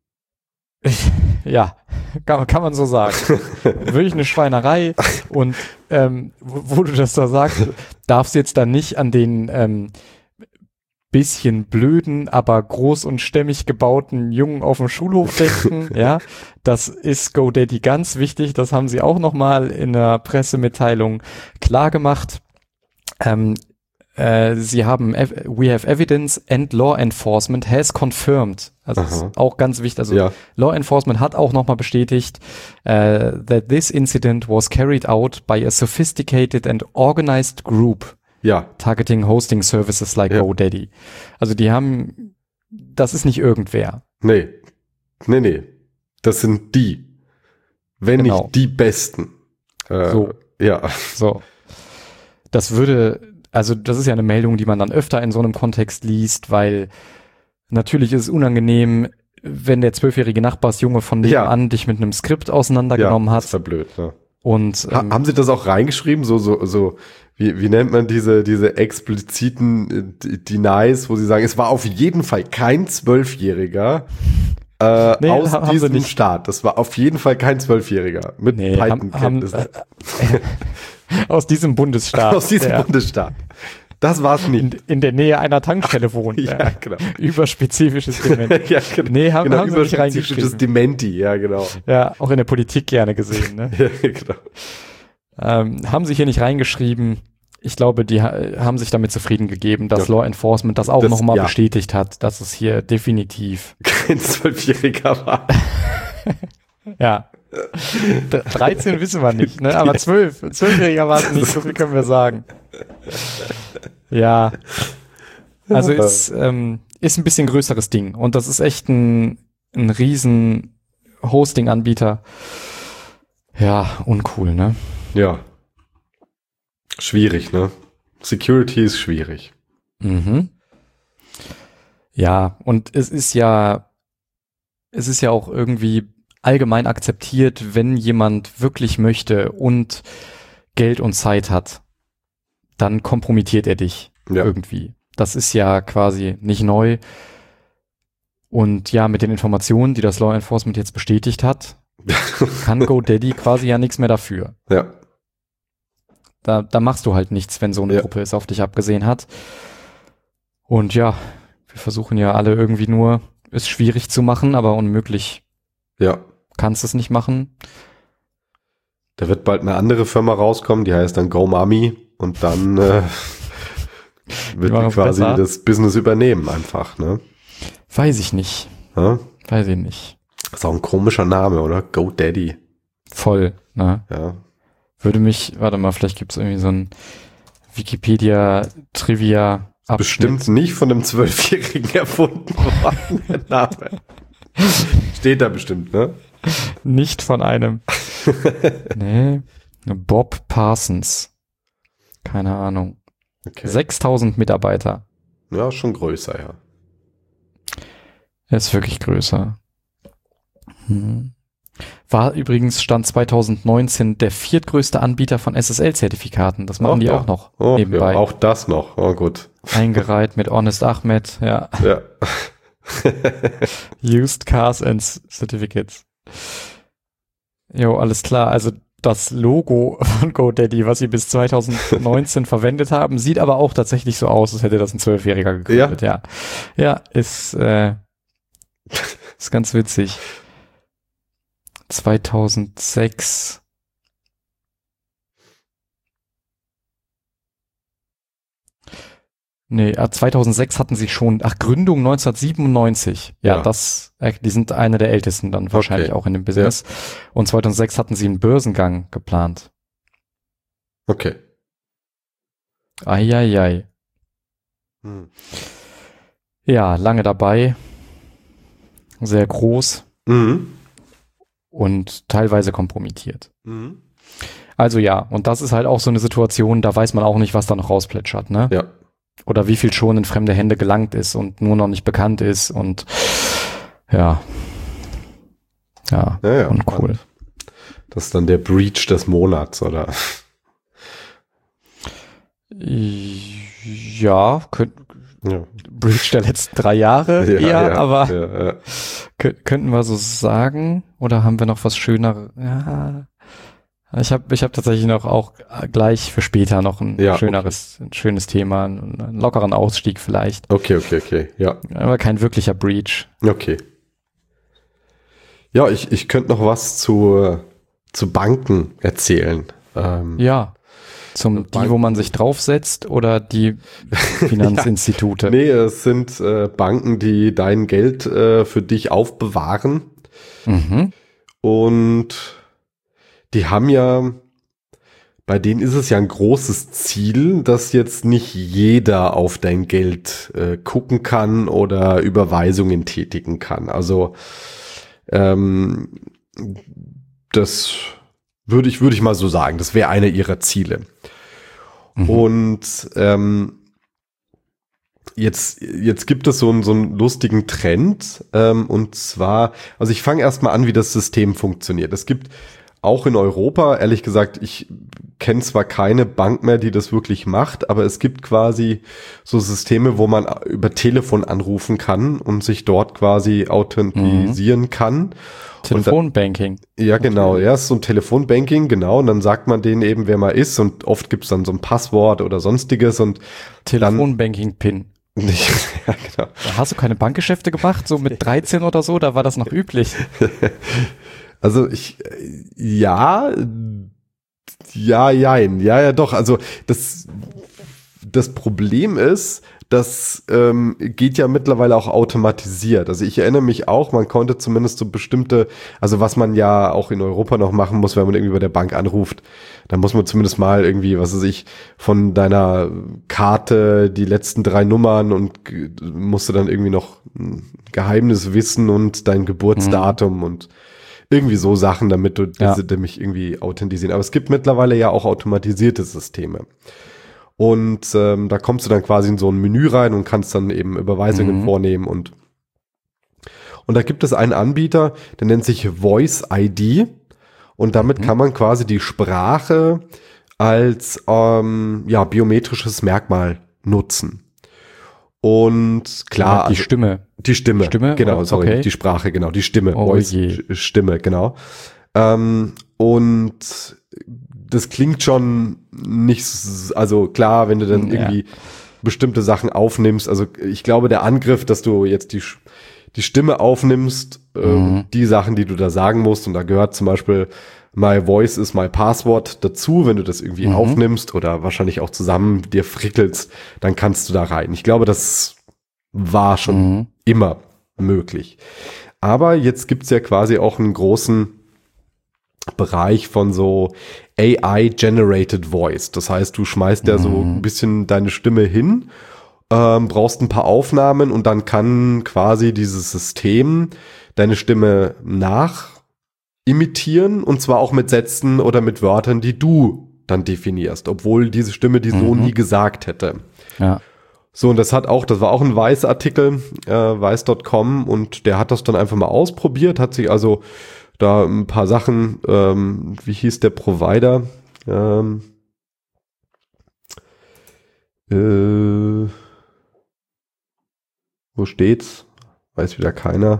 B: Ja, kann, kann man so sagen. Wirklich eine Schweinerei und ähm, wo, wo du das da sagst, darfst jetzt dann nicht an den ähm, bisschen blöden, aber groß und stämmig gebauten Jungen auf dem Schulhof denken, ja, das ist GoDaddy ganz wichtig, das haben sie auch nochmal in der Pressemitteilung klar gemacht. Ähm, äh, sie haben, we have evidence and law enforcement has confirmed, also das ist auch ganz wichtig, also ja. Law enforcement hat auch nochmal bestätigt, uh, that this incident was carried out by a sophisticated and organized group.
A: Ja.
B: Targeting Hosting Services like ja. GoDaddy. Also die haben, das ist nicht irgendwer.
A: Nee. Nee, nee. Das sind die. Wenn genau. nicht die Besten. Äh,
B: so.
A: Ja.
B: So. Das würde, also das ist ja eine Meldung, die man dann öfter in so einem Kontext liest, weil natürlich ist es unangenehm, wenn der zwölfjährige Nachbarsjunge von nebenan ja. dich mit einem Skript auseinandergenommen
A: ja,
B: hat.
A: Das ist ja blöd, ja.
B: Und,
A: ha, ähm, haben Sie das auch reingeschrieben? So, so, so, wie, wie nennt man diese, diese expliziten äh, Denies, wo Sie sagen, es war auf jeden Fall kein Zwölfjähriger äh, nee, aus haben diesem nicht. Staat. Das war auf jeden Fall kein Zwölfjähriger mit nee, Python-Kenntnissen. Äh,
B: aus diesem Bundesstaat.
A: Aus diesem ja. Bundesstaat. Das war's nicht.
B: In, in der Nähe einer Tankstelle wohnt.
A: ja, ja, genau.
B: Überspezifisches Dementi.
A: ja, genau.
B: Nee, haben,
A: genau,
B: haben sie nicht reingeschrieben.
A: Überspezifisches Dementi, ja, genau.
B: Ja, auch in der Politik gerne gesehen, ne?
A: ja, genau.
B: Ähm, haben sie hier nicht reingeschrieben. Ich glaube, die ha- haben sich damit zufrieden gegeben, dass ja. Law Enforcement das auch nochmal ja. bestätigt hat, dass es hier definitiv
A: kein Zwölfjähriger war.
B: ja. dreizehn wissen wir nicht, ne? Aber zwölf. Zwölfjähriger war es nicht, so viel können wir sagen. Ja. Also ist, ähm, ist ein bisschen größeres Ding. Und das ist echt ein, ein riesen Hosting-Anbieter. Ja, uncool, ne?
A: Ja. Schwierig, ne? Security ist schwierig.
B: Mhm. Ja, und es ist ja, es ist ja auch irgendwie allgemein akzeptiert, wenn jemand wirklich möchte und Geld und Zeit hat, dann kompromittiert er dich ja. irgendwie. Das ist ja quasi nicht neu. Und ja, mit den Informationen, die das Law Enforcement jetzt bestätigt hat, kann GoDaddy quasi ja nichts mehr dafür.
A: Ja.
B: Da, da machst du halt nichts, wenn so eine ja. Gruppe es auf dich abgesehen hat. Und ja, wir versuchen ja alle irgendwie nur, es schwierig zu machen, aber unmöglich.
A: Ja.
B: Kannst es nicht machen.
A: Da wird bald eine andere Firma rauskommen, die heißt dann GoMami und dann äh, wird die quasi besser. Das Business übernehmen einfach, ne?
B: Weiß ich nicht.
A: Ja?
B: Weiß ich nicht.
A: Ist auch ein komischer Name, oder? GoDaddy.
B: Voll, ne?
A: Ja.
B: Würde mich, warte mal, vielleicht gibt es irgendwie so ein Wikipedia-Trivia-Abschnitt.
A: Bestimmt nicht von einem Zwölfjährigen erfunden worden, der Name. Steht da bestimmt, ne?
B: Nicht von einem. Nee. Bob Parsons. Keine Ahnung.
A: Okay.
B: sechstausend Mitarbeiter.
A: Ja, schon größer, ja.
B: Er ist wirklich größer. Hm. War übrigens Stand zwanzig neunzehn der viertgrößte Anbieter von S S L-Zertifikaten. Das machen
A: Oh,
B: die
A: ja.
B: auch noch
A: Oh,
B: nebenbei.
A: ja, auch das noch. Oh, gut.
B: Eingereiht mit Honest Ahmed, ja.
A: Ja.
B: Used Cars and Certificates. Jo, alles klar. Also das Logo von GoDaddy, was sie bis zwanzig neunzehn verwendet haben, sieht aber auch tatsächlich so aus, als hätte das ein Zwölfjähriger gegründet. Ja, ja, ja ist, äh, ist ganz witzig. zweitausendsechs. Nee, äh, zweitausendsechs hatten sie schon, ach, Gründung neunzehnhundertsiebenundneunzig. Ja,
A: Ja.
B: das, äh, die sind eine der ältesten dann wahrscheinlich
A: Okay.
B: auch in dem Business. Und zweitausendsechs hatten sie einen Börsengang geplant.
A: Okay.
B: Eieiei.
A: Hm.
B: Ja, lange dabei. Sehr groß
A: Mhm.
B: und teilweise kompromittiert.
A: Mhm.
B: Also ja, und das ist halt auch so eine Situation, da weiß man auch nicht, was da noch rausplätschert, ne?
A: Ja.
B: Oder wie viel schon in fremde Hände gelangt ist und nur noch nicht bekannt ist und ja. Ja,
A: Ja, ja.
B: uncool.
A: Das ist dann der Breach des Monats, oder?
B: Ja, könnt,
A: Ja.
B: Breach der letzten drei Jahre
A: Ja,
B: eher,
A: ja,
B: aber
A: ja, ja.
B: kö- könnten wir so sagen. Oder haben wir noch was Schöneres? Ja. Ich habe ich hab tatsächlich noch auch gleich für später noch ein
A: Ja,
B: schöneres, ein schönes Thema, einen, einen lockeren Ausstieg vielleicht.
A: Okay, okay, okay. Ja.
B: Aber kein wirklicher Breach.
A: Okay. Ja, ich, ich könnte noch was zu, zu Banken erzählen. Ähm,
B: Ja. Zum die,
A: Banken.
B: wo man sich draufsetzt oder die Finanzinstitute.
A: Nee, es sind äh, Banken, die dein Geld äh, für dich aufbewahren.
B: Mhm.
A: Und die haben ja, bei denen ist es ja ein großes Ziel, dass jetzt nicht jeder auf dein Geld äh, gucken kann oder Überweisungen tätigen kann. Also ähm, das würde ich, würde ich mal so sagen, das wäre eine ihrer Ziele.
B: Mhm.
A: Und ähm, jetzt, jetzt gibt es so einen, so einen lustigen Trend, ähm, und zwar, also ich fange erstmal an, wie das System funktioniert. Es gibt auch in Europa, ehrlich gesagt, ich kenne zwar keine Bank mehr, die das wirklich macht, aber es gibt quasi so Systeme, wo man über Telefon anrufen kann und sich dort quasi authentisieren mhm. kann.
B: Telefonbanking.
A: Ja, genau. Ja, ist so ein Telefonbanking, genau. Und dann sagt man denen eben, wer man ist. Und oft gibt's dann so ein Passwort oder sonstiges. Und
B: Telefonbanking-Pin.
A: Ja, genau.
B: Hast du keine Bankgeschäfte gemacht, so mit dreizehn oder so? Da war das noch üblich.
A: Also ich, ja, ja, jein. Ja, ja, doch. Also das, das Problem ist, das ähm, geht ja mittlerweile auch automatisiert. Also ich erinnere mich auch, man konnte zumindest so bestimmte, also was man ja auch in Europa noch machen muss, wenn man irgendwie bei der Bank anruft, dann muss man zumindest mal irgendwie, was weiß ich, von deiner Karte die letzten drei Nummern und musst du dann irgendwie noch ein Geheimnis wissen und dein Geburtsdatum mhm. und irgendwie so Sachen, damit du
B: ja.
A: diese mich irgendwie authentisieren. Aber es gibt mittlerweile ja auch automatisierte Systeme. Und ähm, da kommst du dann quasi in so ein Menü rein und kannst dann eben Überweisungen mhm. vornehmen. Und, und da gibt es einen Anbieter, der nennt sich Voice I D. Und damit mhm. kann man quasi die Sprache als ähm, ja, biometrisches Merkmal nutzen. Und klar.
B: Ja, die
A: also,
B: Stimme.
A: Die Stimme.
B: Stimme?
A: Genau, sorry,
B: okay.
A: die Sprache, genau, die Stimme.
B: Oh
A: Voice,
B: je.
A: Stimme, genau. Ähm, und das klingt schon nicht, also klar, wenn du dann
B: ja.
A: irgendwie bestimmte Sachen aufnimmst, also ich glaube, der Angriff, dass du jetzt die, die Stimme aufnimmst, mhm. äh, die Sachen, die du da sagen musst, und da gehört zum Beispiel My Voice is my Password dazu, wenn du das irgendwie mhm. aufnimmst oder wahrscheinlich auch zusammen dir frickelst, dann kannst du da rein. Ich glaube, das war schon mhm. immer möglich. Aber jetzt gibt's ja quasi auch einen großen Bereich von so A I-generated Voice. Das heißt, du schmeißt ja mhm. so ein bisschen deine Stimme hin, ähm, brauchst ein paar Aufnahmen und dann kann quasi dieses System deine Stimme nach imitieren und zwar auch mit Sätzen oder mit Wörtern, die du dann definierst, obwohl diese Stimme die so
B: Mhm.
A: nie gesagt hätte.
B: Ja.
A: So, und das hat auch, das war auch ein Weiß-Artikel, äh, weiß Punkt com, und der hat das dann einfach mal ausprobiert, hat sich also da ein paar Sachen, ähm, wie hieß der Provider? Ähm, äh, wo steht's? Weiß wieder keiner.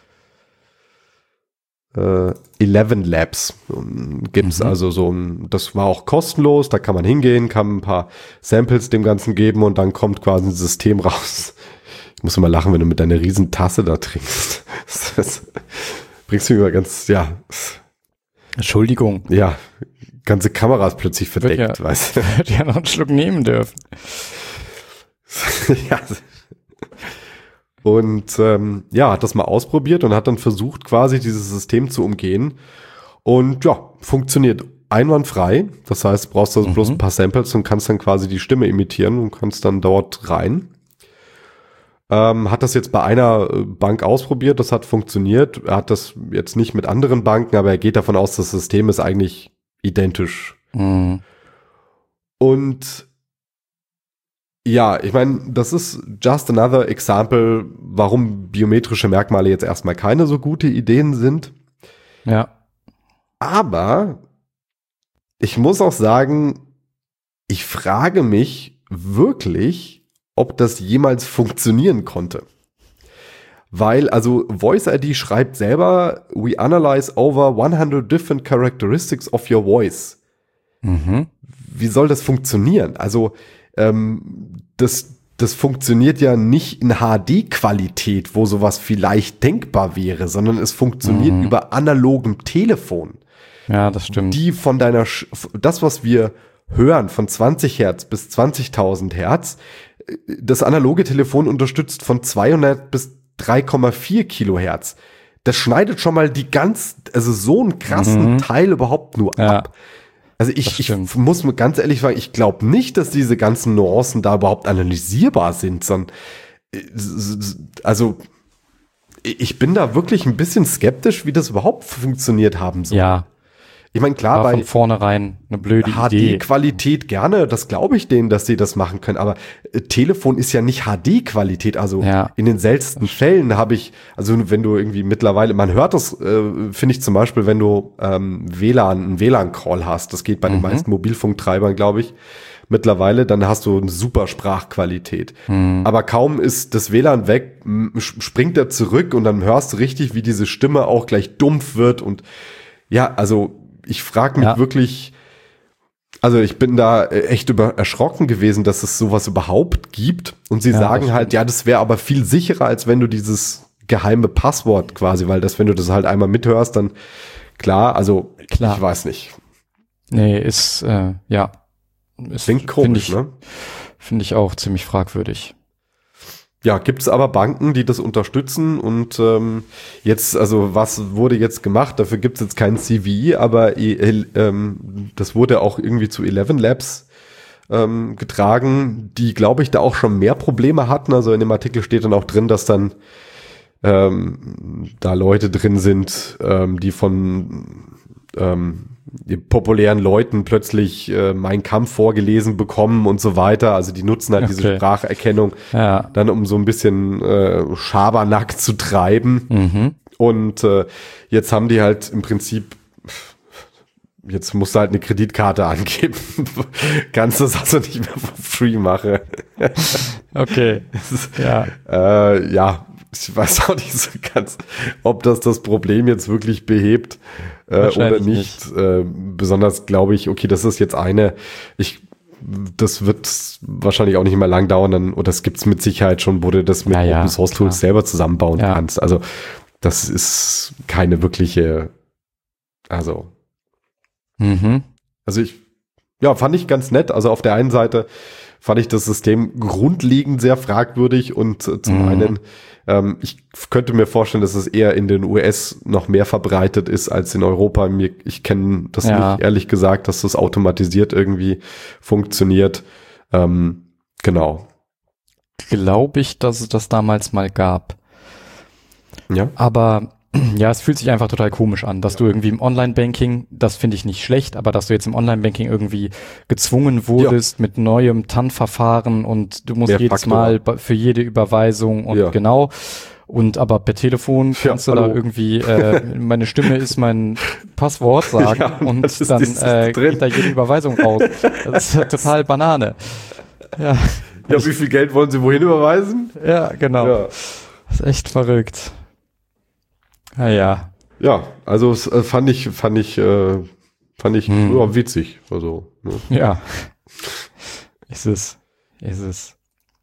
A: Äh, Eleven Labs ähm, gibt's
B: Mhm.
A: also so ein, das war auch kostenlos, da kann man hingehen, kann ein paar Samples dem Ganzen geben und dann kommt quasi ein System raus. Ich muss immer lachen, wenn du mit deiner riesen Tasse da trinkst. Das, das bringst du immer ganz, ja,
B: Entschuldigung.
A: ja, ganze Kamera ist plötzlich verdeckt,
B: Wird ja-
A: weißt du.
B: Hätte ja noch einen Schluck nehmen dürfen.
A: ja. Und ähm, ja, hat das mal ausprobiert und hat dann versucht, quasi dieses System zu umgehen. Und ja, funktioniert einwandfrei. Das heißt, du brauchst also
B: Mhm.
A: bloß ein paar Samples und kannst dann quasi die Stimme imitieren und kannst dann dort rein. Ähm, hat das jetzt bei einer äh, Bank ausprobiert, das hat funktioniert. Er hat das jetzt nicht mit anderen Banken, aber er geht davon aus, das System ist eigentlich identisch.
B: Mhm.
A: Und ja, ich meine, das ist just another example, warum biometrische Merkmale jetzt erstmal keine so gute Ideen sind.
B: Ja.
A: Aber ich muss auch sagen, ich frage mich wirklich, ob das jemals funktionieren konnte. Weil, also Voice I D schreibt selber, we analyze over hundred different characteristics of your voice.
B: Mhm.
A: Wie soll das funktionieren? Also ähm, das, das funktioniert ja nicht in H D-Qualität, wo sowas vielleicht denkbar wäre, sondern es funktioniert
B: Mhm.
A: über analogem Telefon.
B: Ja, das stimmt.
A: Die von deiner, Sch- das, was wir hören, von zwanzig Hertz bis zwanzigtausend Hertz, äh, das analoge Telefon unterstützt von zweihundert bis drei Komma vier Kilohertz. Das schneidet schon mal die ganz, also so einen krassen
B: Mhm.
A: Teil überhaupt nur
B: Ja.
A: ab. Also ich,
B: Das
A: ich
B: stimmt.
A: muss mir ganz ehrlich sagen, ich glaube nicht, dass diese ganzen Nuancen da überhaupt analysierbar sind, sondern äh, s- s- also ich bin da wirklich ein bisschen skeptisch, wie das überhaupt funktioniert haben soll.
B: Ja,
A: Ich meine, klar,
B: war
A: bei
B: von vornherein eine blöde
A: H
B: Idee.
A: D-Qualität gerne, das glaube ich denen, dass sie das machen können, aber äh, Telefon ist ja nicht H D-Qualität, also
B: Ja.
A: in den seltensten Fällen habe ich, also wenn du irgendwie mittlerweile, man hört das, äh, finde ich zum Beispiel, wenn du ähm, W L A N, einen W L A N-Call hast, das geht bei den
B: Mhm.
A: meisten Mobilfunktreibern, glaube ich, mittlerweile, dann hast du eine super Sprachqualität.
B: Mhm.
A: Aber kaum ist das W L A N weg, m- springt er zurück und dann hörst du richtig, wie diese Stimme auch gleich dumpf wird und ja, also ich frage mich
B: Ja.
A: wirklich, also ich bin da äh, echt über erschrocken gewesen, dass es sowas überhaupt gibt. Und sie
B: Ja,
A: sagen
B: das
A: halt,
B: stimmt.
A: ja, das wäre aber viel sicherer, als wenn du dieses geheime Passwort quasi, weil das, wenn du das halt einmal mithörst, dann klar, also
B: Klar.
A: ich weiß nicht.
B: Nee, ist, äh, ja. Ist,
A: Klingt komisch,
B: find ich,
A: ne?
B: Finde ich auch ziemlich fragwürdig.
A: Ja, gibt es aber Banken, die das unterstützen und ähm, jetzt, also was wurde jetzt gemacht? Dafür gibt es jetzt keinen C V I, aber äh, ähm, das wurde auch irgendwie zu Eleven Labs ähm, getragen, die, glaube ich, da auch schon mehr Probleme hatten. Also in dem Artikel steht dann auch drin, dass dann ähm, da Leute drin sind, ähm, die von ähm, die populären Leuten plötzlich äh, Mein Kampf vorgelesen bekommen und so weiter. Also die nutzen halt diese
B: Okay.
A: Spracherkennung
B: Ja.
A: dann, um so ein bisschen äh, Schabernack zu treiben.
B: Mhm.
A: Und äh, jetzt haben die halt im Prinzip, jetzt musst du halt eine Kreditkarte angeben. Kannst das also nicht mehr for free machen.
B: Okay. Ja.
A: Äh, ja, ich weiß auch nicht so ganz, ob das das Problem jetzt wirklich behebt äh, oder
B: Wahrscheinlich
A: nicht. Äh, besonders glaube ich, okay, das ist jetzt eine, ich, das wird wahrscheinlich auch nicht mehr lang dauern, dann, oder es gibt's mit Sicherheit schon, wo du das mit
B: Ja, ja,
A: Open Source Tools
B: klar.
A: selber zusammenbauen
B: Ja.
A: kannst. Also das ist keine wirkliche, also
B: Mhm.
A: Also ich, ja, fand ich ganz nett. Also auf der einen Seite fand ich das System grundlegend sehr fragwürdig und äh, zum
B: Mhm.
A: einen, ähm, ich könnte mir vorstellen, dass es eher in den U S noch mehr verbreitet ist als in Europa. Mir, ich kenne das
B: Ja.
A: nicht, ehrlich gesagt, dass das automatisiert irgendwie funktioniert. Ähm, genau.
B: Glaube ich, dass es das damals mal gab.
A: Ja.
B: Aber Ja, es fühlt sich einfach total komisch an, dass du irgendwie im Online-Banking, das finde ich nicht schlecht, aber dass du jetzt im Online-Banking irgendwie gezwungen wurdest ja. mit neuem T A N-Verfahren und du musst Mehr jedes Faktor. Mal für jede Überweisung und ja. genau. Und aber per Telefon kannst ja, du da irgendwie, äh, meine Stimme ist mein Passwort sagen ja, und dann äh, geht da jede Überweisung raus. Das ist total Banane. Ja.
A: Ja, wie viel Geld wollen Sie wohin überweisen?
B: Ja, genau. Ja. Das ist echt verrückt. Naja.
A: Ja, also es, äh, fand ich, fand ich, äh, fand ich hm. ja, witzig. Also, ne?
B: Ja. Ist es. Ist es.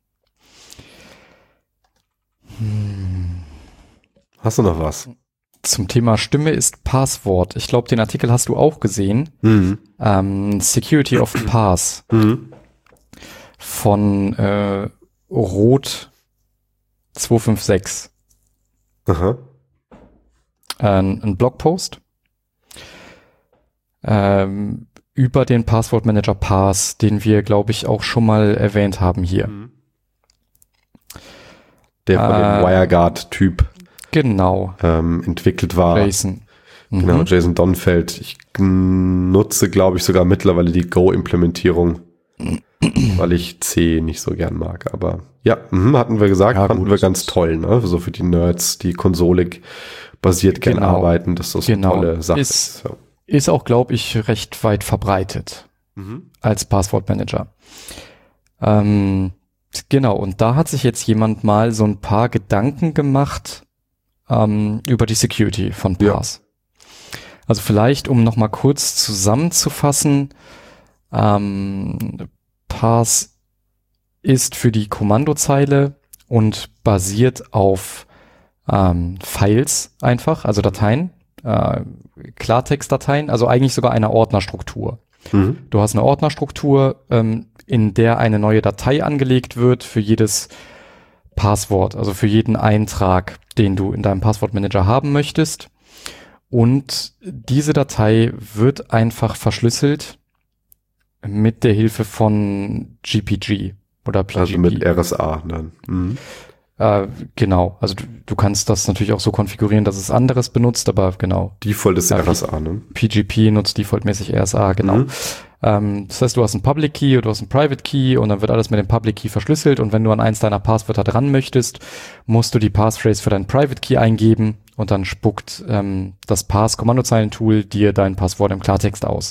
A: Hm. Hast du noch was?
B: Zum Thema Stimme ist Passwort. Ich glaube, den Artikel hast du auch gesehen.
A: Mhm.
B: Ähm, Security of Pass.
A: Mhm.
B: Von äh, Rot zwei fünf sechs.
A: Aha.
B: Ein, ein Blogpost ähm, über den Passwortmanager Pass, den wir, glaube ich, auch schon mal erwähnt haben hier.
A: Der von äh, dem WireGuard-Typ
B: genau.
A: ähm, entwickelt war.
B: Jason.
A: Mhm. Genau, Jason Donfeld. Ich nutze, glaube ich, sogar mittlerweile die Go-Implementierung, weil ich C nicht so gern mag. Aber ja, mh, hatten wir gesagt, ja, fanden gut, wir ganz toll, ne? So für die Nerds, die Konsolik basiert gerne
B: genau.
A: arbeiten, dass das
B: genau.
A: eine tolle Sache
B: ist.
A: Ist, ja.
B: Ist auch, glaube ich, recht weit verbreitet
A: mhm.
B: als Passwortmanager. Ähm, genau, und da hat sich jetzt jemand mal so ein paar Gedanken gemacht ähm, über die Security von Pass. Ja. Also vielleicht, um nochmal kurz zusammenzufassen, ähm, Pass ist für die Kommandozeile und basiert auf Ähm, Files einfach, also Dateien, äh, Klartextdateien, also eigentlich sogar eine Ordnerstruktur.
A: Mhm.
B: Du hast eine Ordnerstruktur, ähm, in der eine neue Datei angelegt wird für jedes Passwort, also für jeden Eintrag, den du in deinem Passwortmanager haben möchtest. Und diese Datei wird einfach verschlüsselt mit der Hilfe von G P G oder P G P.
A: Also mit R S A dann. Mhm.
B: Äh, genau, also du, du kannst das natürlich auch so konfigurieren, dass es anderes benutzt, aber genau.
A: Default ist
B: ja,
A: R S A, ne?
B: P G P nutzt defaultmäßig R S A, genau. Mhm. Ähm, das heißt, du hast einen Public Key oder du hast einen Private Key und dann wird alles mit dem Public Key verschlüsselt und wenn du an eins deiner Passwörter dran möchtest, musst du die Passphrase für deinen Private Key eingeben und dann spuckt ähm, das Pass-Kommandozeilentool dir dein Passwort im Klartext aus.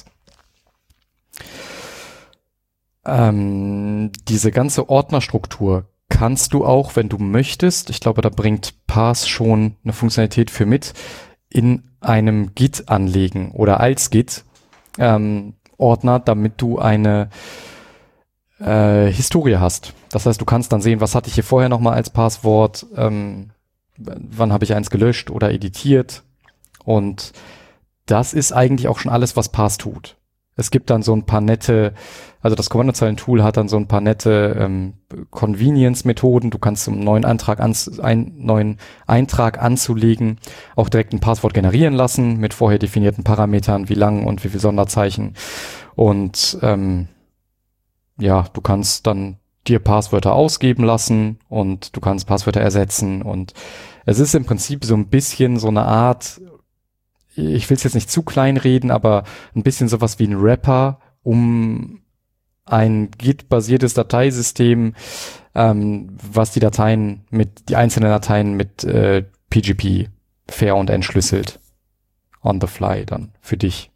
B: Ähm, diese ganze Ordnerstruktur kannst du auch, wenn du möchtest, ich glaube, da bringt Pass schon eine Funktionalität für mit, in einem Git anlegen oder als Git ähm, Ordner, damit du eine äh, Historie hast. Das heißt, du kannst dann sehen, was hatte ich hier vorher nochmal als Passwort, ähm, wann habe ich eins gelöscht oder editiert und das ist eigentlich auch schon alles, was Pass tut. Es gibt dann so ein paar nette, also das Kommandozeilen-Tool hat dann so ein paar nette ähm, Convenience-Methoden. Du kannst einen neuen Antrag ans, einen neuen Eintrag anzulegen, auch direkt ein Passwort generieren lassen mit vorher definierten Parametern, wie lang und wie viel Sonderzeichen. Und ähm, ja, du kannst dann dir Passwörter ausgeben lassen und du kannst Passwörter ersetzen. Und es ist im Prinzip so ein bisschen so eine Art, ich will es jetzt nicht zu klein reden, aber ein bisschen sowas wie ein Wrapper, um ein Git-basiertes Dateisystem, ähm, was die Dateien mit, die einzelnen Dateien mit äh, P G P fair und entschlüsselt. On the fly dann für dich.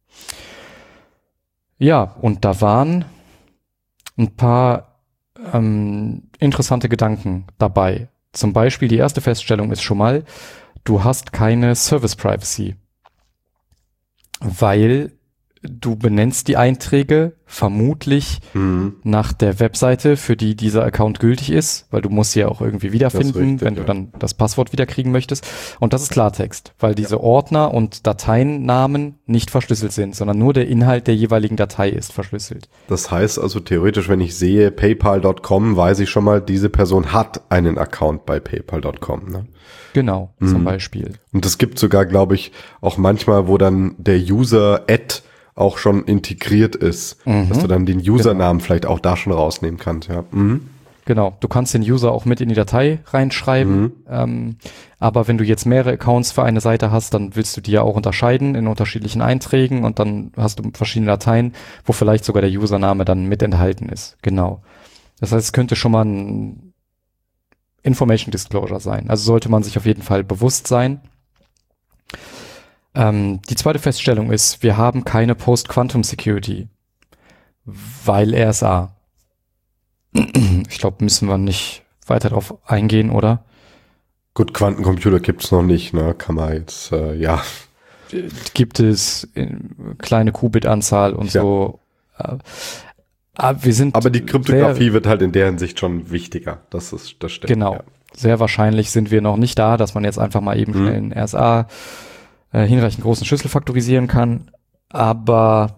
B: Ja, und da waren ein paar ähm, interessante Gedanken dabei. Zum Beispiel die erste Feststellung ist schon mal, du hast keine Service Privacy. Weil du benennst die Einträge vermutlich
A: mhm.
B: nach der Webseite, für die dieser Account gültig ist, weil du musst sie ja auch irgendwie wiederfinden, richtig, wenn ja. du dann das Passwort wiederkriegen möchtest. Und das ist Klartext, weil diese ja. Ordner und Dateiennamen nicht verschlüsselt sind, sondern nur der Inhalt der jeweiligen Datei ist verschlüsselt.
A: Das heißt also theoretisch, wenn ich sehe paypal Punkt com, weiß ich schon mal, diese Person hat einen Account bei paypal Punkt com. Ne?
B: Genau, mhm. zum Beispiel.
A: Und es gibt sogar, glaube ich, auch manchmal, wo dann der User-Ad auch schon integriert ist, mhm. dass du dann den Usernamen genau. vielleicht auch da schon rausnehmen kannst. Ja. Mhm.
B: Genau, du kannst den User auch mit in die Datei reinschreiben,
A: Mhm.
B: ähm, aber wenn du jetzt mehrere Accounts für eine Seite hast, dann willst du die ja auch unterscheiden in unterschiedlichen Einträgen und dann hast du verschiedene Dateien, wo vielleicht sogar der Username dann mit enthalten ist. Genau. Das heißt, es könnte schon mal ein Information Disclosure sein. Also sollte man sich auf jeden Fall bewusst sein. Ähm, die zweite Feststellung ist, wir haben keine Post-Quantum Security, weil R S A. Ich glaube, müssen wir nicht weiter darauf eingehen, oder?
A: Gut, Quantencomputer gibt's noch nicht, ne? Kann man jetzt, äh, ja.
B: Gibt es in kleine Qubit-Anzahl und
A: Ja.
B: so. Äh, aber wir sind
A: Aber die Kryptographie
B: sehr,
A: wird halt in der Hinsicht schon wichtiger. Das ist, das stimmt.
B: genau,
A: Ja.
B: sehr wahrscheinlich sind wir noch nicht da, dass man jetzt einfach mal eben
A: Mhm.
B: schnell in R S A äh, hinreichend großen Schlüssel faktorisieren kann. Aber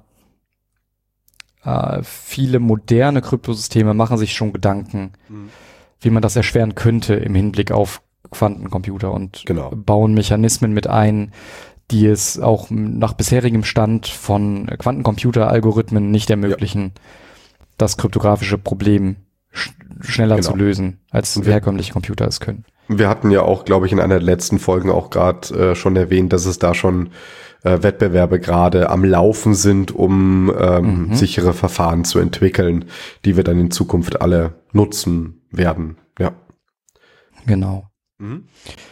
B: äh, viele moderne Kryptosysteme machen sich schon Gedanken,
A: Mhm.
B: wie man das erschweren könnte im Hinblick auf Quantencomputer und
A: Genau.
B: bauen Mechanismen mit ein, die es auch nach bisherigem Stand von Quantencomputer-Algorithmen nicht ermöglichen, das kryptografische Problem sch schneller
A: Genau.
B: zu lösen, als
A: Und wir-
B: herkömmliche Computer es können.
A: Wir hatten ja auch, glaube ich, in einer der letzten Folgen auch gerade äh, schon erwähnt, dass es da schon äh, Wettbewerbe gerade am Laufen sind, um ähm,
B: Mhm.
A: sichere Verfahren zu entwickeln, die wir dann in Zukunft alle nutzen werden. Ja.
B: Genau.
A: Mhm.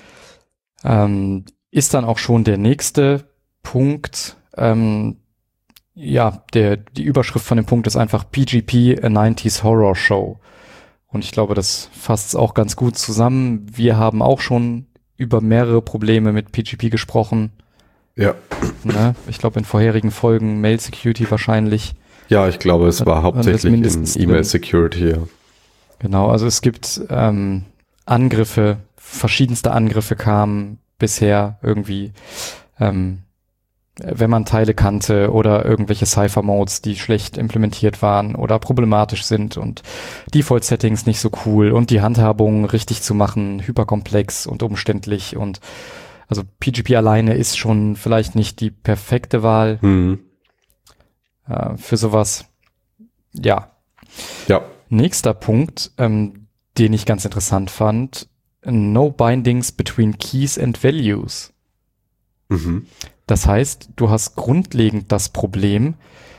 B: Ähm, ist dann auch schon der nächste Punkt. Ähm, ja, der, die Überschrift von dem Punkt ist einfach P G P, a nineties Horror Show. Und ich glaube, das fasst es auch ganz gut zusammen. Wir haben auch schon über mehrere Probleme mit P G P gesprochen.
A: Ja.
B: Ne? Ich glaube, in vorherigen Folgen Mail Security wahrscheinlich.
A: Ja, ich glaube, es
B: Das
A: war
B: war
A: hauptsächlich in
B: mindestens drin.
A: E-Mail Security. Ja.
B: Genau, also es gibt ähm, Angriffe, verschiedenste Angriffe kamen bisher irgendwie, ähm, wenn man Teile kannte oder irgendwelche Cipher-Modes, die schlecht implementiert waren oder problematisch sind und Default-Settings nicht so cool und die Handhabung richtig zu machen, hyperkomplex und umständlich und also P G P alleine ist schon vielleicht nicht die perfekte Wahl
A: Mhm.
B: äh, für sowas. Ja.
A: Ja.
B: Nächster Punkt, ähm, den ich ganz interessant fand, no bindings between keys and values.
A: Mhm.
B: Das heißt, du hast grundlegend das Problem,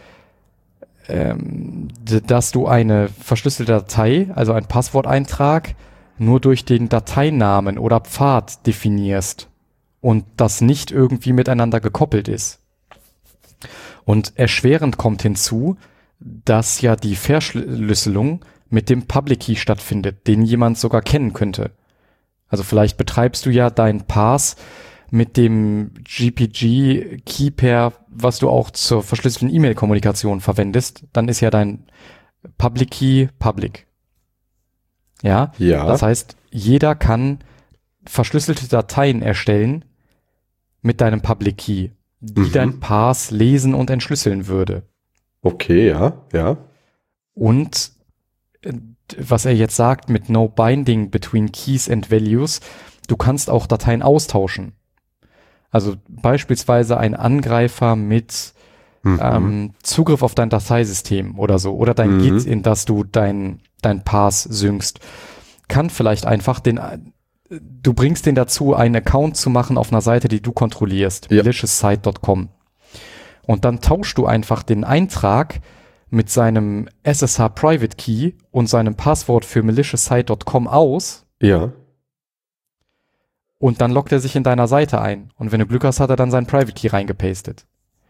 B: ähm, d- dass du eine verschlüsselte Datei, also einen Passworteintrag, nur durch den Dateinamen oder Pfad definierst und das nicht irgendwie miteinander gekoppelt ist. Und erschwerend kommt hinzu, dass ja die Verschlüsselung mit dem Public Key stattfindet, den jemand sogar kennen könnte. Also vielleicht betreibst du ja dein Pass mit dem G P G Key Pair, was du auch zur verschlüsselten E-Mail-Kommunikation verwendest, dann ist ja dein Public Key public. Ja?
A: Ja.
B: Das heißt, jeder kann verschlüsselte Dateien erstellen mit deinem Public Key, die
A: Mhm.
B: dein Pass lesen und entschlüsseln würde.
A: Okay, ja, ja.
B: Und äh, was er jetzt sagt mit no binding between keys and values, du kannst auch Dateien austauschen. Also beispielsweise ein Angreifer mit
A: Mhm.
B: ähm, Zugriff auf dein Dateisystem oder so oder dein
A: Mhm.
B: Git, in das du dein, dein Pass synkst, kann vielleicht einfach den, du bringst den dazu, einen Account zu machen auf einer Seite, die du kontrollierst,
A: Ja.
B: malicious site dot com. Und dann tauschst du einfach den Eintrag mit seinem S S H Private Key und seinem Passwort für malicious site dot com aus
A: Ja.
B: und dann loggt er sich in deiner Seite ein. Und wenn du Glück hast, hat er dann seinen Private Key reingepastet.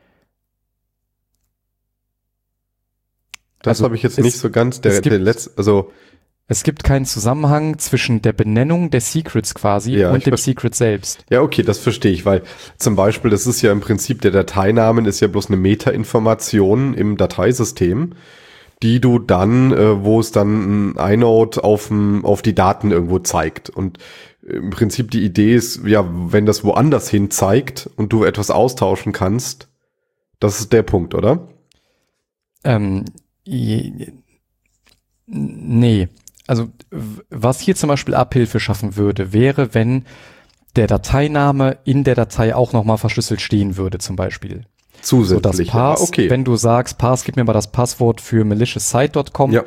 A: Das
B: Also
A: habe ich jetzt
B: es-
A: nicht so ganz, der,
B: es gibt-
A: der letzte, also,
B: Es gibt keinen Zusammenhang zwischen der Benennung der Secrets quasi
A: Ja, ich
B: und dem
A: verste-
B: Secret selbst.
A: ja, okay, das verstehe ich, weil zum Beispiel, das ist ja im Prinzip, der Dateinamen ist ja bloß eine Meta-Information im Dateisystem, die du dann, äh, wo es dann ein iNode auf, dem- auf die Daten irgendwo zeigt. Und im Prinzip die Idee ist, ja, wenn das woanders hin zeigt und du etwas austauschen kannst, das ist der Punkt, oder?
B: Ähm, je- nee. Also w- was hier zum Beispiel Abhilfe schaffen würde, wäre, wenn der Dateiname in der Datei auch nochmal verschlüsselt stehen würde zum Beispiel. So das
A: Zusätzlich.
B: Pass,
A: Ah, okay.
B: wenn du sagst, Pass, gib mir mal das Passwort für malicious site dot com,
A: Ja.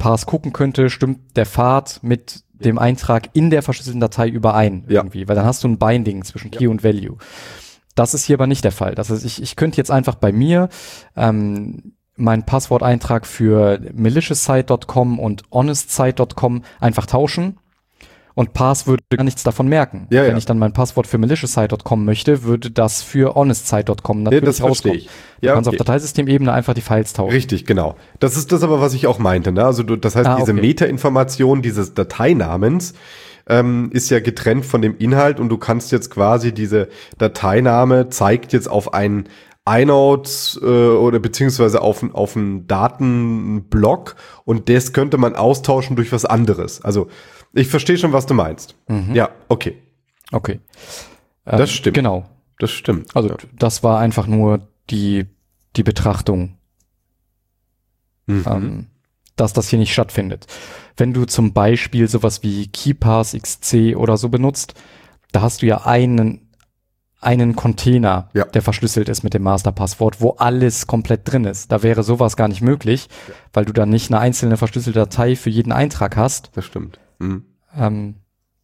B: Parse gucken könnte, stimmt der Pfad mit dem Eintrag in der verschlüsselten Datei überein irgendwie, ja. Weil dann hast du ein Binding zwischen Key ja. und Value. Das ist hier aber nicht der Fall. Das heißt, ich, ich könnte jetzt einfach bei mir ähm, meinen Passworteintrag für maliciousite Punkt com und honestsite Punkt com einfach tauschen und Parse würde gar nichts davon merken.
A: Ja,
B: Wenn
A: ja.
B: ich dann mein Passwort für maliciousite Punkt com möchte, würde das für honestsite Punkt com natürlich
A: ja, das
B: rauskommen.
A: Ich. Ja,
B: du kannst
A: okay.
B: auf Dateisystemebene einfach die Files tauschen.
A: Richtig, genau. Das ist das aber, was ich auch meinte. Ne? Also du, das heißt, ah, diese okay. Meta-Information dieses Dateinamens ähm, ist ja getrennt von dem Inhalt und du kannst jetzt quasi diese Dateiname zeigt jetzt auf ein Inode äh, oder beziehungsweise auf, auf einen Datenblock und das könnte man austauschen durch was anderes. Also ich verstehe schon, was du meinst. Mhm. Ja, okay.
B: Okay.
A: Das ähm, stimmt.
B: Genau.
A: Das stimmt.
B: Also ja. das war einfach nur die, die Betrachtung, mhm. ähm, dass das hier nicht stattfindet. Wenn du zum Beispiel sowas wie KeyParse X C oder so benutzt, da hast du ja einen, einen Container, ja. der verschlüsselt ist mit dem Masterpasswort, wo alles komplett drin ist. Da wäre sowas gar nicht möglich, ja. weil du dann nicht eine einzelne verschlüsselte Datei für jeden Eintrag hast.
A: Das stimmt. Mhm.
B: Ähm,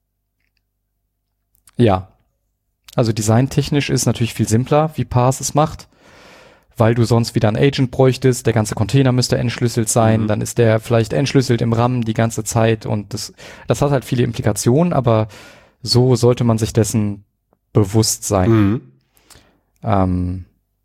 B: ja. Also designtechnisch ist natürlich viel simpler, wie Parse es macht, weil du sonst wieder einen Agent bräuchtest, der ganze Container müsste entschlüsselt sein, mhm. dann ist der vielleicht entschlüsselt im RAM die ganze Zeit und das, das hat halt viele Implikationen, aber so sollte man sich dessen bewusst sein. Mhm. Ähm,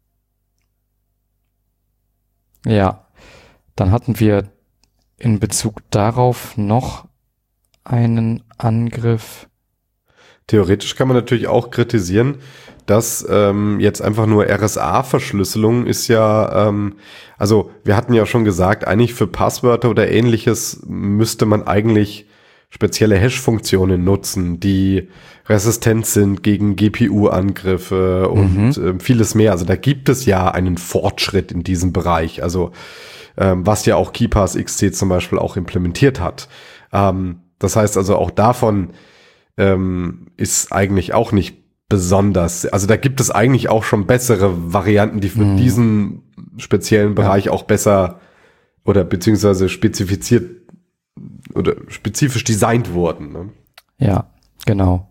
B: ja, dann hatten wir in Bezug darauf noch einen Angriff.
A: Theoretisch kann man natürlich auch kritisieren, dass ähm, jetzt einfach nur R S A-Verschlüsselung ist ja, ähm, also wir hatten ja schon gesagt, eigentlich für Passwörter oder ähnliches müsste man eigentlich spezielle Hash-Funktionen nutzen, die resistent sind gegen G P U-Angriffe und mhm. äh, vieles mehr. Also da gibt es ja einen Fortschritt in diesem Bereich, also ähm, was ja auch KeyParse X C zum Beispiel auch implementiert hat. Ähm, das heißt also auch davon ähm, ist eigentlich auch nicht besonders, also da gibt es eigentlich auch schon bessere Varianten, die für mhm. diesen speziellen Bereich ja. auch besser oder beziehungsweise spezifiziert oder spezifisch designt wurden. Ne?
B: Ja, genau.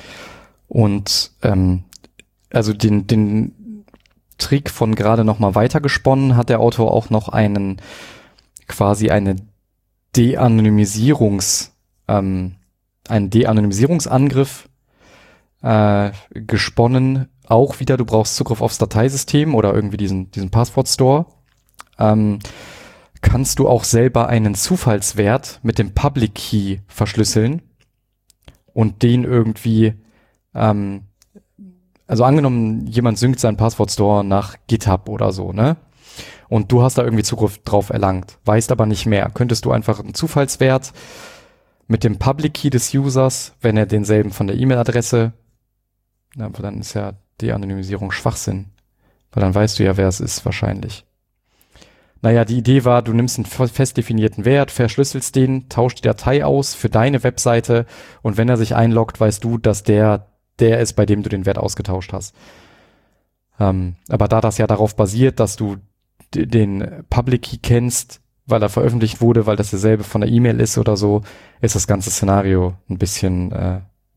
B: Und ähm, also den, den Trick von gerade noch mal weitergesponnen hat der Autor auch noch einen quasi eine De-Anonymisierungs ähm, einen De-Anonymisierungsangriff äh, gesponnen. Auch wieder, du brauchst Zugriff aufs Dateisystem oder irgendwie diesen, diesen Passwort-Store. Ähm, kannst du auch selber einen Zufallswert mit dem Public Key verschlüsseln und den irgendwie, ähm, also angenommen, jemand synkt seinen Passwort-Store nach GitHub oder so, ne? Und du hast da irgendwie Zugriff drauf erlangt, weißt aber nicht mehr. Könntest du einfach einen Zufallswert mit dem Public Key des Users, wenn er denselben von der E-Mail-Adresse, na, aber dann ist ja die Anonymisierung Schwachsinn, weil dann weißt du ja, wer es ist wahrscheinlich. Naja, die Idee war, du nimmst einen fest definierten Wert, verschlüsselst den, tauscht die Datei aus für deine Webseite und wenn er sich einloggt, weißt du, dass der der ist, bei dem du den Wert ausgetauscht hast. Ähm, aber da das ja darauf basiert, dass du d- den Public Key kennst, weil er veröffentlicht wurde, weil das derselbe von der E-Mail ist oder so, ist das ganze Szenario ein bisschen äh,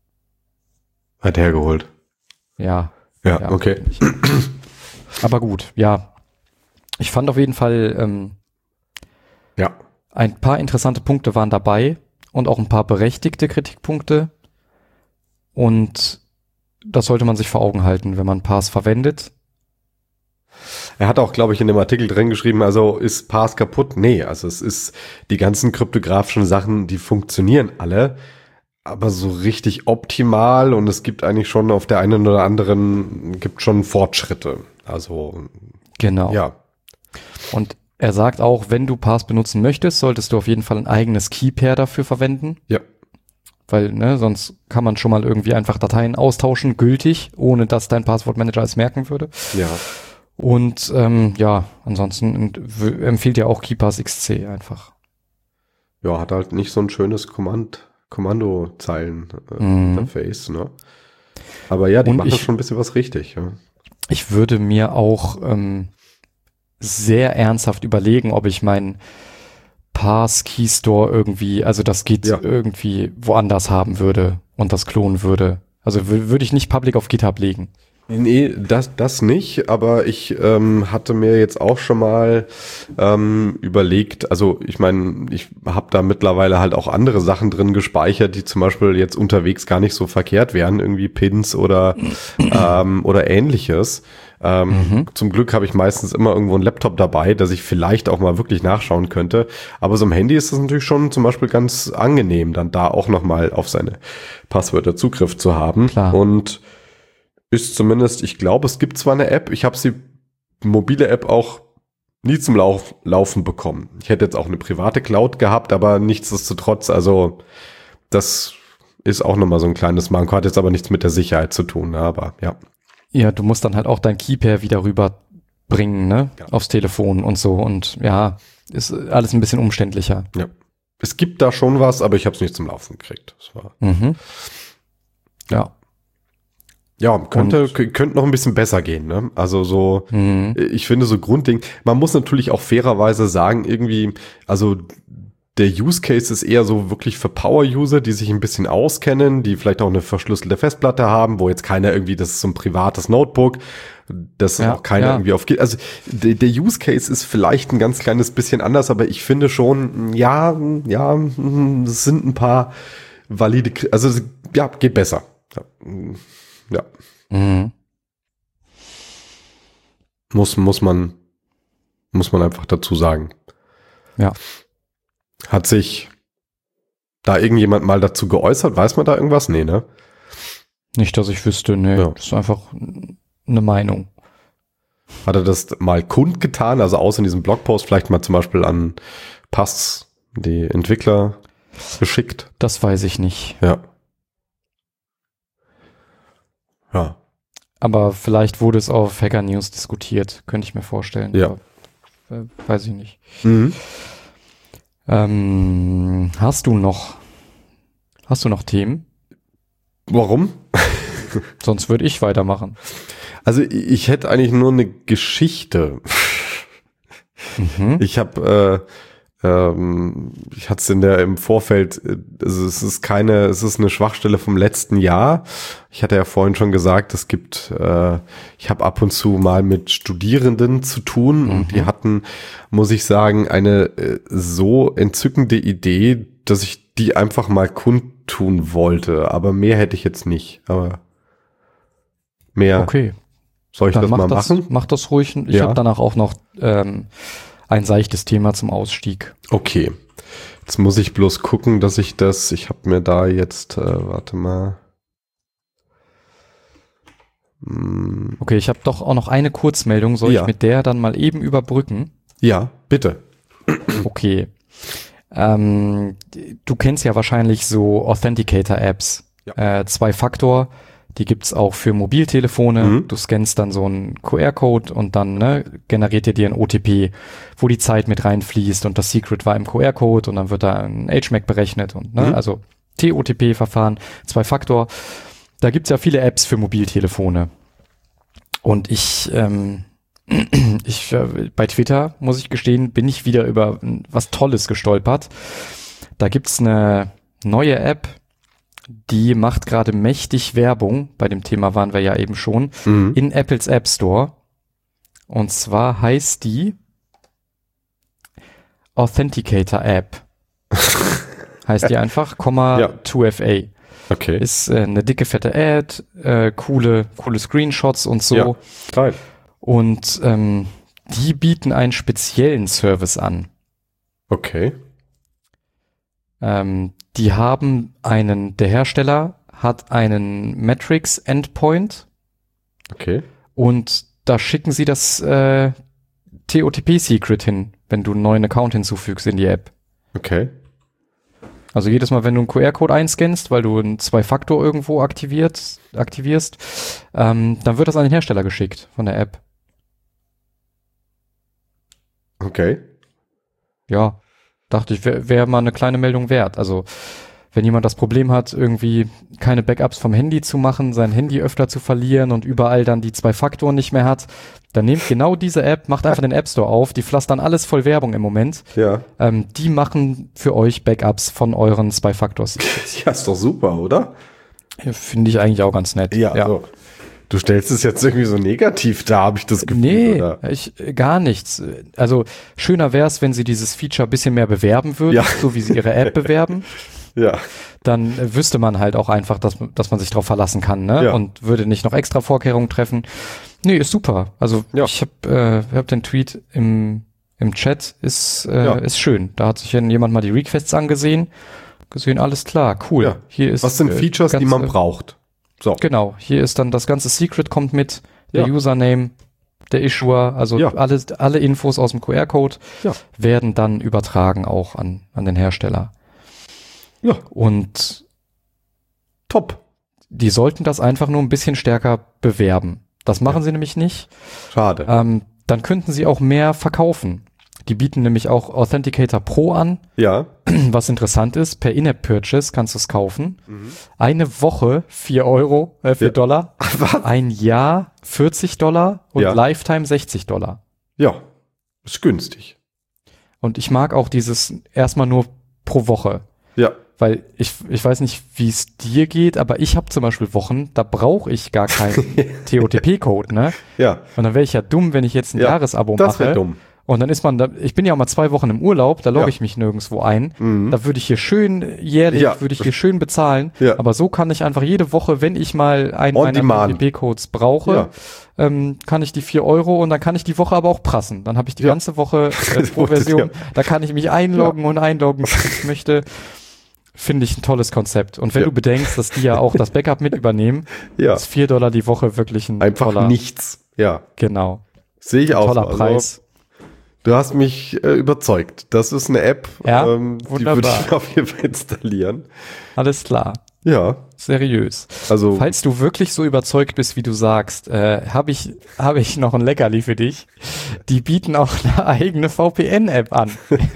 A: weit hergeholt.
B: Ja.
A: Ja, ja okay.
B: Aber gut, ja. Ich fand auf jeden Fall ähm,
A: ja.
B: ein paar interessante Punkte waren dabei und auch ein paar berechtigte Kritikpunkte. Und das sollte man sich vor Augen halten, wenn man Parse verwendet.
A: Er hat auch, glaube ich, in dem Artikel drin geschrieben, also ist Parse kaputt? Nee, also es ist die ganzen kryptografischen Sachen, die funktionieren alle, aber so richtig optimal und es gibt eigentlich schon auf der einen oder anderen, gibt schon Fortschritte. Also
B: genau.
A: Ja.
B: Und er sagt auch, wenn du Parse benutzen möchtest, solltest du auf jeden Fall ein eigenes Key-Pair dafür verwenden.
A: Ja.
B: Weil, ne, sonst kann man schon mal irgendwie einfach Dateien austauschen, gültig, ohne dass dein Passwortmanager es merken würde.
A: Ja.
B: Und ähm, ja, ansonsten w- empfiehlt er auch KeyParse X C einfach.
A: Ja, hat halt nicht so ein schönes Kommand, Kommandozeilen-Interface, äh, mhm. ne? Aber ja, die
B: Und
A: machen
B: ich,
A: schon ein bisschen was richtig. Ja.
B: Ich würde mir auch ähm, sehr ernsthaft überlegen, ob ich mein Pass-Key-Store irgendwie, also das geht
A: Ja.
B: irgendwie woanders haben würde und das klonen würde. Also w- würde ich nicht public auf GitHub legen.
A: Nee, das, das nicht, aber ich ähm, hatte mir jetzt auch schon mal ähm, überlegt, also ich meine, ich habe da mittlerweile halt auch andere Sachen drin gespeichert, die zum Beispiel jetzt unterwegs gar nicht so verkehrt wären, irgendwie Pins oder ähm, oder ähnliches. Ähm,
B: Mhm.
A: Zum Glück habe ich meistens immer irgendwo einen Laptop dabei, dass ich vielleicht auch mal wirklich nachschauen könnte. Aber so im Handy ist es natürlich schon zum Beispiel ganz angenehm, dann da auch nochmal auf seine Passwörter Zugriff zu haben.
B: Klar.
A: Und ist zumindest, ich glaube, es gibt zwar eine App, ich habe sie, mobile App auch nie zum Lauf, Laufen bekommen. Ich hätte jetzt auch eine private Cloud gehabt, aber nichtsdestotrotz, also das ist auch nochmal so ein kleines Manko, hat jetzt aber nichts mit der Sicherheit zu tun, aber ja.
B: Ja, du musst dann halt auch dein Keypair wieder rüberbringen, ne?
A: Ja.
B: Aufs Telefon und so. Und ja, ist alles ein bisschen umständlicher.
A: Ja. Es gibt da schon was, aber ich habe es nicht zum Laufen gekriegt. Das war
B: Mhm. Ja.
A: ja, könnte,
B: Und-
A: k- könnte noch ein bisschen besser gehen, ne? Also so,
B: Mhm.
A: ich finde so Grundding, man muss natürlich auch fairerweise sagen, irgendwie, also der Use Case ist eher so wirklich für Power-User, die sich ein bisschen auskennen, die vielleicht auch eine verschlüsselte Festplatte haben, wo jetzt keiner irgendwie, das ist so ein privates Notebook, das
B: Ja,
A: auch keiner
B: ja.
A: irgendwie auf, also der, der Use Case ist vielleicht ein ganz kleines bisschen anders, aber ich finde schon, ja, ja, es sind ein paar valide, Kri- also ja, geht besser. Ja, ja.
B: Mhm.
A: Muss, muss man, muss man einfach dazu sagen.
B: Ja.
A: Hat sich da irgendjemand mal dazu geäußert? Weiß man da irgendwas? Nee, ne?
B: Nicht, dass ich wüsste, nee,
A: Ja.
B: das ist einfach eine Meinung.
A: Hat er das mal kundgetan? Also außer in diesem Blogpost vielleicht mal zum Beispiel an Pass, die Entwickler, geschickt?
B: Das weiß ich nicht.
A: Ja. Ja.
B: Aber vielleicht wurde es auf Hacker News diskutiert, könnte ich mir vorstellen.
A: Ja.
B: Aber, äh, weiß ich nicht.
A: Mhm.
B: Ähm, hast du noch, hast du noch Themen?
A: Warum?
B: Sonst würde ich weitermachen.
A: Also ich hätte eigentlich nur eine Geschichte.
B: Mhm.
A: Ich habe, äh, ähm, ich hatte es in der im Vorfeld, äh, also es ist keine, es ist eine Schwachstelle vom letzten Jahr. Ich hatte ja vorhin schon gesagt, es gibt, äh, ich habe ab und zu mal mit Studierenden zu tun
B: Mhm.
A: und die hatten, muss ich sagen, eine äh, so entzückende Idee, dass ich die einfach mal kundtun wollte. Aber mehr hätte ich jetzt nicht. Aber mehr,
B: Okay,
A: soll ich
B: dann
A: das
B: mach
A: mal
B: das,
A: machen?
B: mach das ruhig. Ich
A: Ja.
B: habe danach auch noch ähm, ein seichtes Thema zum Ausstieg.
A: Okay. Jetzt muss ich bloß gucken, dass ich das, ich habe mir da jetzt, äh, warte mal. Hm,
B: Okay, ich habe doch auch noch eine Kurzmeldung. Soll
A: Ja.
B: ich mit der dann mal eben überbrücken?
A: ja, bitte.
B: Okay. Ähm, du kennst ja wahrscheinlich so Authenticator-Apps.
A: Ja.
B: Äh, Zwei-Faktor, die gibt's auch für Mobiltelefone.
A: Mhm.
B: Du scannst dann so einen Q R-Code und dann ne, generiert er dir ein O T P, wo die Zeit mit reinfließt und das Secret war im Q R-Code und dann wird da ein H M A C berechnet und ne,
A: Mhm.
B: also T O T P-Verfahren, Zwei-Faktor. Da gibt's ja viele Apps für Mobiltelefone. Und ich, ähm, ich äh, bei Twitter, muss ich gestehen, bin ich wieder über was Tolles gestolpert. Da gibt's eine neue App, die macht gerade mächtig Werbung. Bei dem Thema waren wir ja eben schon.
A: Mhm.
B: In Apples App Store. Und zwar heißt die Authenticator App. Heißt die einfach, Komma
A: Ja.
B: zwei F A.
A: Okay.
B: Ist äh, eine dicke, fette Ad, äh, coole, coole Screenshots und so.
A: Ja. Geil.
B: Und ähm, die bieten einen speziellen Service an.
A: Okay.
B: Ähm, die haben einen, der Hersteller hat einen Metrics Endpoint
A: Okay.
B: und da schicken sie das äh, T O T P-Secret hin, wenn du einen neuen Account hinzufügst in die App.
A: Okay.
B: Also jedes Mal, wenn du einen Q R-Code einscannst, weil du einen Zwei-Faktor irgendwo aktiviert, aktivierst, ähm, dann wird das an den Hersteller geschickt von der App.
A: Okay.
B: Ja, dachte ich, wäre wär mal eine kleine Meldung wert. Also wenn jemand das Problem hat, irgendwie keine Backups vom Handy zu machen, sein Handy öfter zu verlieren und überall dann die zwei Faktoren nicht mehr hat, dann nehmt genau diese App, macht einfach den App Store auf, die pflastern alles voll Werbung im Moment.
A: Ja.
B: Ähm, die machen für euch Backups von euren Zwei-Faktor-Secrets.
A: Ja, ist doch super, oder?
B: Finde ich eigentlich auch ganz nett.
A: Ja, ja. Also, du stellst es jetzt irgendwie so negativ dar, habe ich das Gefühl.
B: Nee,
A: oder?
B: Ich, gar nichts. Also schöner wäre es, wenn sie dieses Feature ein bisschen mehr bewerben würden,
A: ja.
B: so wie sie ihre App bewerben.
A: Ja.
B: Dann äh, wüsste man halt auch einfach, dass, dass man sich drauf verlassen kann, ne?
A: Ja.
B: Und würde nicht noch extra Vorkehrungen treffen. Nee, ist super. Also
A: ja.
B: ich habe äh, hab den Tweet im, im Chat, ist, äh,
A: ja.
B: ist schön. Da hat sich jemand mal die Requests angesehen, gesehen, alles klar, cool.
A: Ja.
B: Hier ist,
A: was sind Features,
B: äh, ganze,
A: die man braucht? So.
B: Genau, hier ist dann das ganze Secret kommt mit, der
A: ja.
B: Username, der Issuer, also
A: ja.
B: alle, alle Infos aus dem Q R-Code
A: ja.
B: werden dann übertragen auch an, an den Hersteller.
A: Ja.
B: Und
A: top.
B: Die sollten das einfach nur ein bisschen stärker bewerben. Das machen ja. sie nämlich nicht.
A: Schade.
B: Ähm, dann könnten sie auch mehr verkaufen. Die bieten nämlich auch Authenticator Pro an.
A: Ja.
B: Was interessant ist, per In-App-Purchase kannst du es kaufen. Mhm. Eine Woche vier Euro, äh, vier ja. Dollar.
A: Was?
B: Ein Jahr vierzig Dollar und
A: ja.
B: Lifetime sechzig Dollar.
A: Ja, ist günstig.
B: Und ich mag auch dieses erstmal nur pro Woche.
A: Ja.
B: Weil ich, ich weiß nicht, wie es dir geht, aber ich habe zum Beispiel Wochen, da brauche ich gar keinen T O T P-Code, ne?
A: Ja.
B: Und dann wäre ich ja dumm, wenn ich jetzt ein
A: ja,
B: Jahresabo
A: das
B: mache.
A: Das wäre dumm.
B: Und dann ist man da, ich bin ja auch mal zwei Wochen im Urlaub, da logge ja. ich mich nirgendwo ein. Mhm. Da würde ich hier schön jährlich, ja. würde ich hier schön bezahlen.
A: Ja.
B: Aber so kann ich einfach jede Woche, wenn ich mal einen meiner T O T P-Codes brauche, ja. ähm, kann ich die vier Euro und dann kann ich die Woche aber auch prassen. Dann habe ich die ja. ganze Woche äh, pro Version. Ja. Da kann ich mich einloggen ja. und einloggen, wie ich möchte. Finde ich ein tolles Konzept. Und wenn ja. du bedenkst, dass die ja auch das Backup mit übernehmen,
A: ja.
B: ist vier Dollar die Woche wirklich ein
A: Einfach
B: toller...
A: nichts. Ja.
B: Genau.
A: Sehe ich auch.
B: Toller Preis.
A: Also, du hast mich äh, überzeugt. Das ist eine App,
B: ja,
A: ähm, die würde ich auf jeden Fall installieren.
B: Alles klar.
A: Ja.
B: Seriös.
A: Also,
B: falls du wirklich so überzeugt bist, wie du sagst, äh, habe ich, hab ich noch ein Leckerli für dich. Die bieten auch eine eigene V P N-App an.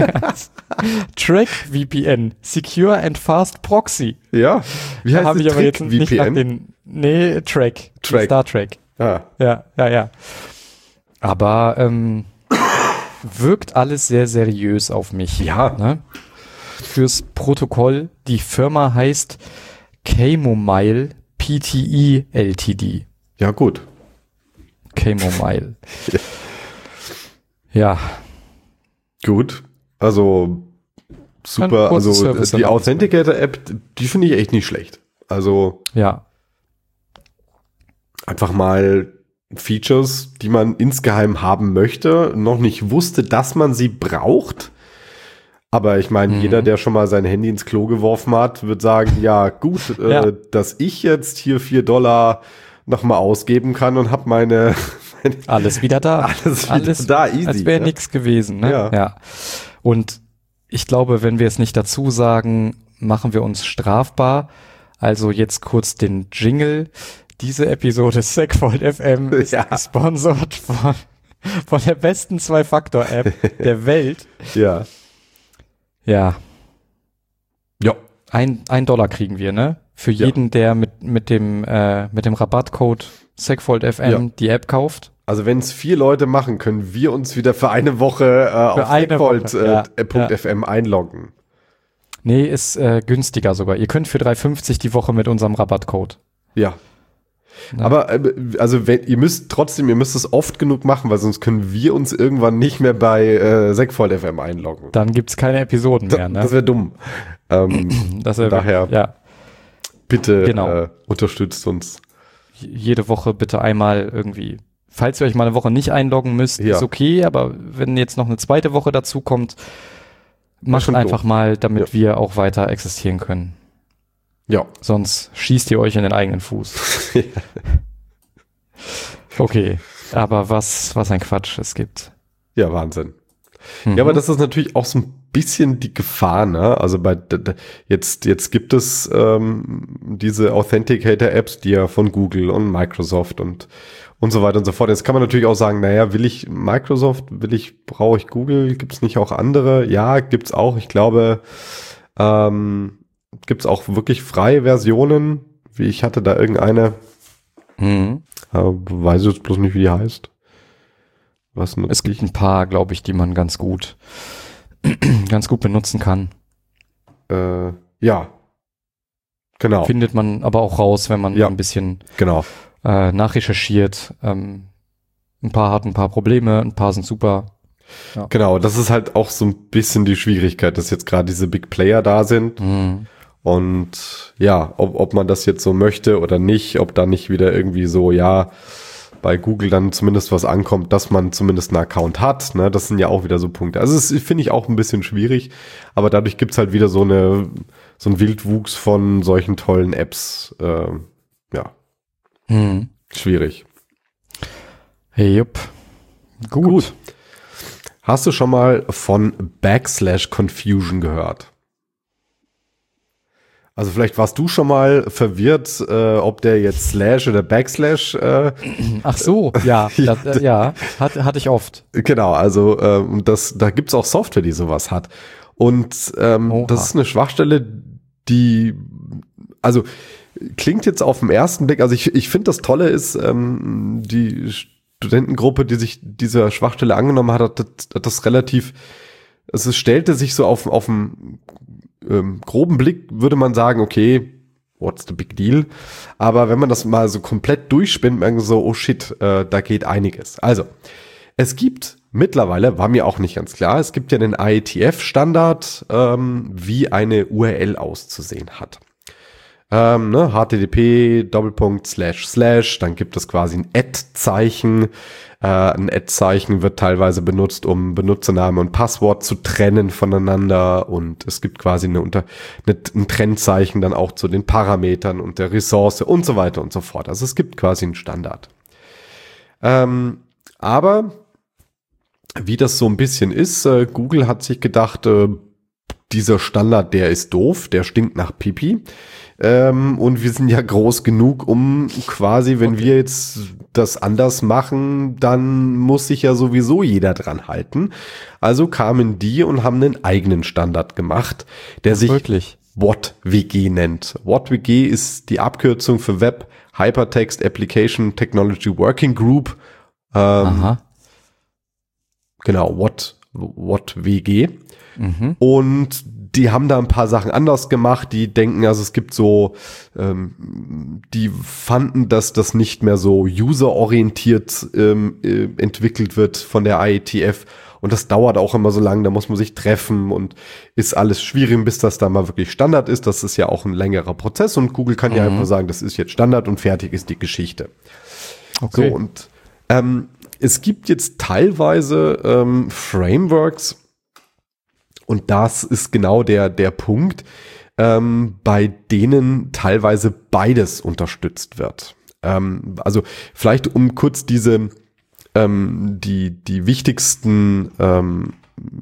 B: Track V P N. Secure and Fast Proxy.
A: Ja.
B: Wie heißt das? Habe ich aber jetzt nicht nach den... Nee, Track.
A: Track.
B: Star Trek.
A: Ah.
B: Ja, ja, ja. Aber ähm, wirkt alles sehr seriös auf mich.
A: Ja.
B: Ne? Fürs Protokoll, die Firma heißt Camomile P T E L T D.
A: Ja, gut.
B: Camomile. ja.
A: Gut. Also super. Also Service die Authenticator-App, die finde ich echt nicht schlecht. Also
B: ja.
A: Einfach mal Features, die man insgeheim haben möchte, noch nicht wusste, dass man sie braucht. Aber ich meine, mhm. jeder, der schon mal sein Handy ins Klo geworfen hat, wird sagen, ja gut,
B: ja.
A: Äh, dass ich jetzt hier vier Dollar nochmal ausgeben kann und habe meine, meine...
B: Alles wieder da.
A: Alles wieder
B: Alles,
A: da, easy.
B: Als wäre
A: ne?
B: nichts gewesen. Ne?
A: Ja.
B: ja. Und ich glaube, wenn wir es nicht dazu sagen, machen wir uns strafbar. Also jetzt kurz den Jingle. Diese Episode Segfault F M ist
A: ja.
B: gesponsert von, von der besten Zwei-Faktor-App der Welt.
A: Ja.
B: Ja.
A: Ja.
B: Ein, ein Dollar kriegen wir, ne? Für jeden, ja. der mit, mit dem, äh, mit dem Rabattcode Segfault F M ja. die App kauft.
A: Also wenn es vier Leute machen, können wir uns wieder für eine Woche äh, auf segfault Punkt F M ja. einloggen.
B: Nee, ist äh, günstiger sogar. Ihr könnt für drei fünfzig die Woche mit unserem Rabattcode.
A: Ja. Ja. Aber also wenn, ihr müsst trotzdem, ihr müsst es oft genug machen, weil sonst können wir uns irgendwann nicht mehr bei äh, Segfault F M einloggen.
B: Dann gibt's keine Episoden mehr, ne?
A: Das wäre dumm. Ähm,
B: das wär
A: daher
B: ja.
A: bitte
B: genau.
A: äh, unterstützt uns.
B: Jede Woche bitte einmal irgendwie. Falls ihr euch mal eine Woche nicht einloggen müsst,
A: ja.
B: ist okay, aber wenn jetzt noch eine zweite Woche dazu kommt, macht einfach doof. mal, damit ja. wir auch weiter existieren können.
A: Ja.
B: Sonst schießt ihr euch in den eigenen Fuß. Okay, aber was, was ein Quatsch es gibt.
A: Ja, Wahnsinn.
B: Mhm.
A: Ja, aber das ist natürlich auch so ein bisschen die Gefahr, ne? Also bei jetzt, jetzt gibt es ähm, diese Authenticator-Apps, die ja von Google und Microsoft und und so weiter und so fort. Jetzt kann man natürlich auch sagen, naja, will ich Microsoft, will ich, brauche ich Google, gibt es nicht auch andere? Ja, gibt's auch. Ich glaube, ähm, gibt's auch wirklich freie Versionen, wie ich hatte da irgendeine,
B: Mhm.
A: äh, weiß jetzt bloß nicht, wie die heißt. Was nutze
B: Es gibt
A: ich?
B: ein paar, glaube ich, die man ganz gut, ganz gut benutzen kann.
A: Äh, ja, genau,
B: Findet man aber auch raus, wenn man
A: Ja.
B: ein bisschen
A: genau.
B: äh, nachrecherchiert. Ähm, ein paar hatten ein paar Probleme, ein paar sind super.
A: Genau, das ist halt auch so ein bisschen die Schwierigkeit, dass jetzt gerade diese Big Player da sind.
B: Mhm.
A: Und ja, ob, ob man das jetzt so möchte oder nicht, ob da nicht wieder irgendwie so, ja, bei Google dann zumindest was ankommt, dass man zumindest einen Account hat. Ne? Das sind ja auch wieder so Punkte. Also das finde ich auch ein bisschen schwierig, aber dadurch gibt's halt wieder so eine so einen Wildwuchs von solchen tollen Apps. Äh, ja,
B: Mhm.
A: schwierig.
B: Hey, jupp. Gut.
A: Gut. Hast du schon mal von Backslash Confusion gehört? Also vielleicht warst du schon mal verwirrt, äh, ob der jetzt Slash oder Backslash äh,
B: Ach so, ja,
A: Ja.
B: das, äh, ja, hat, hatte ich oft.
A: genau, also ähm, das, da gibt's auch Software, die sowas hat. Und ähm,
B: Oha.
A: das ist eine Schwachstelle, die, also klingt jetzt auf den ersten Blick, also ich, ich finde das Tolle ist, ähm, die Studentengruppe, die sich dieser Schwachstelle angenommen hat, hat das, hat das relativ, also es stellte sich so auf, auf einen ähm, groben Blick, würde man sagen, okay, what's the big deal? Aber wenn man das mal so komplett durchspinnt, merkt man so, oh shit, äh, da geht einiges. Also, es gibt mittlerweile, war mir auch nicht ganz klar, es gibt ja den I E T F-Standard, ähm, wie eine U R L auszusehen hat. Ähm, ne, H T T P Doppelpunkt Slash Slash, dann gibt es quasi ein Ad-Zeichen. Äh, ein Ad-Zeichen wird teilweise benutzt, um Benutzername und Passwort zu trennen voneinander, und es gibt quasi eine unter eine, ein Trennzeichen dann auch zu den Parametern und der Ressource und so weiter und so fort. Also es gibt quasi einen Standard. Ähm, aber wie das so ein bisschen ist, äh, Google hat sich gedacht, äh, dieser Standard, der ist doof, der stinkt nach Pipi. Ähm, und wir sind ja groß genug, um quasi, wenn
B: Okay.
A: wir jetzt das anders machen, dann muss sich ja sowieso jeder dran halten. Also kamen die und haben einen eigenen Standard gemacht, der sich
B: Wirklich.
A: W O T W G nennt. W O T W G ist die Abkürzung für Web Hypertext Application Technology Working Group. Ähm,
B: Aha.
A: genau, W O T W O T W G.
B: Mhm.
A: Und die haben da ein paar Sachen anders gemacht. Die denken, also es gibt so, ähm, die fanden, dass das nicht mehr so userorientiert ähm, äh, entwickelt wird von der I E T F. Und das dauert auch immer so lange, da muss man sich treffen und ist alles schwierig, bis das da mal wirklich Standard ist. Das ist ja auch ein längerer Prozess, und Google kann ja
B: Mhm.
A: einfach sagen, das ist jetzt Standard und fertig ist die Geschichte.
B: Okay.
A: So, und ähm, es gibt jetzt teilweise ähm, Frameworks, und das ist genau der, der Punkt, ähm, bei denen teilweise beides unterstützt wird. Ähm, also vielleicht um kurz diese, ähm, die, die wichtigsten ähm,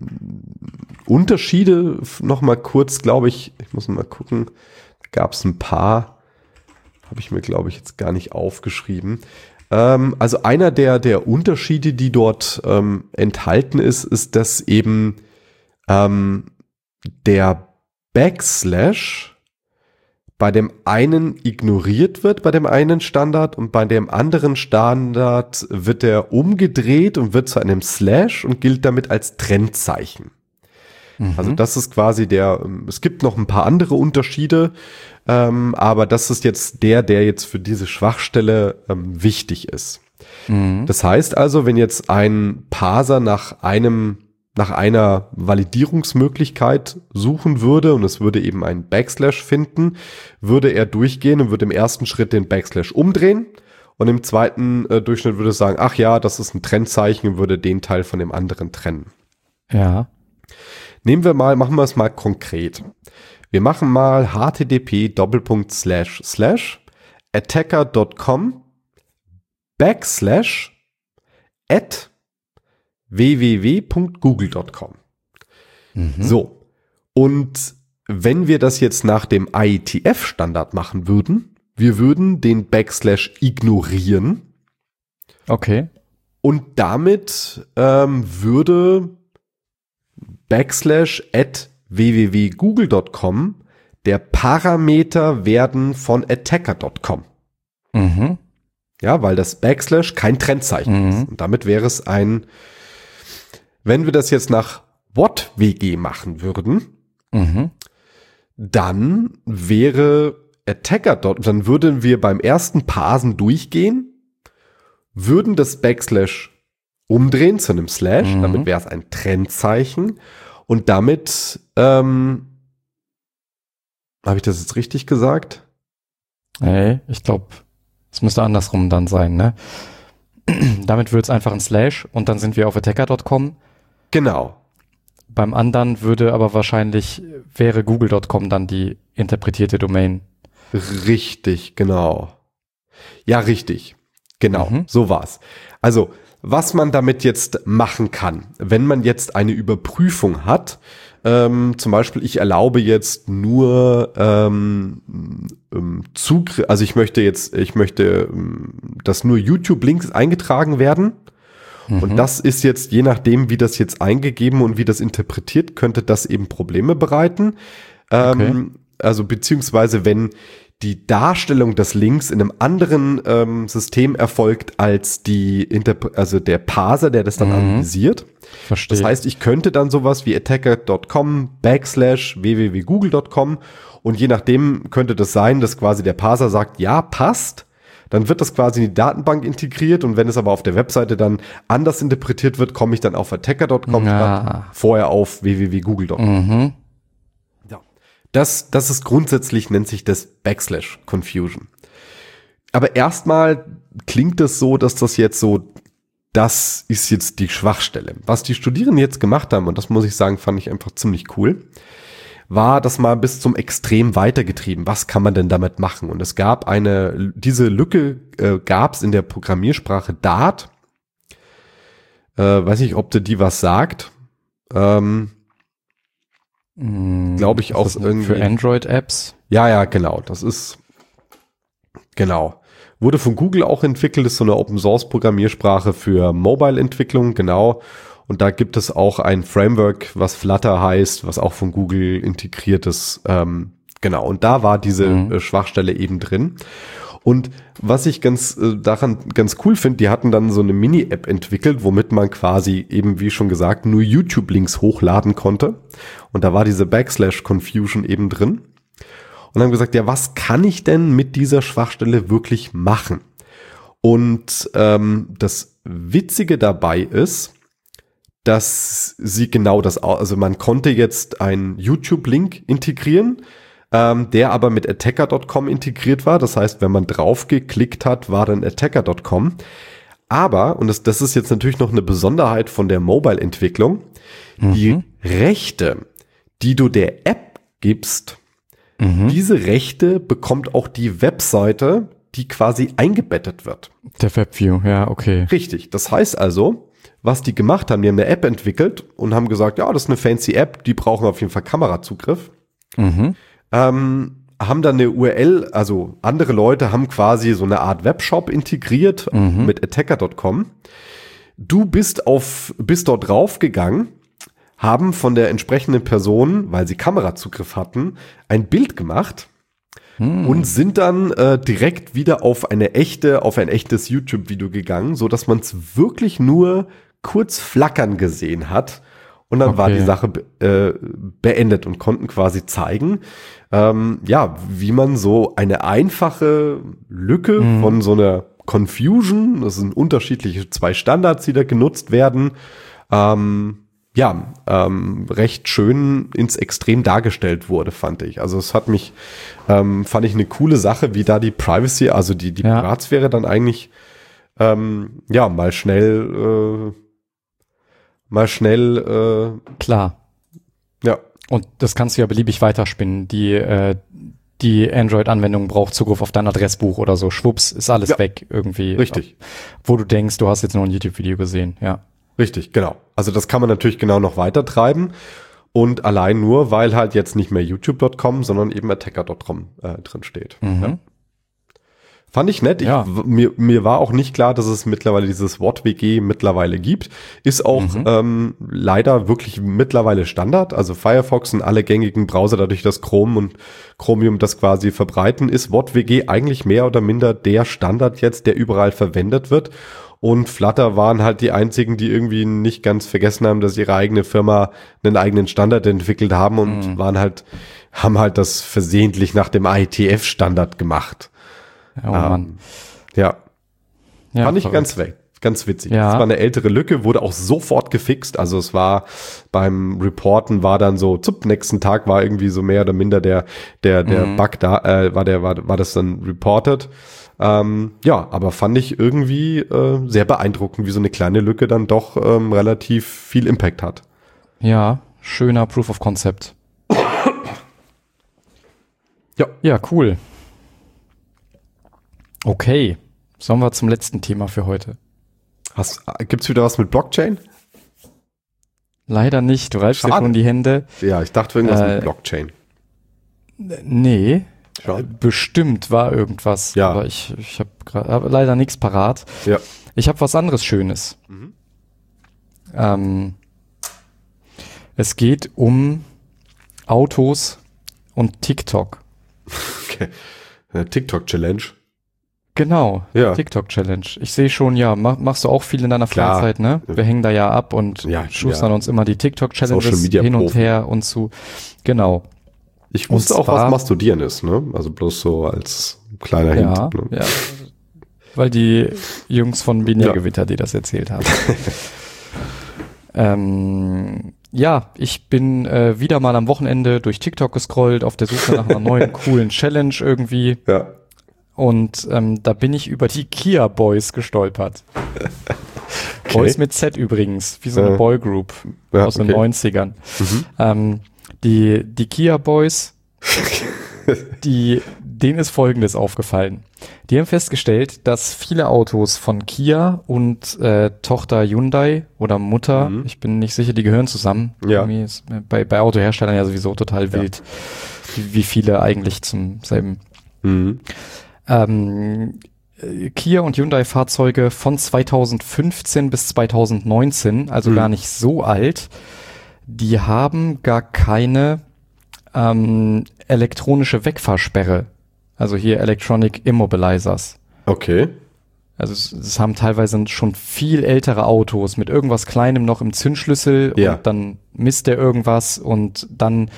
A: Unterschiede noch mal kurz, glaube ich, ich muss mal gucken, da gab es ein paar, habe ich mir, glaube ich, jetzt gar nicht aufgeschrieben. Ähm, also einer der, der Unterschiede, die dort ähm, enthalten ist, ist, dass eben ähm, der Backslash bei dem einen ignoriert wird, bei dem einen Standard, und bei dem anderen Standard wird er umgedreht und wird zu einem Slash und gilt damit als Trennzeichen.
B: Mhm.
A: Also das ist quasi der, ähm, es gibt noch ein paar andere Unterschiede, ähm, aber das ist jetzt der, der jetzt für diese Schwachstelle ähm, wichtig ist.
B: Mhm.
A: Das heißt also, wenn jetzt ein Parser nach einem nach einer Validierungsmöglichkeit suchen würde und es würde eben einen Backslash finden, würde er durchgehen und würde im ersten Schritt den Backslash umdrehen, und im zweiten äh, Durchschnitt würde es sagen, ach ja, das ist ein Trennzeichen, und würde den Teil von dem anderen trennen.
B: Ja.
A: Nehmen wir mal, machen wir es mal konkret. Wir machen mal H T T P Doppelpunkt Slash Slash attacker Punkt com Backslash at w w w Punkt google Punkt com.
B: Mhm.
A: So, und wenn wir das jetzt nach dem I E T F-Standard machen würden, wir würden den Backslash ignorieren,
B: Okay.
A: und damit ähm, würde Backslash at w w w Punkt google Punkt com der Parameter werden von attacker Punkt com.
B: Mhm.
A: Ja, weil das Backslash kein Trendzeichen
B: Mhm.
A: ist. Und damit wäre es ein, wenn wir das jetzt nach what W G machen würden,
B: Mhm.
A: dann wäre Attacker, dann würden wir beim ersten Parsen durchgehen, würden das Backslash umdrehen zu einem Slash,
B: Mhm.
A: damit wäre es ein Trendzeichen und damit, ähm, habe ich das jetzt richtig gesagt?
B: Hey, ich glaube, es müsste andersrum dann sein, ne? Damit wird es einfach ein Slash und dann sind wir auf attacker Punkt com.
A: Genau.
B: Beim anderen würde aber wahrscheinlich, wäre google Punkt com dann die interpretierte Domain.
A: Richtig, genau. Ja, richtig. Genau,
B: Mhm.
A: so war's. Also, was man damit jetzt machen kann, wenn man jetzt eine Überprüfung hat, ähm, zum Beispiel, ich erlaube jetzt nur ähm, ähm, Zugriff, also ich möchte jetzt, ich möchte, ähm, dass nur YouTube-Links eingetragen werden.
B: Mhm.
A: Und das ist jetzt, je nachdem, wie das jetzt eingegeben und wie das interpretiert, könnte das eben Probleme bereiten. Ähm,
B: Okay.
A: Also beziehungsweise, wenn die Darstellung des Links in einem anderen ähm, System erfolgt als die Interp- also der Parser, der das dann
B: Mhm.
A: analysiert.
B: Verstehe.
A: Das heißt, ich könnte dann sowas wie attacker Punkt com backslash www punkt google Punkt com und je nachdem könnte das sein, dass quasi der Parser sagt, ja, passt. Dann wird das quasi in die Datenbank integriert und wenn es aber auf der Webseite dann anders interpretiert wird, komme ich dann auf attacker Punkt com
B: Ja.
A: statt vorher auf www punkt google Punkt com.
B: Mhm.
A: Ja. Das, das ist grundsätzlich, nennt sich das Backslash Confusion. Aber erstmal klingt es so, dass das jetzt so, das ist jetzt die Schwachstelle. Was die Studierenden jetzt gemacht haben, und das muss ich sagen, fand ich einfach ziemlich cool, war das mal bis zum Extrem weitergetrieben. Was kann man denn damit machen? Und es gab eine, diese Lücke äh, gab es in der Programmiersprache Dart. Äh, weiß nicht, ob dir die was sagt. Ähm, Glaube ich
B: Ist
A: auch
B: das
A: irgendwie.
B: für Android-Apps.
A: Ja, ja, genau. Das ist, genau. Wurde von Google auch entwickelt, ist so eine Open-Source-Programmiersprache für Mobile-Entwicklung, genau. Und da gibt es auch ein Framework, was Flutter heißt, was auch von Google integriert ist. Ähm, genau, und da war diese
B: Mhm.
A: äh, Schwachstelle eben drin. Und was ich ganz äh, daran ganz cool finde, die hatten dann so eine Mini-App entwickelt, womit man quasi eben, wie schon gesagt, nur YouTube-Links hochladen konnte. Und da war diese Backslash-Confusion eben drin. Und haben gesagt, ja, was kann ich denn mit dieser Schwachstelle wirklich machen? Und ähm, das Witzige dabei ist, dass sie genau das, au- also man konnte jetzt einen YouTube-Link integrieren, ähm, der aber mit attacker Punkt com integriert war. Das heißt, wenn man drauf geklickt hat, war dann attacker Punkt com. Aber, und das, das ist jetzt natürlich noch eine Besonderheit von der Mobile-Entwicklung,
B: Mhm.
A: die Rechte, die du der App gibst,
B: Mhm.
A: diese Rechte bekommt auch die Webseite, die quasi eingebettet wird.
B: Der WebView, ja, okay.
A: Richtig. Das heißt also, was die gemacht haben, die haben eine App entwickelt und haben gesagt, ja, das ist eine fancy App, die brauchen auf jeden Fall Kamerazugriff.
B: Mhm.
A: Ähm, haben dann eine U R L, also andere Leute haben quasi so eine Art Webshop integriert
B: Mhm.
A: mit attacker Punkt com. Du bist auf, bist dort draufgegangen, haben von der entsprechenden Person, weil sie Kamerazugriff hatten, ein Bild gemacht
B: Hm.
A: und sind dann äh, direkt wieder auf eine echte, auf ein echtes YouTube-Video gegangen, so dass man es wirklich nur kurz flackern gesehen hat. Und dann war
B: Okay.
A: die Sache be äh, beendet und konnten quasi zeigen, ähm, ja, wie man so eine einfache Lücke
B: Mhm.
A: von so einer Confusion, das sind unterschiedliche zwei Standards, die da genutzt werden, ähm, ja, ähm, recht schön ins Extrem dargestellt wurde, fand ich. Also es hat mich, ähm, fand ich eine coole Sache, wie da die Privacy, also die, die
B: Ja.
A: Privatsphäre dann eigentlich, ähm, ja, mal schnell, äh, mal schnell,
B: Klar.
A: äh, ja,
B: Und das kannst du ja beliebig weiterspinnen. Die, äh, die Android-Anwendung braucht Zugriff auf dein Adressbuch oder so. Schwupps, ist alles
A: Ja.
B: weg irgendwie.
A: richtig.
B: Wo du denkst, du hast jetzt nur ein YouTube-Video gesehen, ja.
A: Richtig, genau. Also das kann man natürlich genau noch weiter treiben und allein nur, weil halt jetzt nicht mehr YouTube Punkt com, sondern eben attacker Punkt com äh, drin steht.
B: Mhm.
A: Ja. Fand ich nett.
B: Ja.
A: Ich, mir, mir war auch nicht klar, dass es mittlerweile dieses Watt W G mittlerweile gibt. Ist auch
B: Mhm.
A: ähm, leider wirklich mittlerweile Standard. Also Firefox und alle gängigen Browser, dadurch dass Chrome und Chromium das quasi verbreiten, ist Watt W G eigentlich mehr oder minder der Standard jetzt, der überall verwendet wird. Und Flutter waren halt die einzigen, die irgendwie nicht ganz vergessen haben, dass ihre eigene Firma einen eigenen Standard entwickelt haben und
B: Mhm.
A: waren halt, haben halt das versehentlich nach dem I E T F-Standard gemacht.
B: Oh Mann.
A: Ja,
B: Ja,
A: fand ich
B: verrückt.
A: ganz weg, ganz witzig.
B: Ja.
A: Das war eine ältere Lücke, wurde auch sofort gefixt. Also es war beim Reporten war dann so, zup, nächsten Tag war irgendwie so mehr oder minder der der der
B: Mhm.
A: Bug da, äh, war der war war das dann reported. Ähm, ja, aber fand ich irgendwie äh, sehr beeindruckend, wie so eine kleine Lücke dann doch ähm, relativ viel Impact hat.
B: Ja, schöner Proof of Concept.
A: Ja.
B: Ja, cool. Okay, sollen wir zum letzten Thema für heute?
A: Hast, gibt's wieder was mit Blockchain?
B: Leider nicht, du reibst dir
A: Schade.
B: schon die Hände.
A: Ja, ich dachte irgendwas
B: Äh,
A: mit Blockchain.
B: Nee,
A: Schade.
B: bestimmt war irgendwas,
A: Ja.
B: aber ich, ich habe hab leider nichts parat.
A: Ja.
B: Ich habe was anderes Schönes.
A: Mhm.
B: Ähm, es geht um Autos und TikTok.
A: Okay. Äh, TikTok-Challenge.
B: Genau,
A: Ja.
B: TikTok-Challenge. Ich sehe schon, ja, mach, machst du auch viel in deiner
A: Klar.
B: Freizeit, ne? Wir hängen da ja ab und
A: Ja,
B: schustern
A: ja.
B: uns immer die
A: Social
B: TikTok-Challenges
A: Media
B: hin und
A: Profi.
B: her und zu. Genau.
A: Ich
B: Und
A: wusste auch,
B: zwar-
A: was Mastodieren ist, ne? Also bloß so als kleiner
B: Ja,
A: Hint. Ne?
B: ja. Weil die Jungs von Binärgewitter, die das erzählt haben. ähm, ja, ich bin äh, wieder mal am Wochenende durch TikTok gescrollt, auf der Suche nach einer neuen coolen Challenge irgendwie.
A: Ja.
B: Und ähm, da bin ich über die Kia Boys gestolpert.
A: Okay.
B: Boys mit Z übrigens, wie so eine
A: Äh,
B: Boygroup
A: ja,
B: aus den
A: okay.
B: neunzigern.
A: Mhm.
B: Ähm, die, die Kia Boys, die, denen ist Folgendes aufgefallen. Die haben festgestellt, dass viele Autos von Kia und äh, Tochter Hyundai oder Mutter,
A: Mhm.
B: ich bin nicht sicher, die gehören zusammen.
A: Ja.
B: Irgendwie ist bei, bei Autoherstellern ja sowieso total wild, wie, wie viele eigentlich zum selben.
A: Mhm.
B: Ähm, äh, Kia und Hyundai-Fahrzeuge von zweitausendfünfzehn bis zweitausendneunzehn, also
A: Mhm.
B: gar nicht so alt, die haben gar keine ähm, elektronische Wegfahrsperre. Also hier Electronic Immobilizers.
A: Okay.
B: Also es, es haben teilweise schon viel ältere Autos mit irgendwas Kleinem noch im Zündschlüssel
A: Ja.
B: und dann misst der irgendwas und dann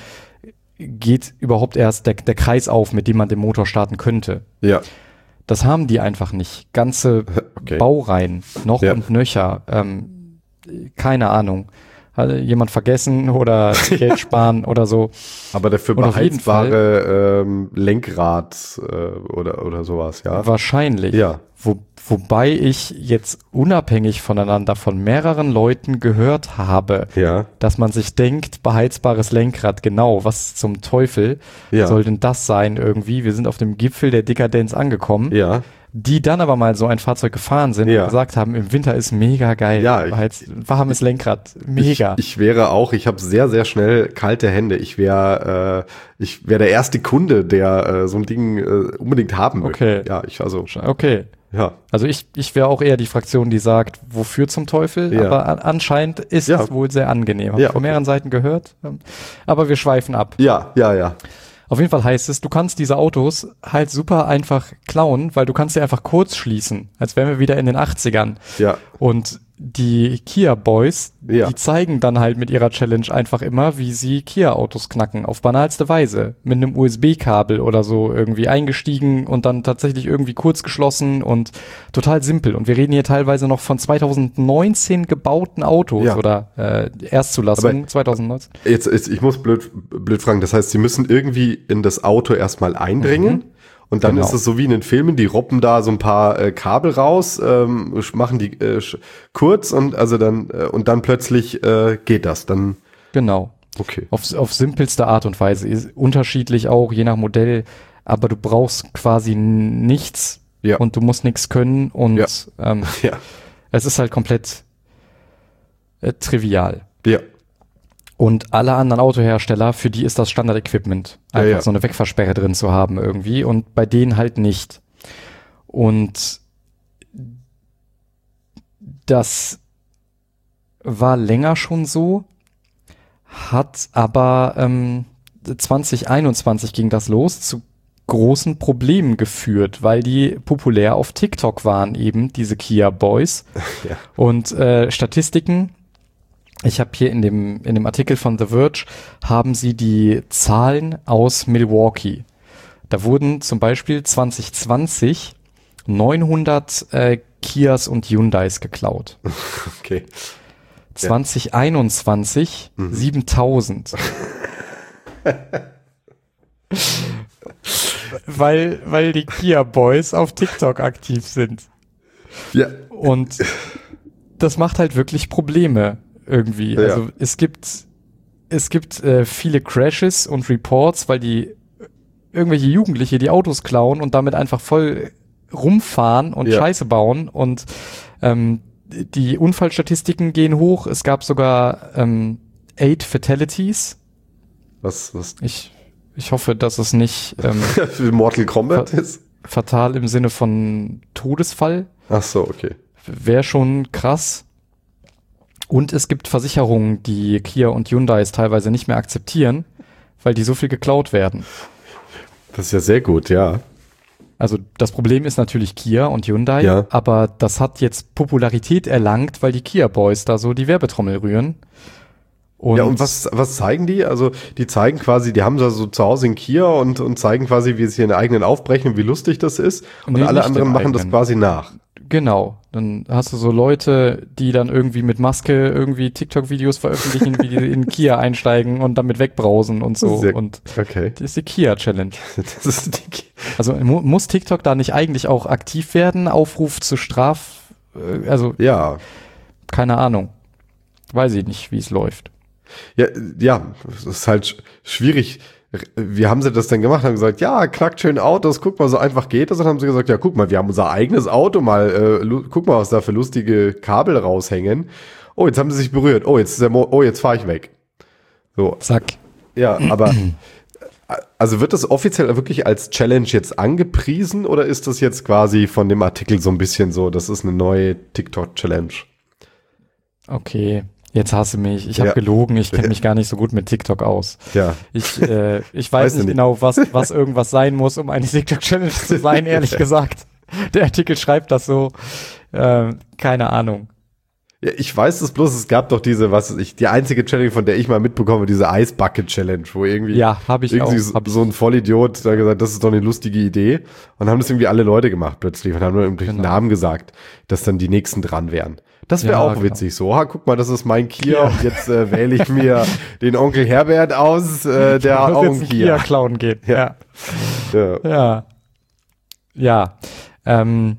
B: geht überhaupt erst der, der Kreis auf, mit dem man den Motor starten könnte.
A: Ja.
B: Das haben die einfach nicht. Ganze
A: Okay.
B: Baureihen, noch
A: Ja.
B: und nöcher. Ähm, keine Ahnung. Hat jemand vergessen oder Geld sparen oder so.
A: Aber dafür
B: Und auf jeden
A: beheizbare ähm, Lenkrad äh, oder, oder sowas, ja?
B: Wahrscheinlich.
A: Ja.
B: Wo, wobei ich jetzt unabhängig voneinander von mehreren Leuten gehört habe,
A: Ja.
B: dass man sich denkt, beheizbares Lenkrad, genau, was zum Teufel
A: Ja.
B: soll denn das sein irgendwie? Wir sind auf dem Gipfel der Dekadenz angekommen.
A: Ja.
B: Die dann aber mal so ein Fahrzeug gefahren sind
A: Ja.
B: und gesagt haben, im Winter ist mega geil.
A: Ja, ich-
B: Beheiz, warmes Lenkrad, mega.
A: Ich, ich wäre auch, ich habe sehr, sehr schnell kalte Hände. Ich wäre äh, ich wäre der erste Kunde, der äh, so ein Ding äh, unbedingt haben möchte.
B: Okay.
A: Ja, ich also,
B: Okay.
A: ja.
B: Also ich, ich wäre auch eher die Fraktion, die sagt, wofür zum Teufel?
A: Ja.
B: Aber an, anscheinend ist
A: Ja.
B: es wohl sehr angenehm. Hab
A: Ja,
B: ich von
A: okay.
B: mehreren Seiten gehört. Ähm, Aber wir schweifen ab.
A: Ja, ja, ja.
B: Auf jeden Fall heißt es, du kannst diese Autos halt super einfach klauen, weil du kannst sie einfach kurz schließen, als wären wir wieder in den achtzigern.
A: Ja.
B: Und die Kia Boys,
A: Ja.
B: die zeigen dann halt mit ihrer Challenge einfach immer, wie sie Kia-Autos knacken, auf banalste Weise. Mit einem U S B-Kabel oder so irgendwie eingestiegen und dann tatsächlich irgendwie kurz geschlossen und total simpel. Und wir reden hier teilweise noch von zweitausendneunzehn gebauten Autos
A: Ja.
B: oder äh, Erstzulassung
A: Aber-
B: zweitausendneunzehn.
A: Jetzt, jetzt ich muss blöd, blöd fragen. Das heißt, sie müssen irgendwie in das Auto erstmal eindringen.
B: Mhm.
A: Und dann
B: Genau.
A: ist es so wie in den Filmen, die roppen da so ein paar äh, Kabel raus, ähm, sch- machen die äh, sch- kurz und also dann äh, und dann plötzlich äh, geht das. Dann
B: Genau.
A: okay.
B: Auf, auf simpelste Art und Weise. Ist unterschiedlich auch, je nach Modell. Aber du brauchst quasi nichts
A: Ja.
B: und du musst nichts können und
A: Ja.
B: ähm,
A: Ja.
B: es ist halt komplett äh, trivial.
A: Ja.
B: Und alle anderen Autohersteller, für die ist das Standard-Equipment,
A: Ja,
B: einfach
A: ja.
B: so eine Wegfahrsperre drin zu haben irgendwie und bei denen halt nicht. Und das war länger schon so, hat aber ähm, zwanzig einundzwanzig ging das los, zu großen Problemen geführt, weil die populär auf TikTok waren, eben diese Kia Boys. Ja. Und äh, Statistiken, ich habe hier in dem in dem Artikel von The Verge, haben sie die Zahlen aus Milwaukee. Da wurden zum Beispiel zwanzig zwanzig neunhundert äh, Kias und Hyundais geklaut.
A: Okay.
B: zwanzig einundzwanzig ja. mhm. siebentausend. weil, weil die Kia Boys auf TikTok aktiv sind.
A: Ja.
B: Und das macht halt wirklich Probleme irgendwie. Ja. Also es gibt, es gibt äh, viele Crashes und Reports, weil die irgendwelche Jugendliche die Autos klauen und damit einfach voll rumfahren und ja. Scheiße bauen und ähm, die Unfallstatistiken gehen hoch. Es gab sogar ähm, eight Fatalities.
A: Was, was?
B: Ich, ich hoffe, dass es nicht ähm,
A: für Mortal Kombat
B: fa-
A: ist.
B: Fatal im Sinne von Todesfall.
A: Ach so, okay.
B: Wäre schon krass. Und es gibt Versicherungen, die Kia und Hyundais teilweise nicht mehr akzeptieren, weil die so viel geklaut werden.
A: Das ist ja sehr gut, ja.
B: Also das Problem ist natürlich Kia und Hyundai,
A: ja.
B: aber das hat jetzt Popularität erlangt, weil die Kia Boys da so die Werbetrommel rühren.
A: Und ja, und was, was zeigen die? Also die zeigen quasi, die haben da so zu Hause in Kia und, und zeigen quasi, wie sie ihren eigenen aufbrechen, wie lustig das ist. Und nee, alle anderen machen eigenen. das quasi nach.
B: Genau. Dann hast du so Leute, die dann irgendwie mit Maske irgendwie TikTok-Videos veröffentlichen, wie die in Kia einsteigen und damit wegbrausen und so.
A: Sehr,
B: und
A: okay.
B: Das ist die Kia-Challenge.
A: Das ist die Kia.
B: Also mu- muss TikTok da nicht eigentlich auch aktiv werden? Aufruf zu Straf... Äh, also
A: ja.
B: Keine Ahnung. Weiß ich nicht, wie es läuft.
A: Ja, ja, es ist halt schwierig. Wie haben sie das denn gemacht? Haben gesagt, ja, knackt schön Autos, guck mal, so einfach geht das. Und dann haben sie gesagt, ja, guck mal, wir haben unser eigenes Auto mal, äh, lu- guck mal, was da für lustige Kabel raushängen. Oh, jetzt haben sie sich berührt. Oh, jetzt ist der Mo- oh, jetzt fahre ich weg. So.
B: Zack.
A: Ja, aber also wird das offiziell wirklich als Challenge jetzt angepriesen oder ist das jetzt quasi von dem Artikel so ein bisschen so, das ist eine neue TikTok-Challenge?
B: Okay. Jetzt hasse mich. Ich habe
A: ja.
B: gelogen. Ich kenne mich gar nicht so gut mit TikTok aus.
A: Ja.
B: Ich, äh, ich weiß nicht, nicht genau, was, was irgendwas sein muss, um eine TikTok-Challenge zu sein, ehrlich gesagt. Der Artikel schreibt das so. Äh, keine Ahnung.
A: Ja, ich weiß es bloß, es gab doch diese, was weiß ich, die einzige Challenge, von der ich mal mitbekomme, diese Ice Bucket Challenge, wo irgendwie,
B: ja, hab ich
A: irgendwie
B: auch,
A: so,
B: hab
A: so ein Vollidiot da gesagt, das ist doch eine lustige Idee. Und haben das irgendwie alle Leute gemacht plötzlich und haben nur irgendwelche genau. Namen gesagt, dass dann die nächsten dran wären. Das wäre ja, auch witzig genau. so. Ha, guck mal, das ist mein Kia ja. und jetzt äh, wähle ich mir den Onkel Herbert aus, äh, der hat auch einen Kia.
B: Kia klauen geht.
A: Ja.
B: Ja. Ja. ja. ja. Ähm,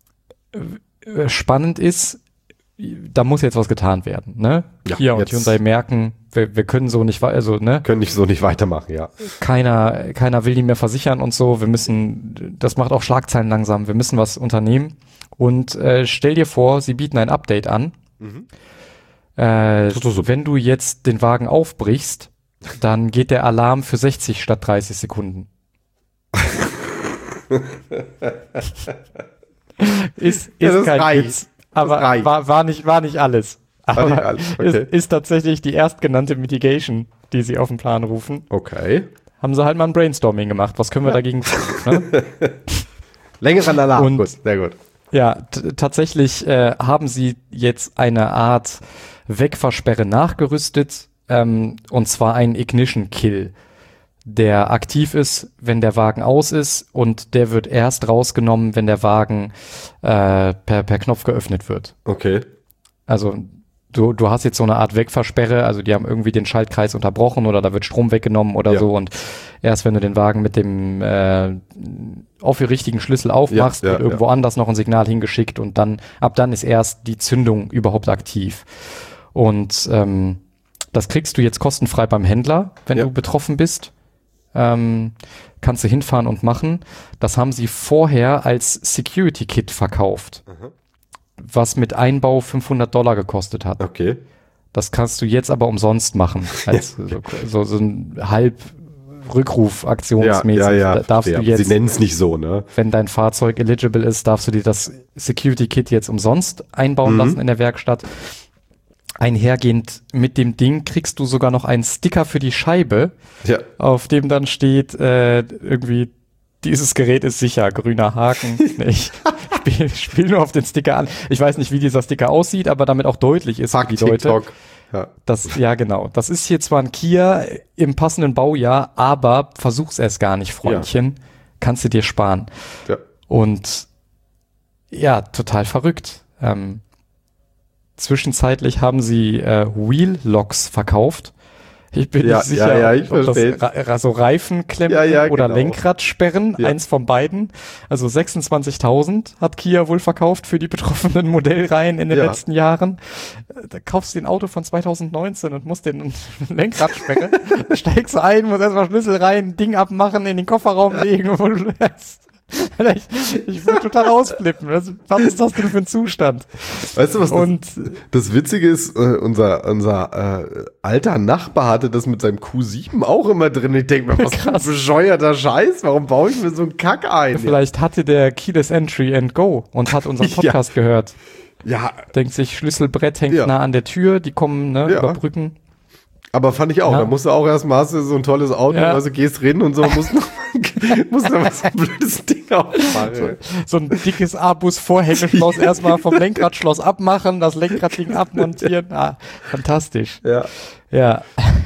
B: spannend ist, da muss jetzt was getan werden, ne? Ja, Kia und Hyundai merken, wir, wir können so nicht, also, ne?
A: Können nicht so nicht weitermachen, ja.
B: Keiner, keiner will die mehr versichern und so. Wir müssen, das macht auch Schlagzeilen langsam. Wir müssen was unternehmen. Und äh, stell dir vor, sie bieten ein Update an. Mhm. Äh, so. Wenn du jetzt den Wagen aufbrichst, dann geht der Alarm für sechzig statt dreißig Sekunden. ist ist ja, kein
A: reicht.
B: Witz, aber war, war, nicht, war nicht alles. Aber
A: nicht alles. Okay.
B: ist, ist tatsächlich die erstgenannte Mitigation, die sie auf den Plan rufen.
A: Okay.
B: Haben sie halt mal ein Brainstorming gemacht. Was können wir ja. dagegen tun? Ne?
A: Längerer Alarm.
B: Und,
A: gut, sehr gut.
B: Ja, t- tatsächlich äh, haben sie jetzt eine Art Wegfahrsperre nachgerüstet, ähm, und zwar einen Ignition Kill, der aktiv ist, wenn der Wagen aus ist, und der wird erst rausgenommen, wenn der Wagen äh, per, per Knopf geöffnet wird.
A: Okay.
B: Also du, du hast jetzt so eine Art Wegfahrsperre, also die haben irgendwie den Schaltkreis unterbrochen oder da wird Strom weggenommen oder ja. so, und erst wenn du den Wagen mit dem äh, auf den richtigen Schlüssel aufmachst, ja, ja, wird irgendwo ja. anders noch ein Signal hingeschickt und dann, ab dann ist erst die Zündung überhaupt aktiv. Und ähm, das kriegst du jetzt kostenfrei beim Händler, wenn ja. du betroffen bist. Ähm, kannst du hinfahren und machen. Das haben sie vorher als Security Kit verkauft, mhm. was mit Einbau fünfhundert Dollar gekostet hat.
A: Okay.
B: Das kannst du jetzt aber umsonst machen. Als so, so, so ein halb Rückruf-aktionsmäßig.
A: Ja, ja, ja.
B: Darfst
A: ja,
B: du jetzt,
A: sie nennen es nicht so, ne?
B: wenn dein Fahrzeug eligible ist, darfst du dir das Security-Kit jetzt umsonst einbauen
A: Mhm.
B: lassen in der Werkstatt. Einhergehend mit dem Ding kriegst du sogar noch einen Sticker für die Scheibe,
A: Ja.
B: auf dem dann steht, äh, irgendwie, dieses Gerät ist sicher, grüner Haken. Ich spiel, spiel nur auf den Sticker an. Ich weiß nicht, wie dieser Sticker aussieht, aber damit auch deutlich ist für
A: Fuck
B: die Leute.
A: TikTok. Ja.
B: Das, ja, genau. Das ist hier zwar ein Kia im passenden Baujahr, aber versuch's erst gar nicht, Freundchen. Kannst du dir sparen.
A: Ja.
B: Und ja, total verrückt. Ähm, zwischenzeitlich haben sie äh, Wheel-Locks verkauft. Ich bin
A: Ja,
B: nicht sicher,
A: ja, ja, ich
B: ob das
A: versteh's.
B: Ra Ra so Reifenklemmen
A: Ja, ja,
B: oder
A: genau.
B: Lenkradsperren,
A: Ja.
B: eins von beiden. Also sechsundzwanzigtausend hat Kia wohl verkauft für die betroffenen Modellreihen in den
A: Ja.
B: letzten Jahren. Äh, Da kaufst du ein Auto von zweitausendneunzehn und musst den Lenkradsperre, steigst du ein, musst erstmal Schlüssel rein, Ding abmachen, in den Kofferraum legen und wo du lässt. Ich, ich würde total ausflippen. Was, was ist das denn für ein Zustand?
A: Weißt du, was das,
B: Und
A: das Witzige ist? Äh, unser unser äh, alter Nachbar hatte das mit seinem Q sieben auch immer drin. Ich denke mir, was für ein
B: Krass.
A: bescheuerter Scheiß. Warum baue ich mir so einen Kack ein?
B: vielleicht hatte der Keyless Entry and Go und hat unseren
A: Ja.
B: Podcast gehört.
A: Ja,
B: Denkt sich, Schlüsselbrett hängt
A: Ja.
B: nah an der Tür, die kommen ne,
A: Ja.
B: überbrücken.
A: aber fand ich auch.
B: Ja.
A: Da musst du auch erstmal, hast du so ein tolles Auto,
B: Ja.
A: also gehst rein und so, musst noch, musst noch was ein blödes Ding aufmachen.
B: So ein dickes A-Bus-Vorhängeschloss erstmal vom Lenkradschloss abmachen, das Lenkradding abmontieren. Ah, fantastisch.
A: Ja.
B: Ja.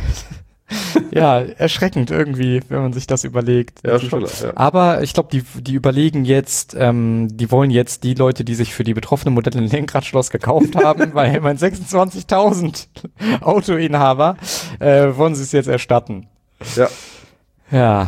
B: Ja, erschreckend irgendwie, wenn man sich das überlegt.
A: Ja, schon, ja.
B: Aber ich glaube, die, die überlegen jetzt, ähm, die wollen jetzt die Leute, die sich für die betroffenen Modelle ein Lenkradschloss gekauft haben, weil mein sechsundzwanzigtausend Autoinhaber, äh, wollen sie es jetzt erstatten.
A: Ja.
B: Ja,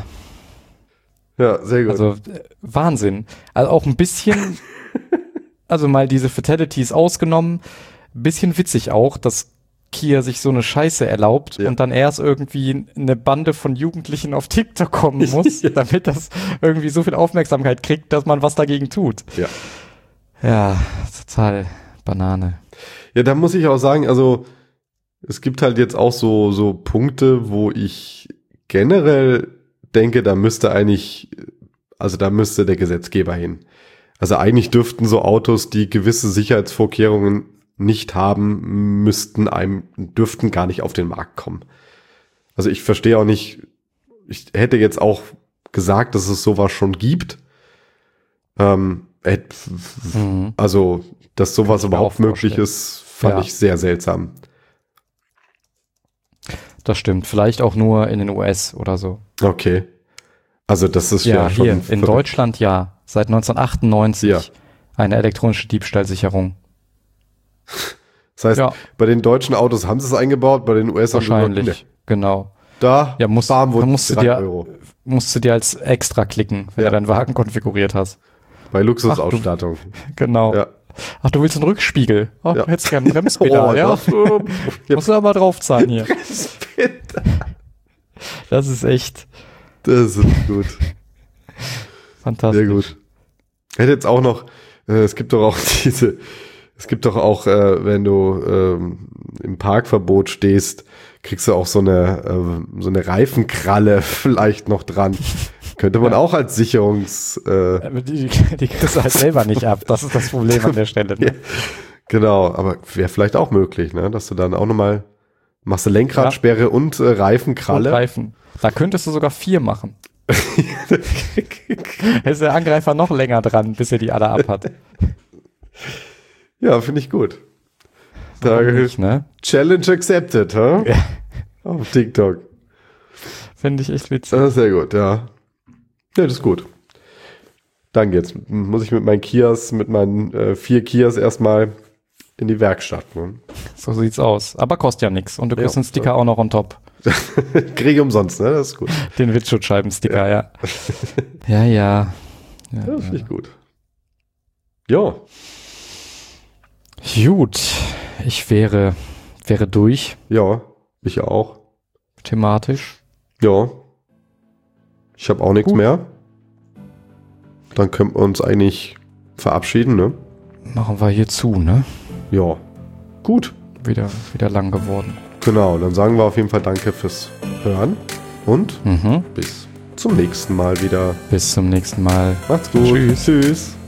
A: Ja, sehr gut.
B: also äh, Wahnsinn. Also auch ein bisschen, also mal diese Fatalities ausgenommen, ein bisschen witzig auch, dass Kia sich so eine Scheiße erlaubt
A: Ja.
B: und dann erst irgendwie eine Bande von Jugendlichen auf TikTok kommen muss,
A: Ja.
B: damit das irgendwie so viel Aufmerksamkeit kriegt, dass man was dagegen tut.
A: ja.
B: Ja, total Banane.
A: Ja, da muss ich auch sagen, also es gibt halt jetzt auch so, so Punkte, wo ich generell denke, da müsste eigentlich, also da müsste der Gesetzgeber hin. Also eigentlich dürften so Autos, die gewisse Sicherheitsvorkehrungen nicht haben, müssten einem, dürften gar nicht auf den Markt kommen. Also ich verstehe auch nicht, ich hätte jetzt auch gesagt, dass es sowas schon gibt. Ähm, hätt-
B: Mhm.
A: also, dass sowas
B: Kann ich mir
A: überhaupt
B: auch
A: möglich
B: vorstellen.
A: ist, fand
B: Ja.
A: ich sehr seltsam.
B: Das stimmt. Vielleicht auch nur in den U S oder so.
A: Okay. Also das ist ja,
B: Ja,
A: schon
B: hier in
A: verrückt.
B: Deutschland ja. Seit neunzehnhundertachtundneunzig
A: Ja.
B: eine elektronische Diebstahlsicherung.
A: Das heißt,
B: Ja.
A: bei den deutschen Autos haben sie es eingebaut, bei den U S haben sie gesagt,
B: Wahrscheinlich.
A: nee,
B: Genau.
A: da
B: Ja, musst,
A: bam,
B: dann musst du
A: drei
B: dir,
A: Euro.
B: musst du dir als extra klicken, wenn
A: Ja.
B: du deinen Wagen konfiguriert hast.
A: Bei Luxusausstattung.
B: Genau.
A: Ja.
B: Ach, du willst einen Rückspiegel? Ach,
A: Ja.
B: du hättest gerne ein Bremspedal,
A: Oh,
B: ja?
A: das, äh, ja,
B: Musst du aber draufzahlen hier. Das ist echt
A: das ist gut.
B: fantastisch.
A: Sehr gut. Hätte jetzt auch noch, äh, es gibt doch auch diese, es gibt doch auch, äh, wenn du ähm, im Parkverbot stehst, kriegst du auch so eine, äh, so eine Reifenkralle vielleicht noch dran. Könnte man
B: Ja.
A: auch als Sicherungs, äh,
B: Aber Die, die, die kriegst du halt selber nicht ab. Das ist das Problem an der Stelle. Ne?
A: genau, aber wäre vielleicht auch möglich, ne, dass du dann auch nochmal, machst du Lenkradsperre und äh, Reifenkralle.
B: Und Reifen. Da könntest du sogar vier machen. Ist der Angreifer noch länger dran, bis er die alle ab hat.
A: Ja, finde ich gut. Da,
B: Warum nicht, ne?
A: Challenge accepted, hä?
B: Ja.
A: Auf TikTok.
B: Finde ich echt witzig.
A: Das ist sehr gut, ja. Ja, das ist gut. Dann geht's. Muss ich mit meinen Kias, mit meinen äh, vier Kias erstmal in die Werkstatt. Ne?
B: So sieht's aus. Aber kostet ja nichts. Und du kriegst
A: Ja.
B: einen Sticker auch noch on top.
A: Kriege umsonst, ne? Das ist gut.
B: Den Witzschutzscheiben-Sticker, ja. Ja, ja. ja,
A: Ja, das
B: ja.
A: finde ich gut. Ja.
B: Gut. Ich wäre, wäre durch,
A: Ja, ich auch.
B: thematisch.
A: Ja. Ich habe auch nichts
B: Gut.
A: mehr. Dann können wir uns eigentlich verabschieden, ne?
B: Machen wir hier zu, ne?
A: Ja. Gut.
B: Wieder, wieder lang geworden.
A: Genau, dann sagen wir auf jeden Fall Danke fürs Hören. und
B: Mhm.
A: bis zum nächsten Mal wieder.
B: Bis zum nächsten Mal.
A: Macht's gut.
B: Tschüss.
A: Tschüss.